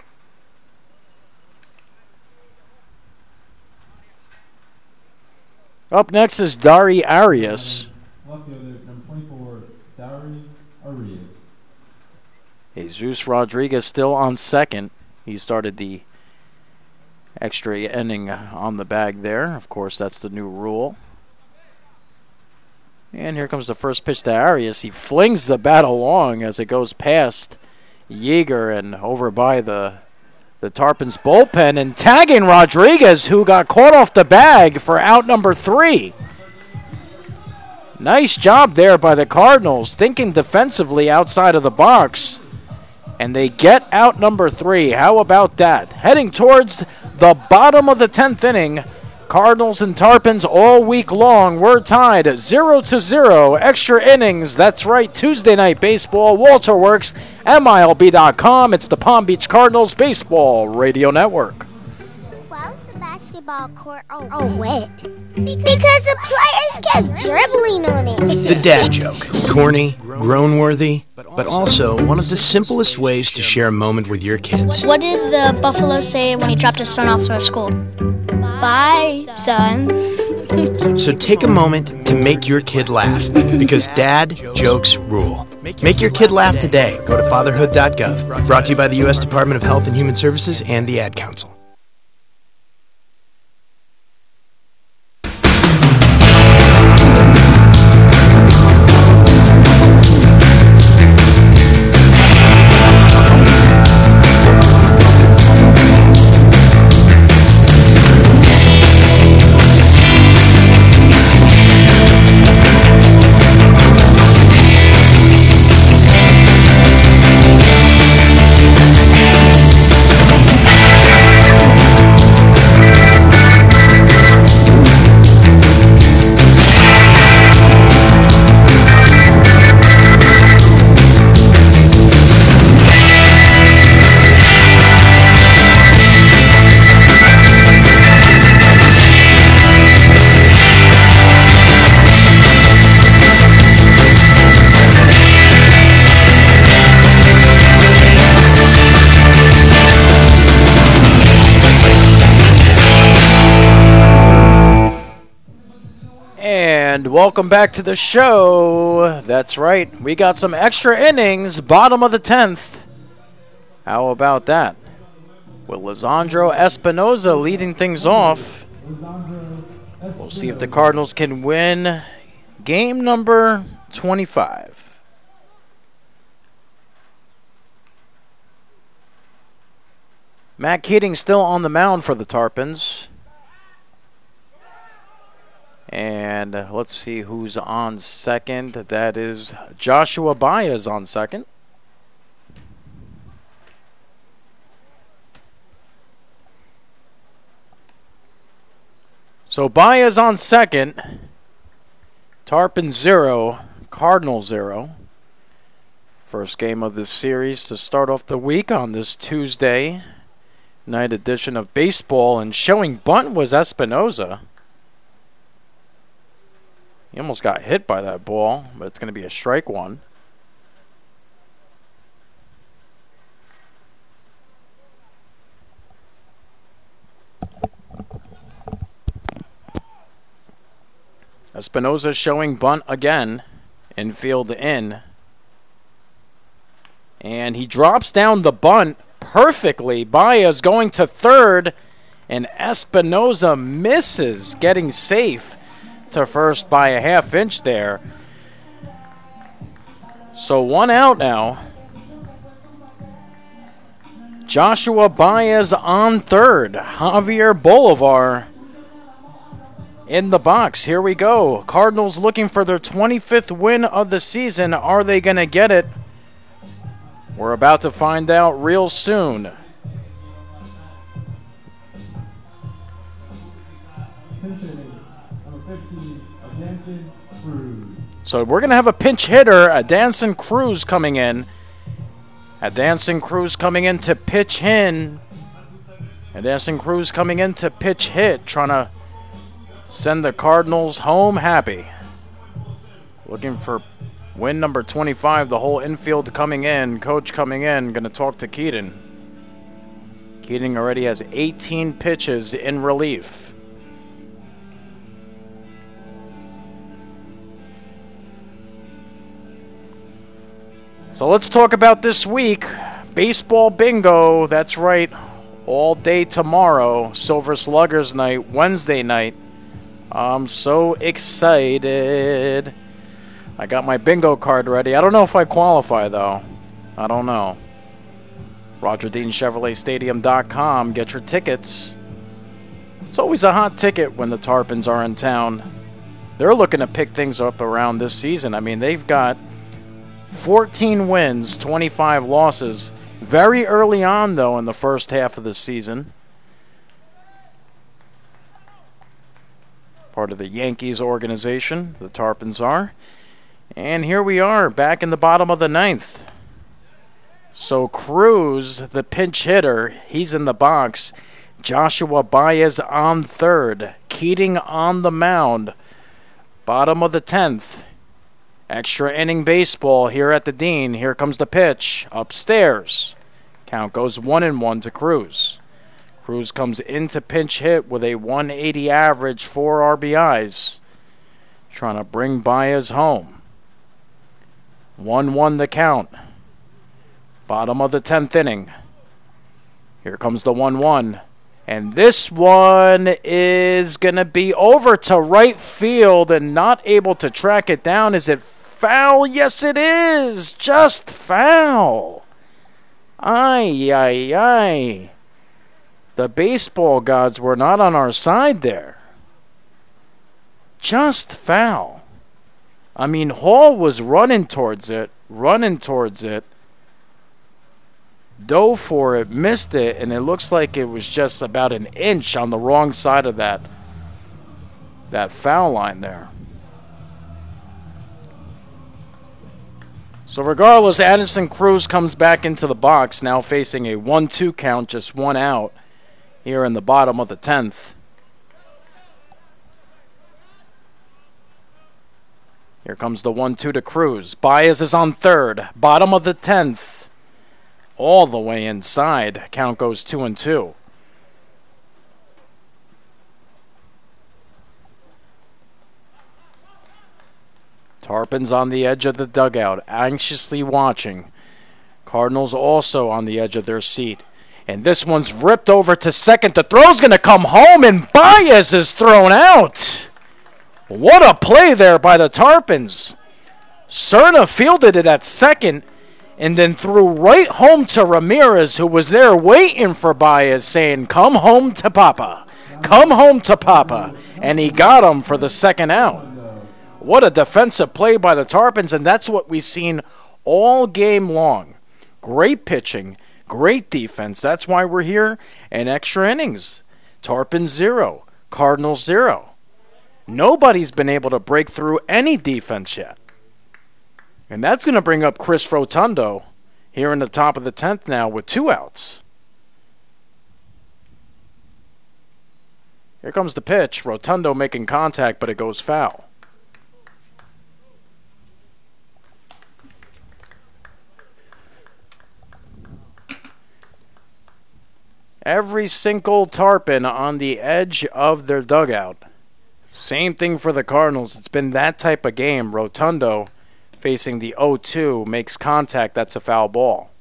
Up next is Dari Arias. Left fielder, number 24, Dari Arias. Jesus Rodriguez still on second. He started the extra inning on the bag there. Of course, that's the new rule. And here comes the first pitch to Arias. He flings the bat along as it goes past Yeager and over by the Tarpons bullpen and tagging Rodriguez, who got caught off the bag for out number 3. Nice job there by the Cardinals, thinking defensively outside of the box. And they get out number 3. How about that? Heading towards the bottom of the 10th inning. Cardinals and Tarpons all week long. We're tied 0-0. Extra innings. That's right. Tuesday Night Baseball. Walter Works. MILB.com. It's the Palm Beach Cardinals Baseball Radio Network. Why's the basketball court all wet? Because the players kept dribbling on it. The dad joke. Corny, groan-worthy, but also one of the simplest ways to share a moment with your kids. What did the buffalo say when he dropped his son off to school? Bye, son. So take a moment to make your kid laugh, because dad jokes rule. Make your kid laugh today. Go to fatherhood.gov. Brought to you by the U.S. Department of Health and Human Services and the Ad Council. Welcome back to the show. That's right. We got some extra innings, bottom of the 10th. How about that? With Lisandro Espinoza leading things off. We'll see if the Cardinals can win game number 25. Matt Keating still on the mound for the Tarpons. And let's see who's on second. That is Joshua Baez on second. So Baez on second. Tarpon 0, Cardinal 0. First game of this series to start off the week on this Tuesday night edition of baseball. And showing bunt was Espinoza. He almost got hit by that ball, but it's going to be a strike one. Espinoza showing bunt again. Infield in. And he drops down the bunt perfectly. Baez going to third. And Espinoza misses, getting safe to first by a half inch there. So one out now. Joshua Baez on third. Javier Bolivar in the box. Here we go. Cardinals looking for their 25th win of the season. Are they going to get it? We're about to find out real soon. So we're going to have a pinch hitter, Adanson Cruz coming in. Adanson Cruz coming in to pitch in. Adanson Cruz coming in to pitch hit, trying to send the Cardinals home happy. Looking for win number 25, the whole infield coming in. Coach coming in, going to talk to Keating. Keating already has 18 pitches in relief. So let's talk about this week. Baseball bingo, that's right. All day tomorrow. Silver Sluggers night, Wednesday night. I'm so excited. I got my bingo card ready. I don't know if I qualify, though. I don't know. RogerDeanChevroletStadium.com. Get your tickets. It's always a hot ticket when the Tarpons are in town. they're looking to pick things up around this season. I mean, they've got 14 wins, 25 losses. Very early on, though, in the first half of the season. Part of the Yankees organization, the Tarpons are. And here we are, back in the bottom of the ninth. So Cruz, the pinch hitter, he's in the box. Joshua Baez on third. Keating on the mound. Bottom of the 10th. Extra inning baseball here at the Dean. Here comes the pitch. Upstairs. Count goes 1-1 to Cruz. Cruz comes into pinch hit with a 180 average, 4 RBIs. Trying to bring Baez home. 1-1 the count. Bottom of the 10th inning. Here comes the 1-1. And this one is going to be over to right field and not able to track it down. Is it foul? Yes, it is. Just foul. Ay, ay, ay. The baseball gods were not on our side there. Just foul. I mean, Hall was running towards it. Dove for it, missed it, and it looks like it was just about an inch on the wrong side of that foul line there. So regardless, Addison Cruz comes back into the box, now facing a 1-2 count, just 1 out here in the bottom of the 10th. Here comes the 1-2 to Cruz. Baez is on third, bottom of the 10th. All the way inside. Count goes 2-2. Tarpons on the edge of the dugout, anxiously watching. Cardinals also on the edge of their seat. And this one's ripped over to second. The throw's going to come home, and Baez is thrown out. What a play there by the Tarpons. Cerna fielded it at second, and then threw right home to Ramirez, who was there waiting for Baez, saying, "Come home to Papa. Come home to Papa." And he got him for the second out. What a defensive play by the Tarpons, and that's what we've seen all game long. Great pitching, great defense. That's why we're here. And extra innings. Tarpons 0, Cardinals 0. Nobody's been able to break through any defense yet. And that's going to bring up Chris Rotundo here in the top of the 10th now with 2 outs. Here comes the pitch. Rotundo making contact, but it goes foul. Every single Tarpon on the edge of their dugout. Same thing for the Cardinals. It's been that type of game. Rotundo facing the 0-2, makes contact, that's a foul ball.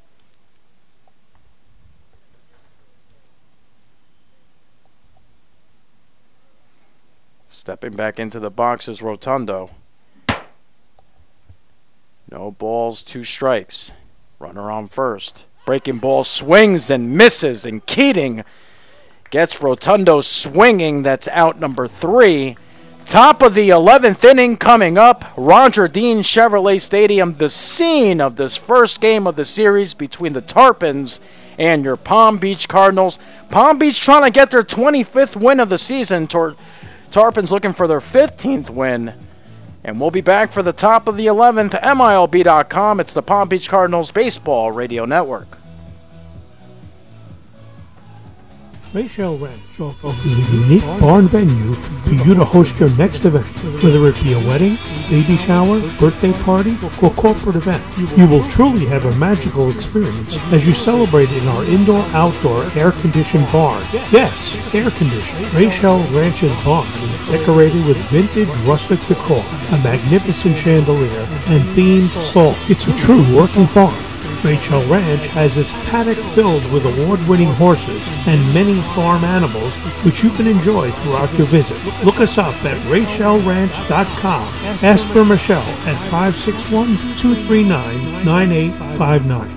Stepping back into the box is Rotundo. No balls, 2 strikes. Runner on first. Breaking ball swings and misses, and Keating gets Rotundo swinging. That's out number 3. Top of the 11th inning coming up. Roger Dean Chevrolet Stadium, the scene of this first game of the series between the Tarpons and your Palm Beach Cardinals. Palm Beach trying to get their 25th win of the season. Tarpons looking for their 15th win. And we'll be back for the top of the 11th. MILB.com. It's the Palm Beach Cardinals Baseball Radio Network. Raychelle Ranch offers a unique barn venue for you to host your next event, whether it be a wedding, baby shower, birthday party, or corporate event. You will truly have a magical experience as you celebrate in our indoor-outdoor air-conditioned barn. Yes, air-conditioned. Raychelle Ranch's barn is decorated with vintage rustic decor, a magnificent chandelier, and themed stalls. It's a true working farm. Raychelle Ranch has its paddock filled with award-winning horses and many farm animals which you can enjoy throughout your visit. Look us up at RaychelleRanch.com. Ask for Michelle at 561-239-9859.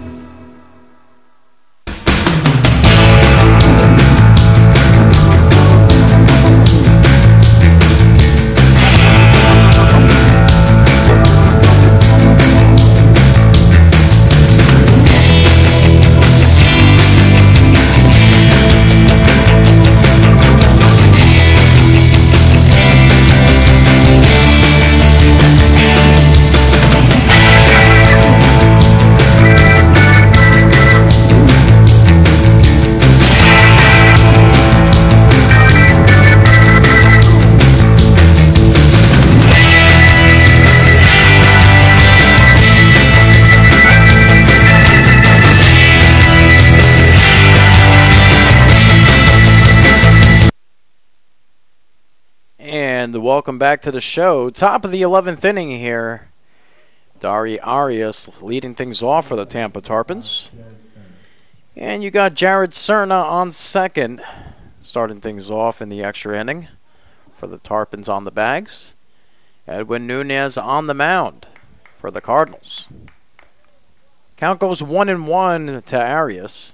And welcome back to the show. Top of the 11th inning here. Dari Arias leading things off for the Tampa Tarpons. And you got Jared Cerna on second, starting things off in the extra inning for the Tarpons on the bags. Edwin Nunez on the mound for the Cardinals. Count goes 1-1 to Arias.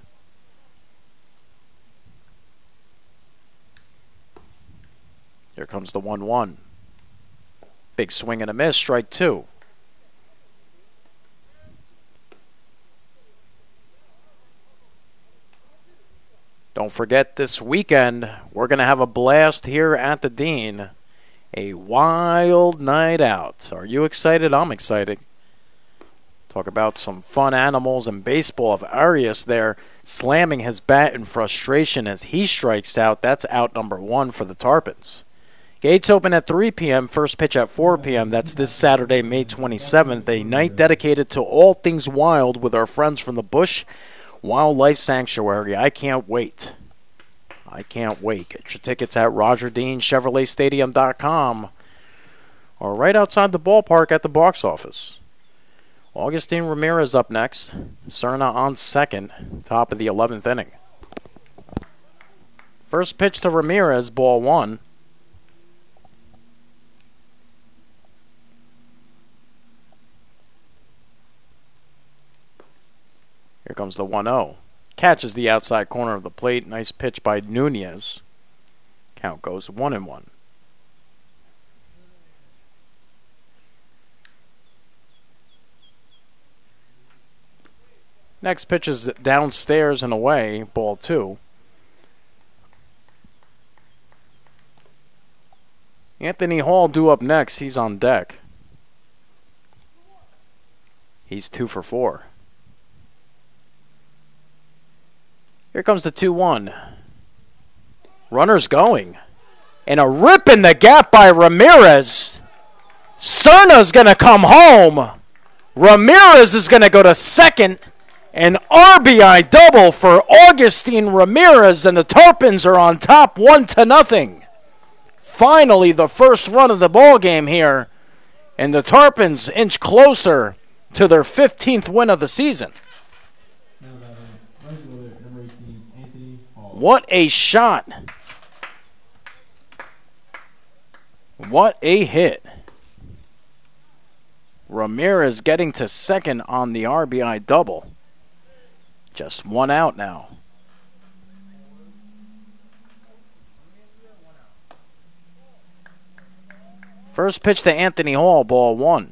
Here comes the 1-1. Big swing and a miss, strike two. Don't forget this weekend, we're going to have a blast here at the Dean. A wild night out. Are you excited? I'm excited. Talk about some fun animals and baseball of Arias there slamming his bat in frustration as he strikes out. That's out number one for the Tarpons. Gates open at 3 p.m., first pitch at 4 p.m. That's this Saturday, May 27th, a night dedicated to all things wild with our friends from the Busch Wildlife Sanctuary. I can't wait. I can't wait. Get your tickets at RogerDeanChevroletStadium.com or right outside the ballpark at the box office. Augustine Ramirez up next. Cerna on second, top of the 11th inning. First pitch to Ramirez, ball one. Here comes the 1-0. Catches the outside corner of the plate. Nice pitch by Nunez. Count goes 1-1. Next pitch is downstairs and away. Ball two. Anthony Hall due up next. He's on deck. He's 2 for 4. Here comes the 2-1. Runners going. And a rip in the gap by Ramirez. Cerna's going to come home. Ramirez is going to go to second. An RBI double for Augustine Ramirez. And the Tarpons are on top 1-0. Finally, the first run of the ball game here. And the Tarpons inch closer to their 15th win of the season. What a shot. What a hit. Ramirez getting to second on the RBI double. Just one out now. First pitch to Anthony Hall, ball one.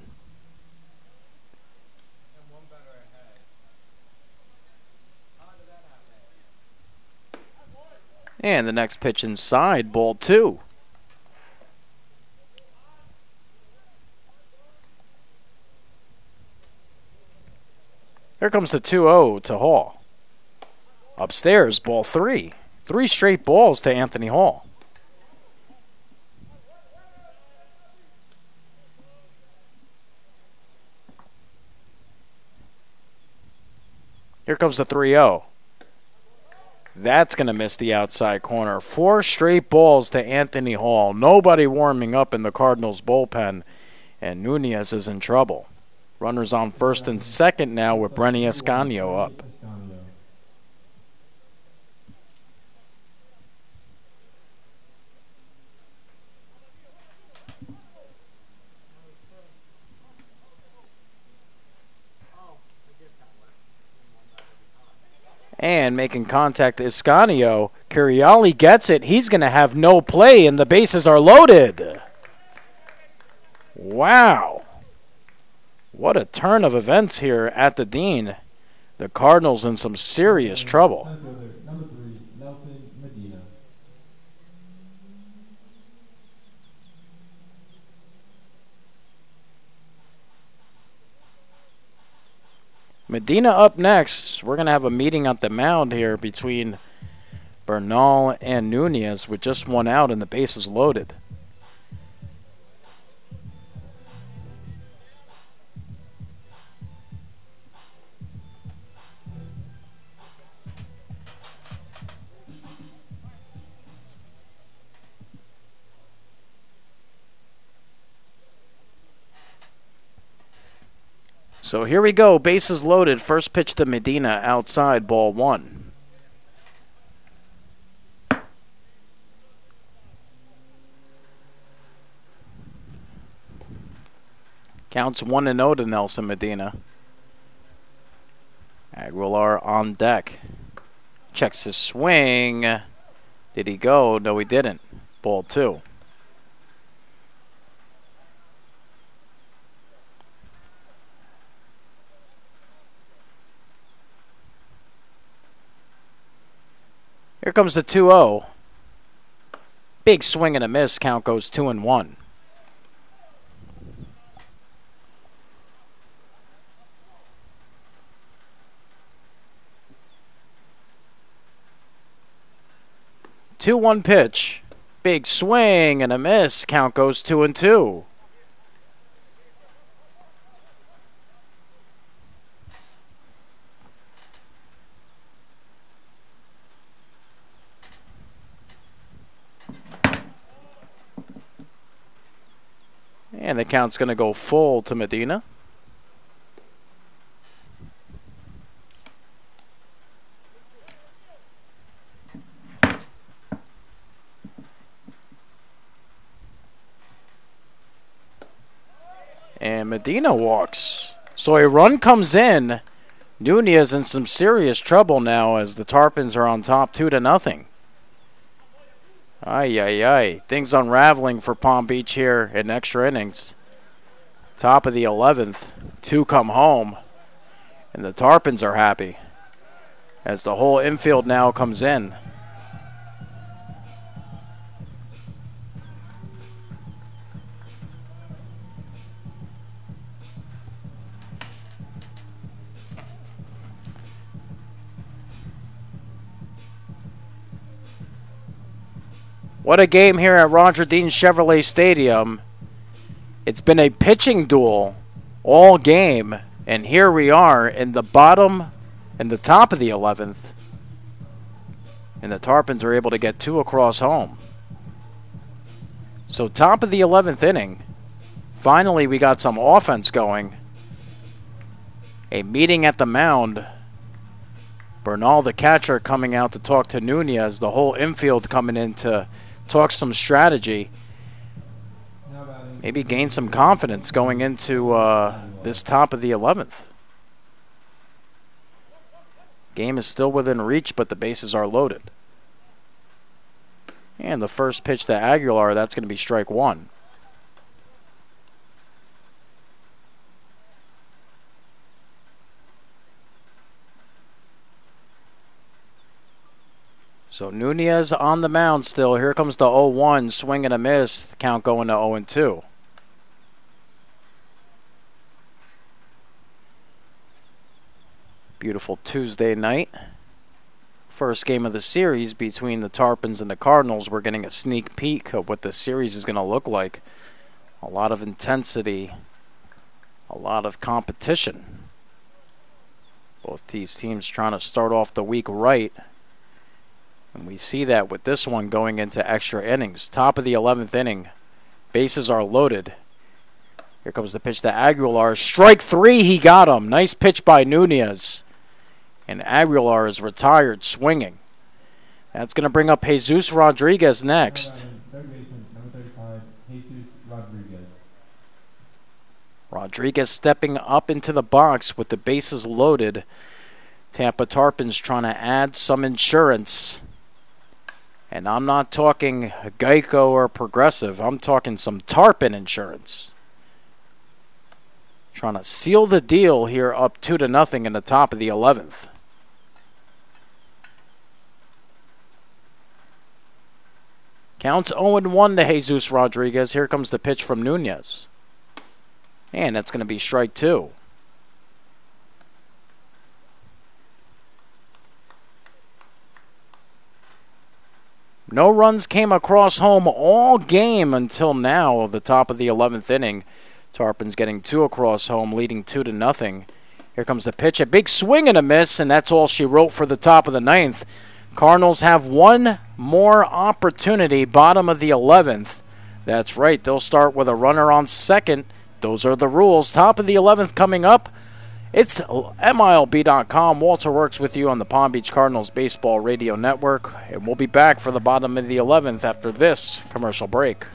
And the next pitch inside, ball two. Here comes the 2-0 to Hall. Upstairs, ball three. 3 straight balls to Anthony Hall. Here comes the 3-0. That's going to miss the outside corner. 4 straight balls to Anthony Hall. Nobody warming up in the Cardinals bullpen. And Nunez is in trouble. Runners on first and second now with Brenny Escanio up. And making contact to Escanio. Curiali gets it. He's going to have no play, and the bases are loaded. Wow. What a turn of events here at the Dean. The Cardinals in some serious trouble. Number 3, Nelson Medina. Medina up next. We're going to have a meeting at the mound here between Bernal and Nunez with just one out and the bases loaded. So here we go. Bases loaded. First pitch to Medina outside, ball 1. Counts 1-0 to Nelson Medina. Aguilar on deck. Checks his swing. Did he go? No, he didn't. Ball 2. Here comes the 2-0. Big swing and a miss. Count goes 2-1. Two-one pitch. Big swing and a miss. Count goes 2-2. And the count's going to go full to Medina. And Medina walks. So a run comes in. Nunez in some serious trouble now as the Tarpons are on top 2-0. Ay. Things unraveling for Palm Beach here in extra innings. Top of the 11th. 2 come home. And the Tarpons are happy as the whole infield now comes in. What a game here at Roger Dean Chevrolet Stadium. It's been a pitching duel all game, and here we are in the top of the 11th, and the Tarpons are able to get 2 across home. So top of the 11th inning, finally we got some offense going. A meeting at the mound. Bernal, the catcher, coming out to talk to Nunez, the whole infield coming in to talk some strategy, maybe gain some confidence going into this top of the 11th. Game is still within reach, but the bases are loaded. And the first pitch to Aguilar, that's going to be strike 1. So Nunez on the mound still. Here comes the 0-1, swing and a miss. Count going to 0-2. Beautiful Tuesday night. First game of the series between the Tarpons and the Cardinals. We're getting a sneak peek of what the series is going to look like. A lot of intensity. A lot of competition. Both these teams trying to start off the week right. And we see that with this one going into extra innings. Top of the 11th inning. Bases are loaded. Here comes the pitch to Aguilar. Strike 3, he got him. Nice pitch by Nunez. And Aguilar is retired swinging. That's going to bring up Jesus Rodriguez next. Third baseman, number 35, Jesus Rodriguez. Rodriguez stepping up into the box with the bases loaded. Tampa Tarpons trying to add some insurance. And I'm not talking Geico or Progressive. I'm talking some Tarpon insurance. Trying to seal the deal here up 2-0 in the top of the 11th. Counts 0-1 to Jesus Rodriguez. Here comes the pitch from Nunez. And that's going to be strike 2. No runs came across home all game until now, the top of the 11th inning. Tarpons getting 2 across home, leading 2-0. Here comes the pitch, a big swing and a miss, and that's all she wrote for the top of the 9th. Cardinals have one more opportunity, bottom of the 11th. That's right, they'll start with a runner on second. Those are the rules. Top of the 11th coming up. It's MILB.com. Walter works with you on the Palm Beach Cardinals Baseball Radio Network, and we'll be back for the bottom of the 11th after this commercial break.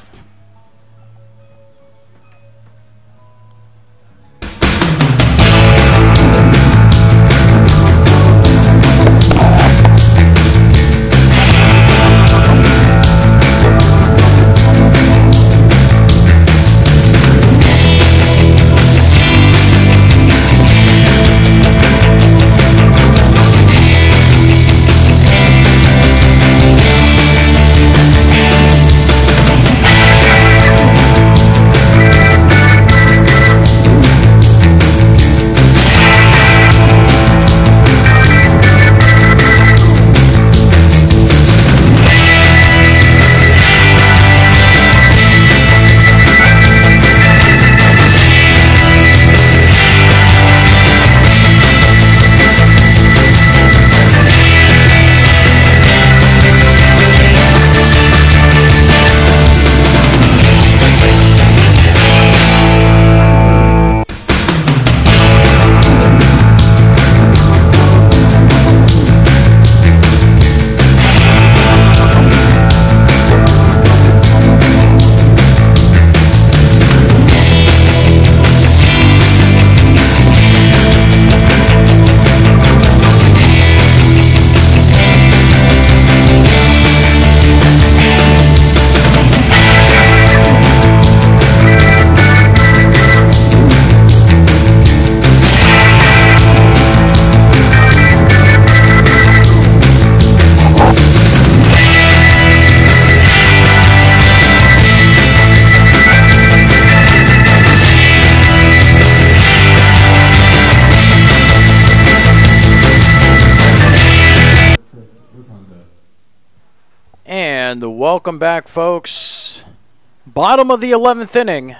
And welcome back, folks. Bottom of the 11th inning.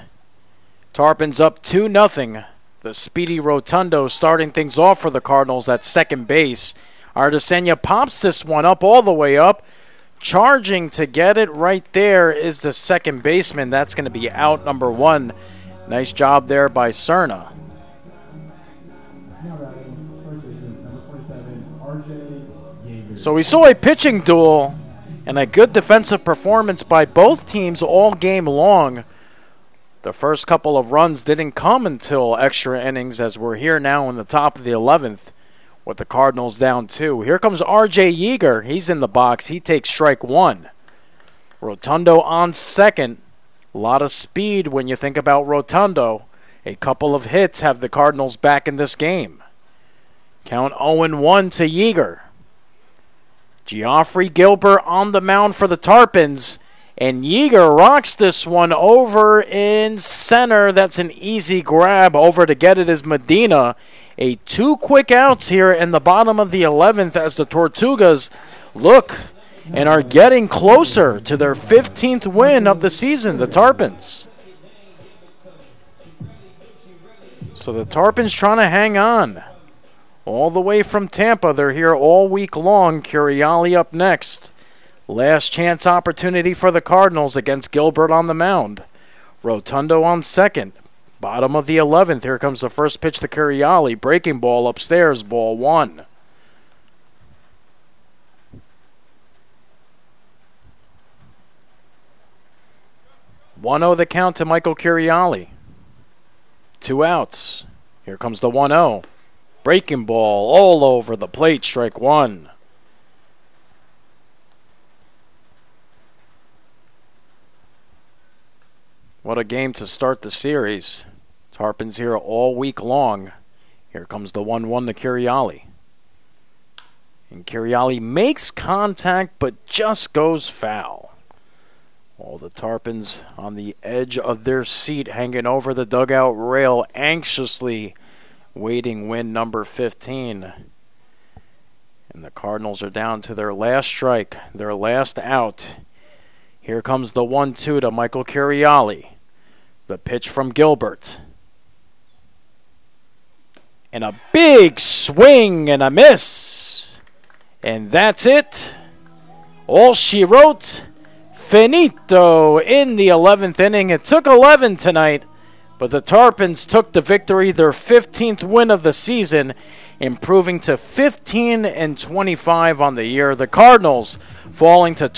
Tarpons up 2-0. The speedy Rotundo starting things off for the Cardinals at second base. Artesania pops this one up all the way up. Charging to get it right there is the second baseman. That's going to be out number one. Nice job there by Cerna. So we saw a pitching duel and a good defensive performance by both teams all game long. The first couple of runs didn't come until extra innings, as we're here now in the top of the 11th with the Cardinals down 2. Here comes R.J. Yeager. He's in the box. He takes strike one. Rotundo on second. A lot of speed when you think about Rotundo. A couple of hits have the Cardinals back in this game. Count 0-1 to Yeager. Geoffrey Gilbert on the mound for the Tarpons. And Yeager rocks this one over in center. That's an easy grab. Over to get it is Medina. Two quick outs here in the bottom of the 11th as the Tortugas look and are getting closer to their 15th win of the season, the Tarpons. So the Tarpons trying to hang on. All the way from Tampa, they're here all week long. Curiali up next. Last chance opportunity for the Cardinals against Gilbert on the mound. Rotundo on second. Bottom of the 11th. Here comes the first pitch to Curiali. Breaking ball upstairs. Ball one. One 0 the count to Michael Curiali. 2 outs. Here comes the 1-0. Breaking ball all over the plate. Strike one. What a game to start the series. Tarpons here all week long. Here comes the 1-1 to Curiali. And Curiali makes contact but just goes foul. All the Tarpons on the edge of their seat, hanging over the dugout rail, anxiously waiting win number 15. And the Cardinals are down to their last strike, their last out. Here comes the 1-2 to Michael Curiali. The pitch from Gilbert. And a big swing and a miss. And that's it. All she wrote, finito in the 11th inning. It took 11 tonight, But the Tarpons took the victory, their 15th win of the season, improving to 15-25 on the year. The Cardinals falling to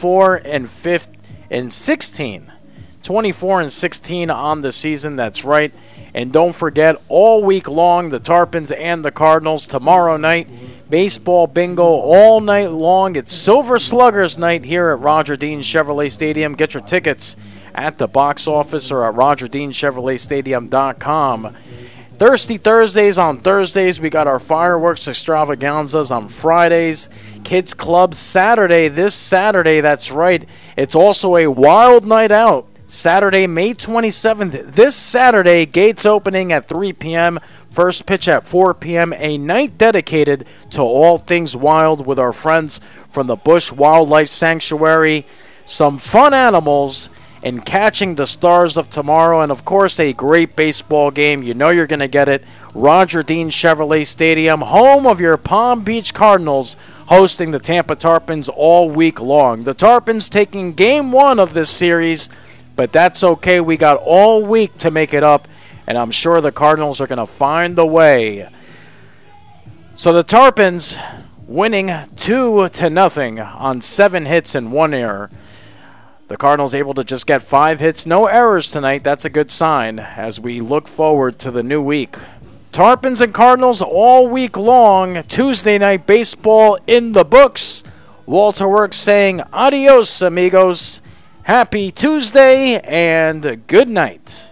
24-16. 24-16 on the season, that's right. And don't forget, all week long, the Tarpons and the Cardinals, tomorrow night, baseball bingo all night long. It's Silver Sluggers night here at Roger Dean Chevrolet Stadium. Get your tickets at the box office or at RogerDeanChevroletStadium.com. Thirsty Thursdays on Thursdays. We got our fireworks extravaganzas on Fridays. Kids Club Saturday, this Saturday, that's right. It's also a wild night out. Saturday, May 27th. This Saturday, gates opening at 3 p.m., first pitch at 4 p.m., a night dedicated to all things wild with our friends from the Bush Wildlife Sanctuary. Some fun animals and catching the stars of tomorrow, and of course a great baseball game. You know you're going to get it. Roger Dean Chevrolet Stadium, home of your Palm Beach Cardinals, hosting the Tampa Tarpons all week long. The Tarpons taking game one of this series, but that's okay. We got all week to make it up, and I'm sure the Cardinals are going to find the way. So the Tarpons winning 2-0 on 7 hits and 1 error. The Cardinals able to just get 5 hits, no errors tonight. That's a good sign as we look forward to the new week. Tarpons and Cardinals all week long. Tuesday night baseball in the books. Walter Works saying adios, amigos. Happy Tuesday and good night.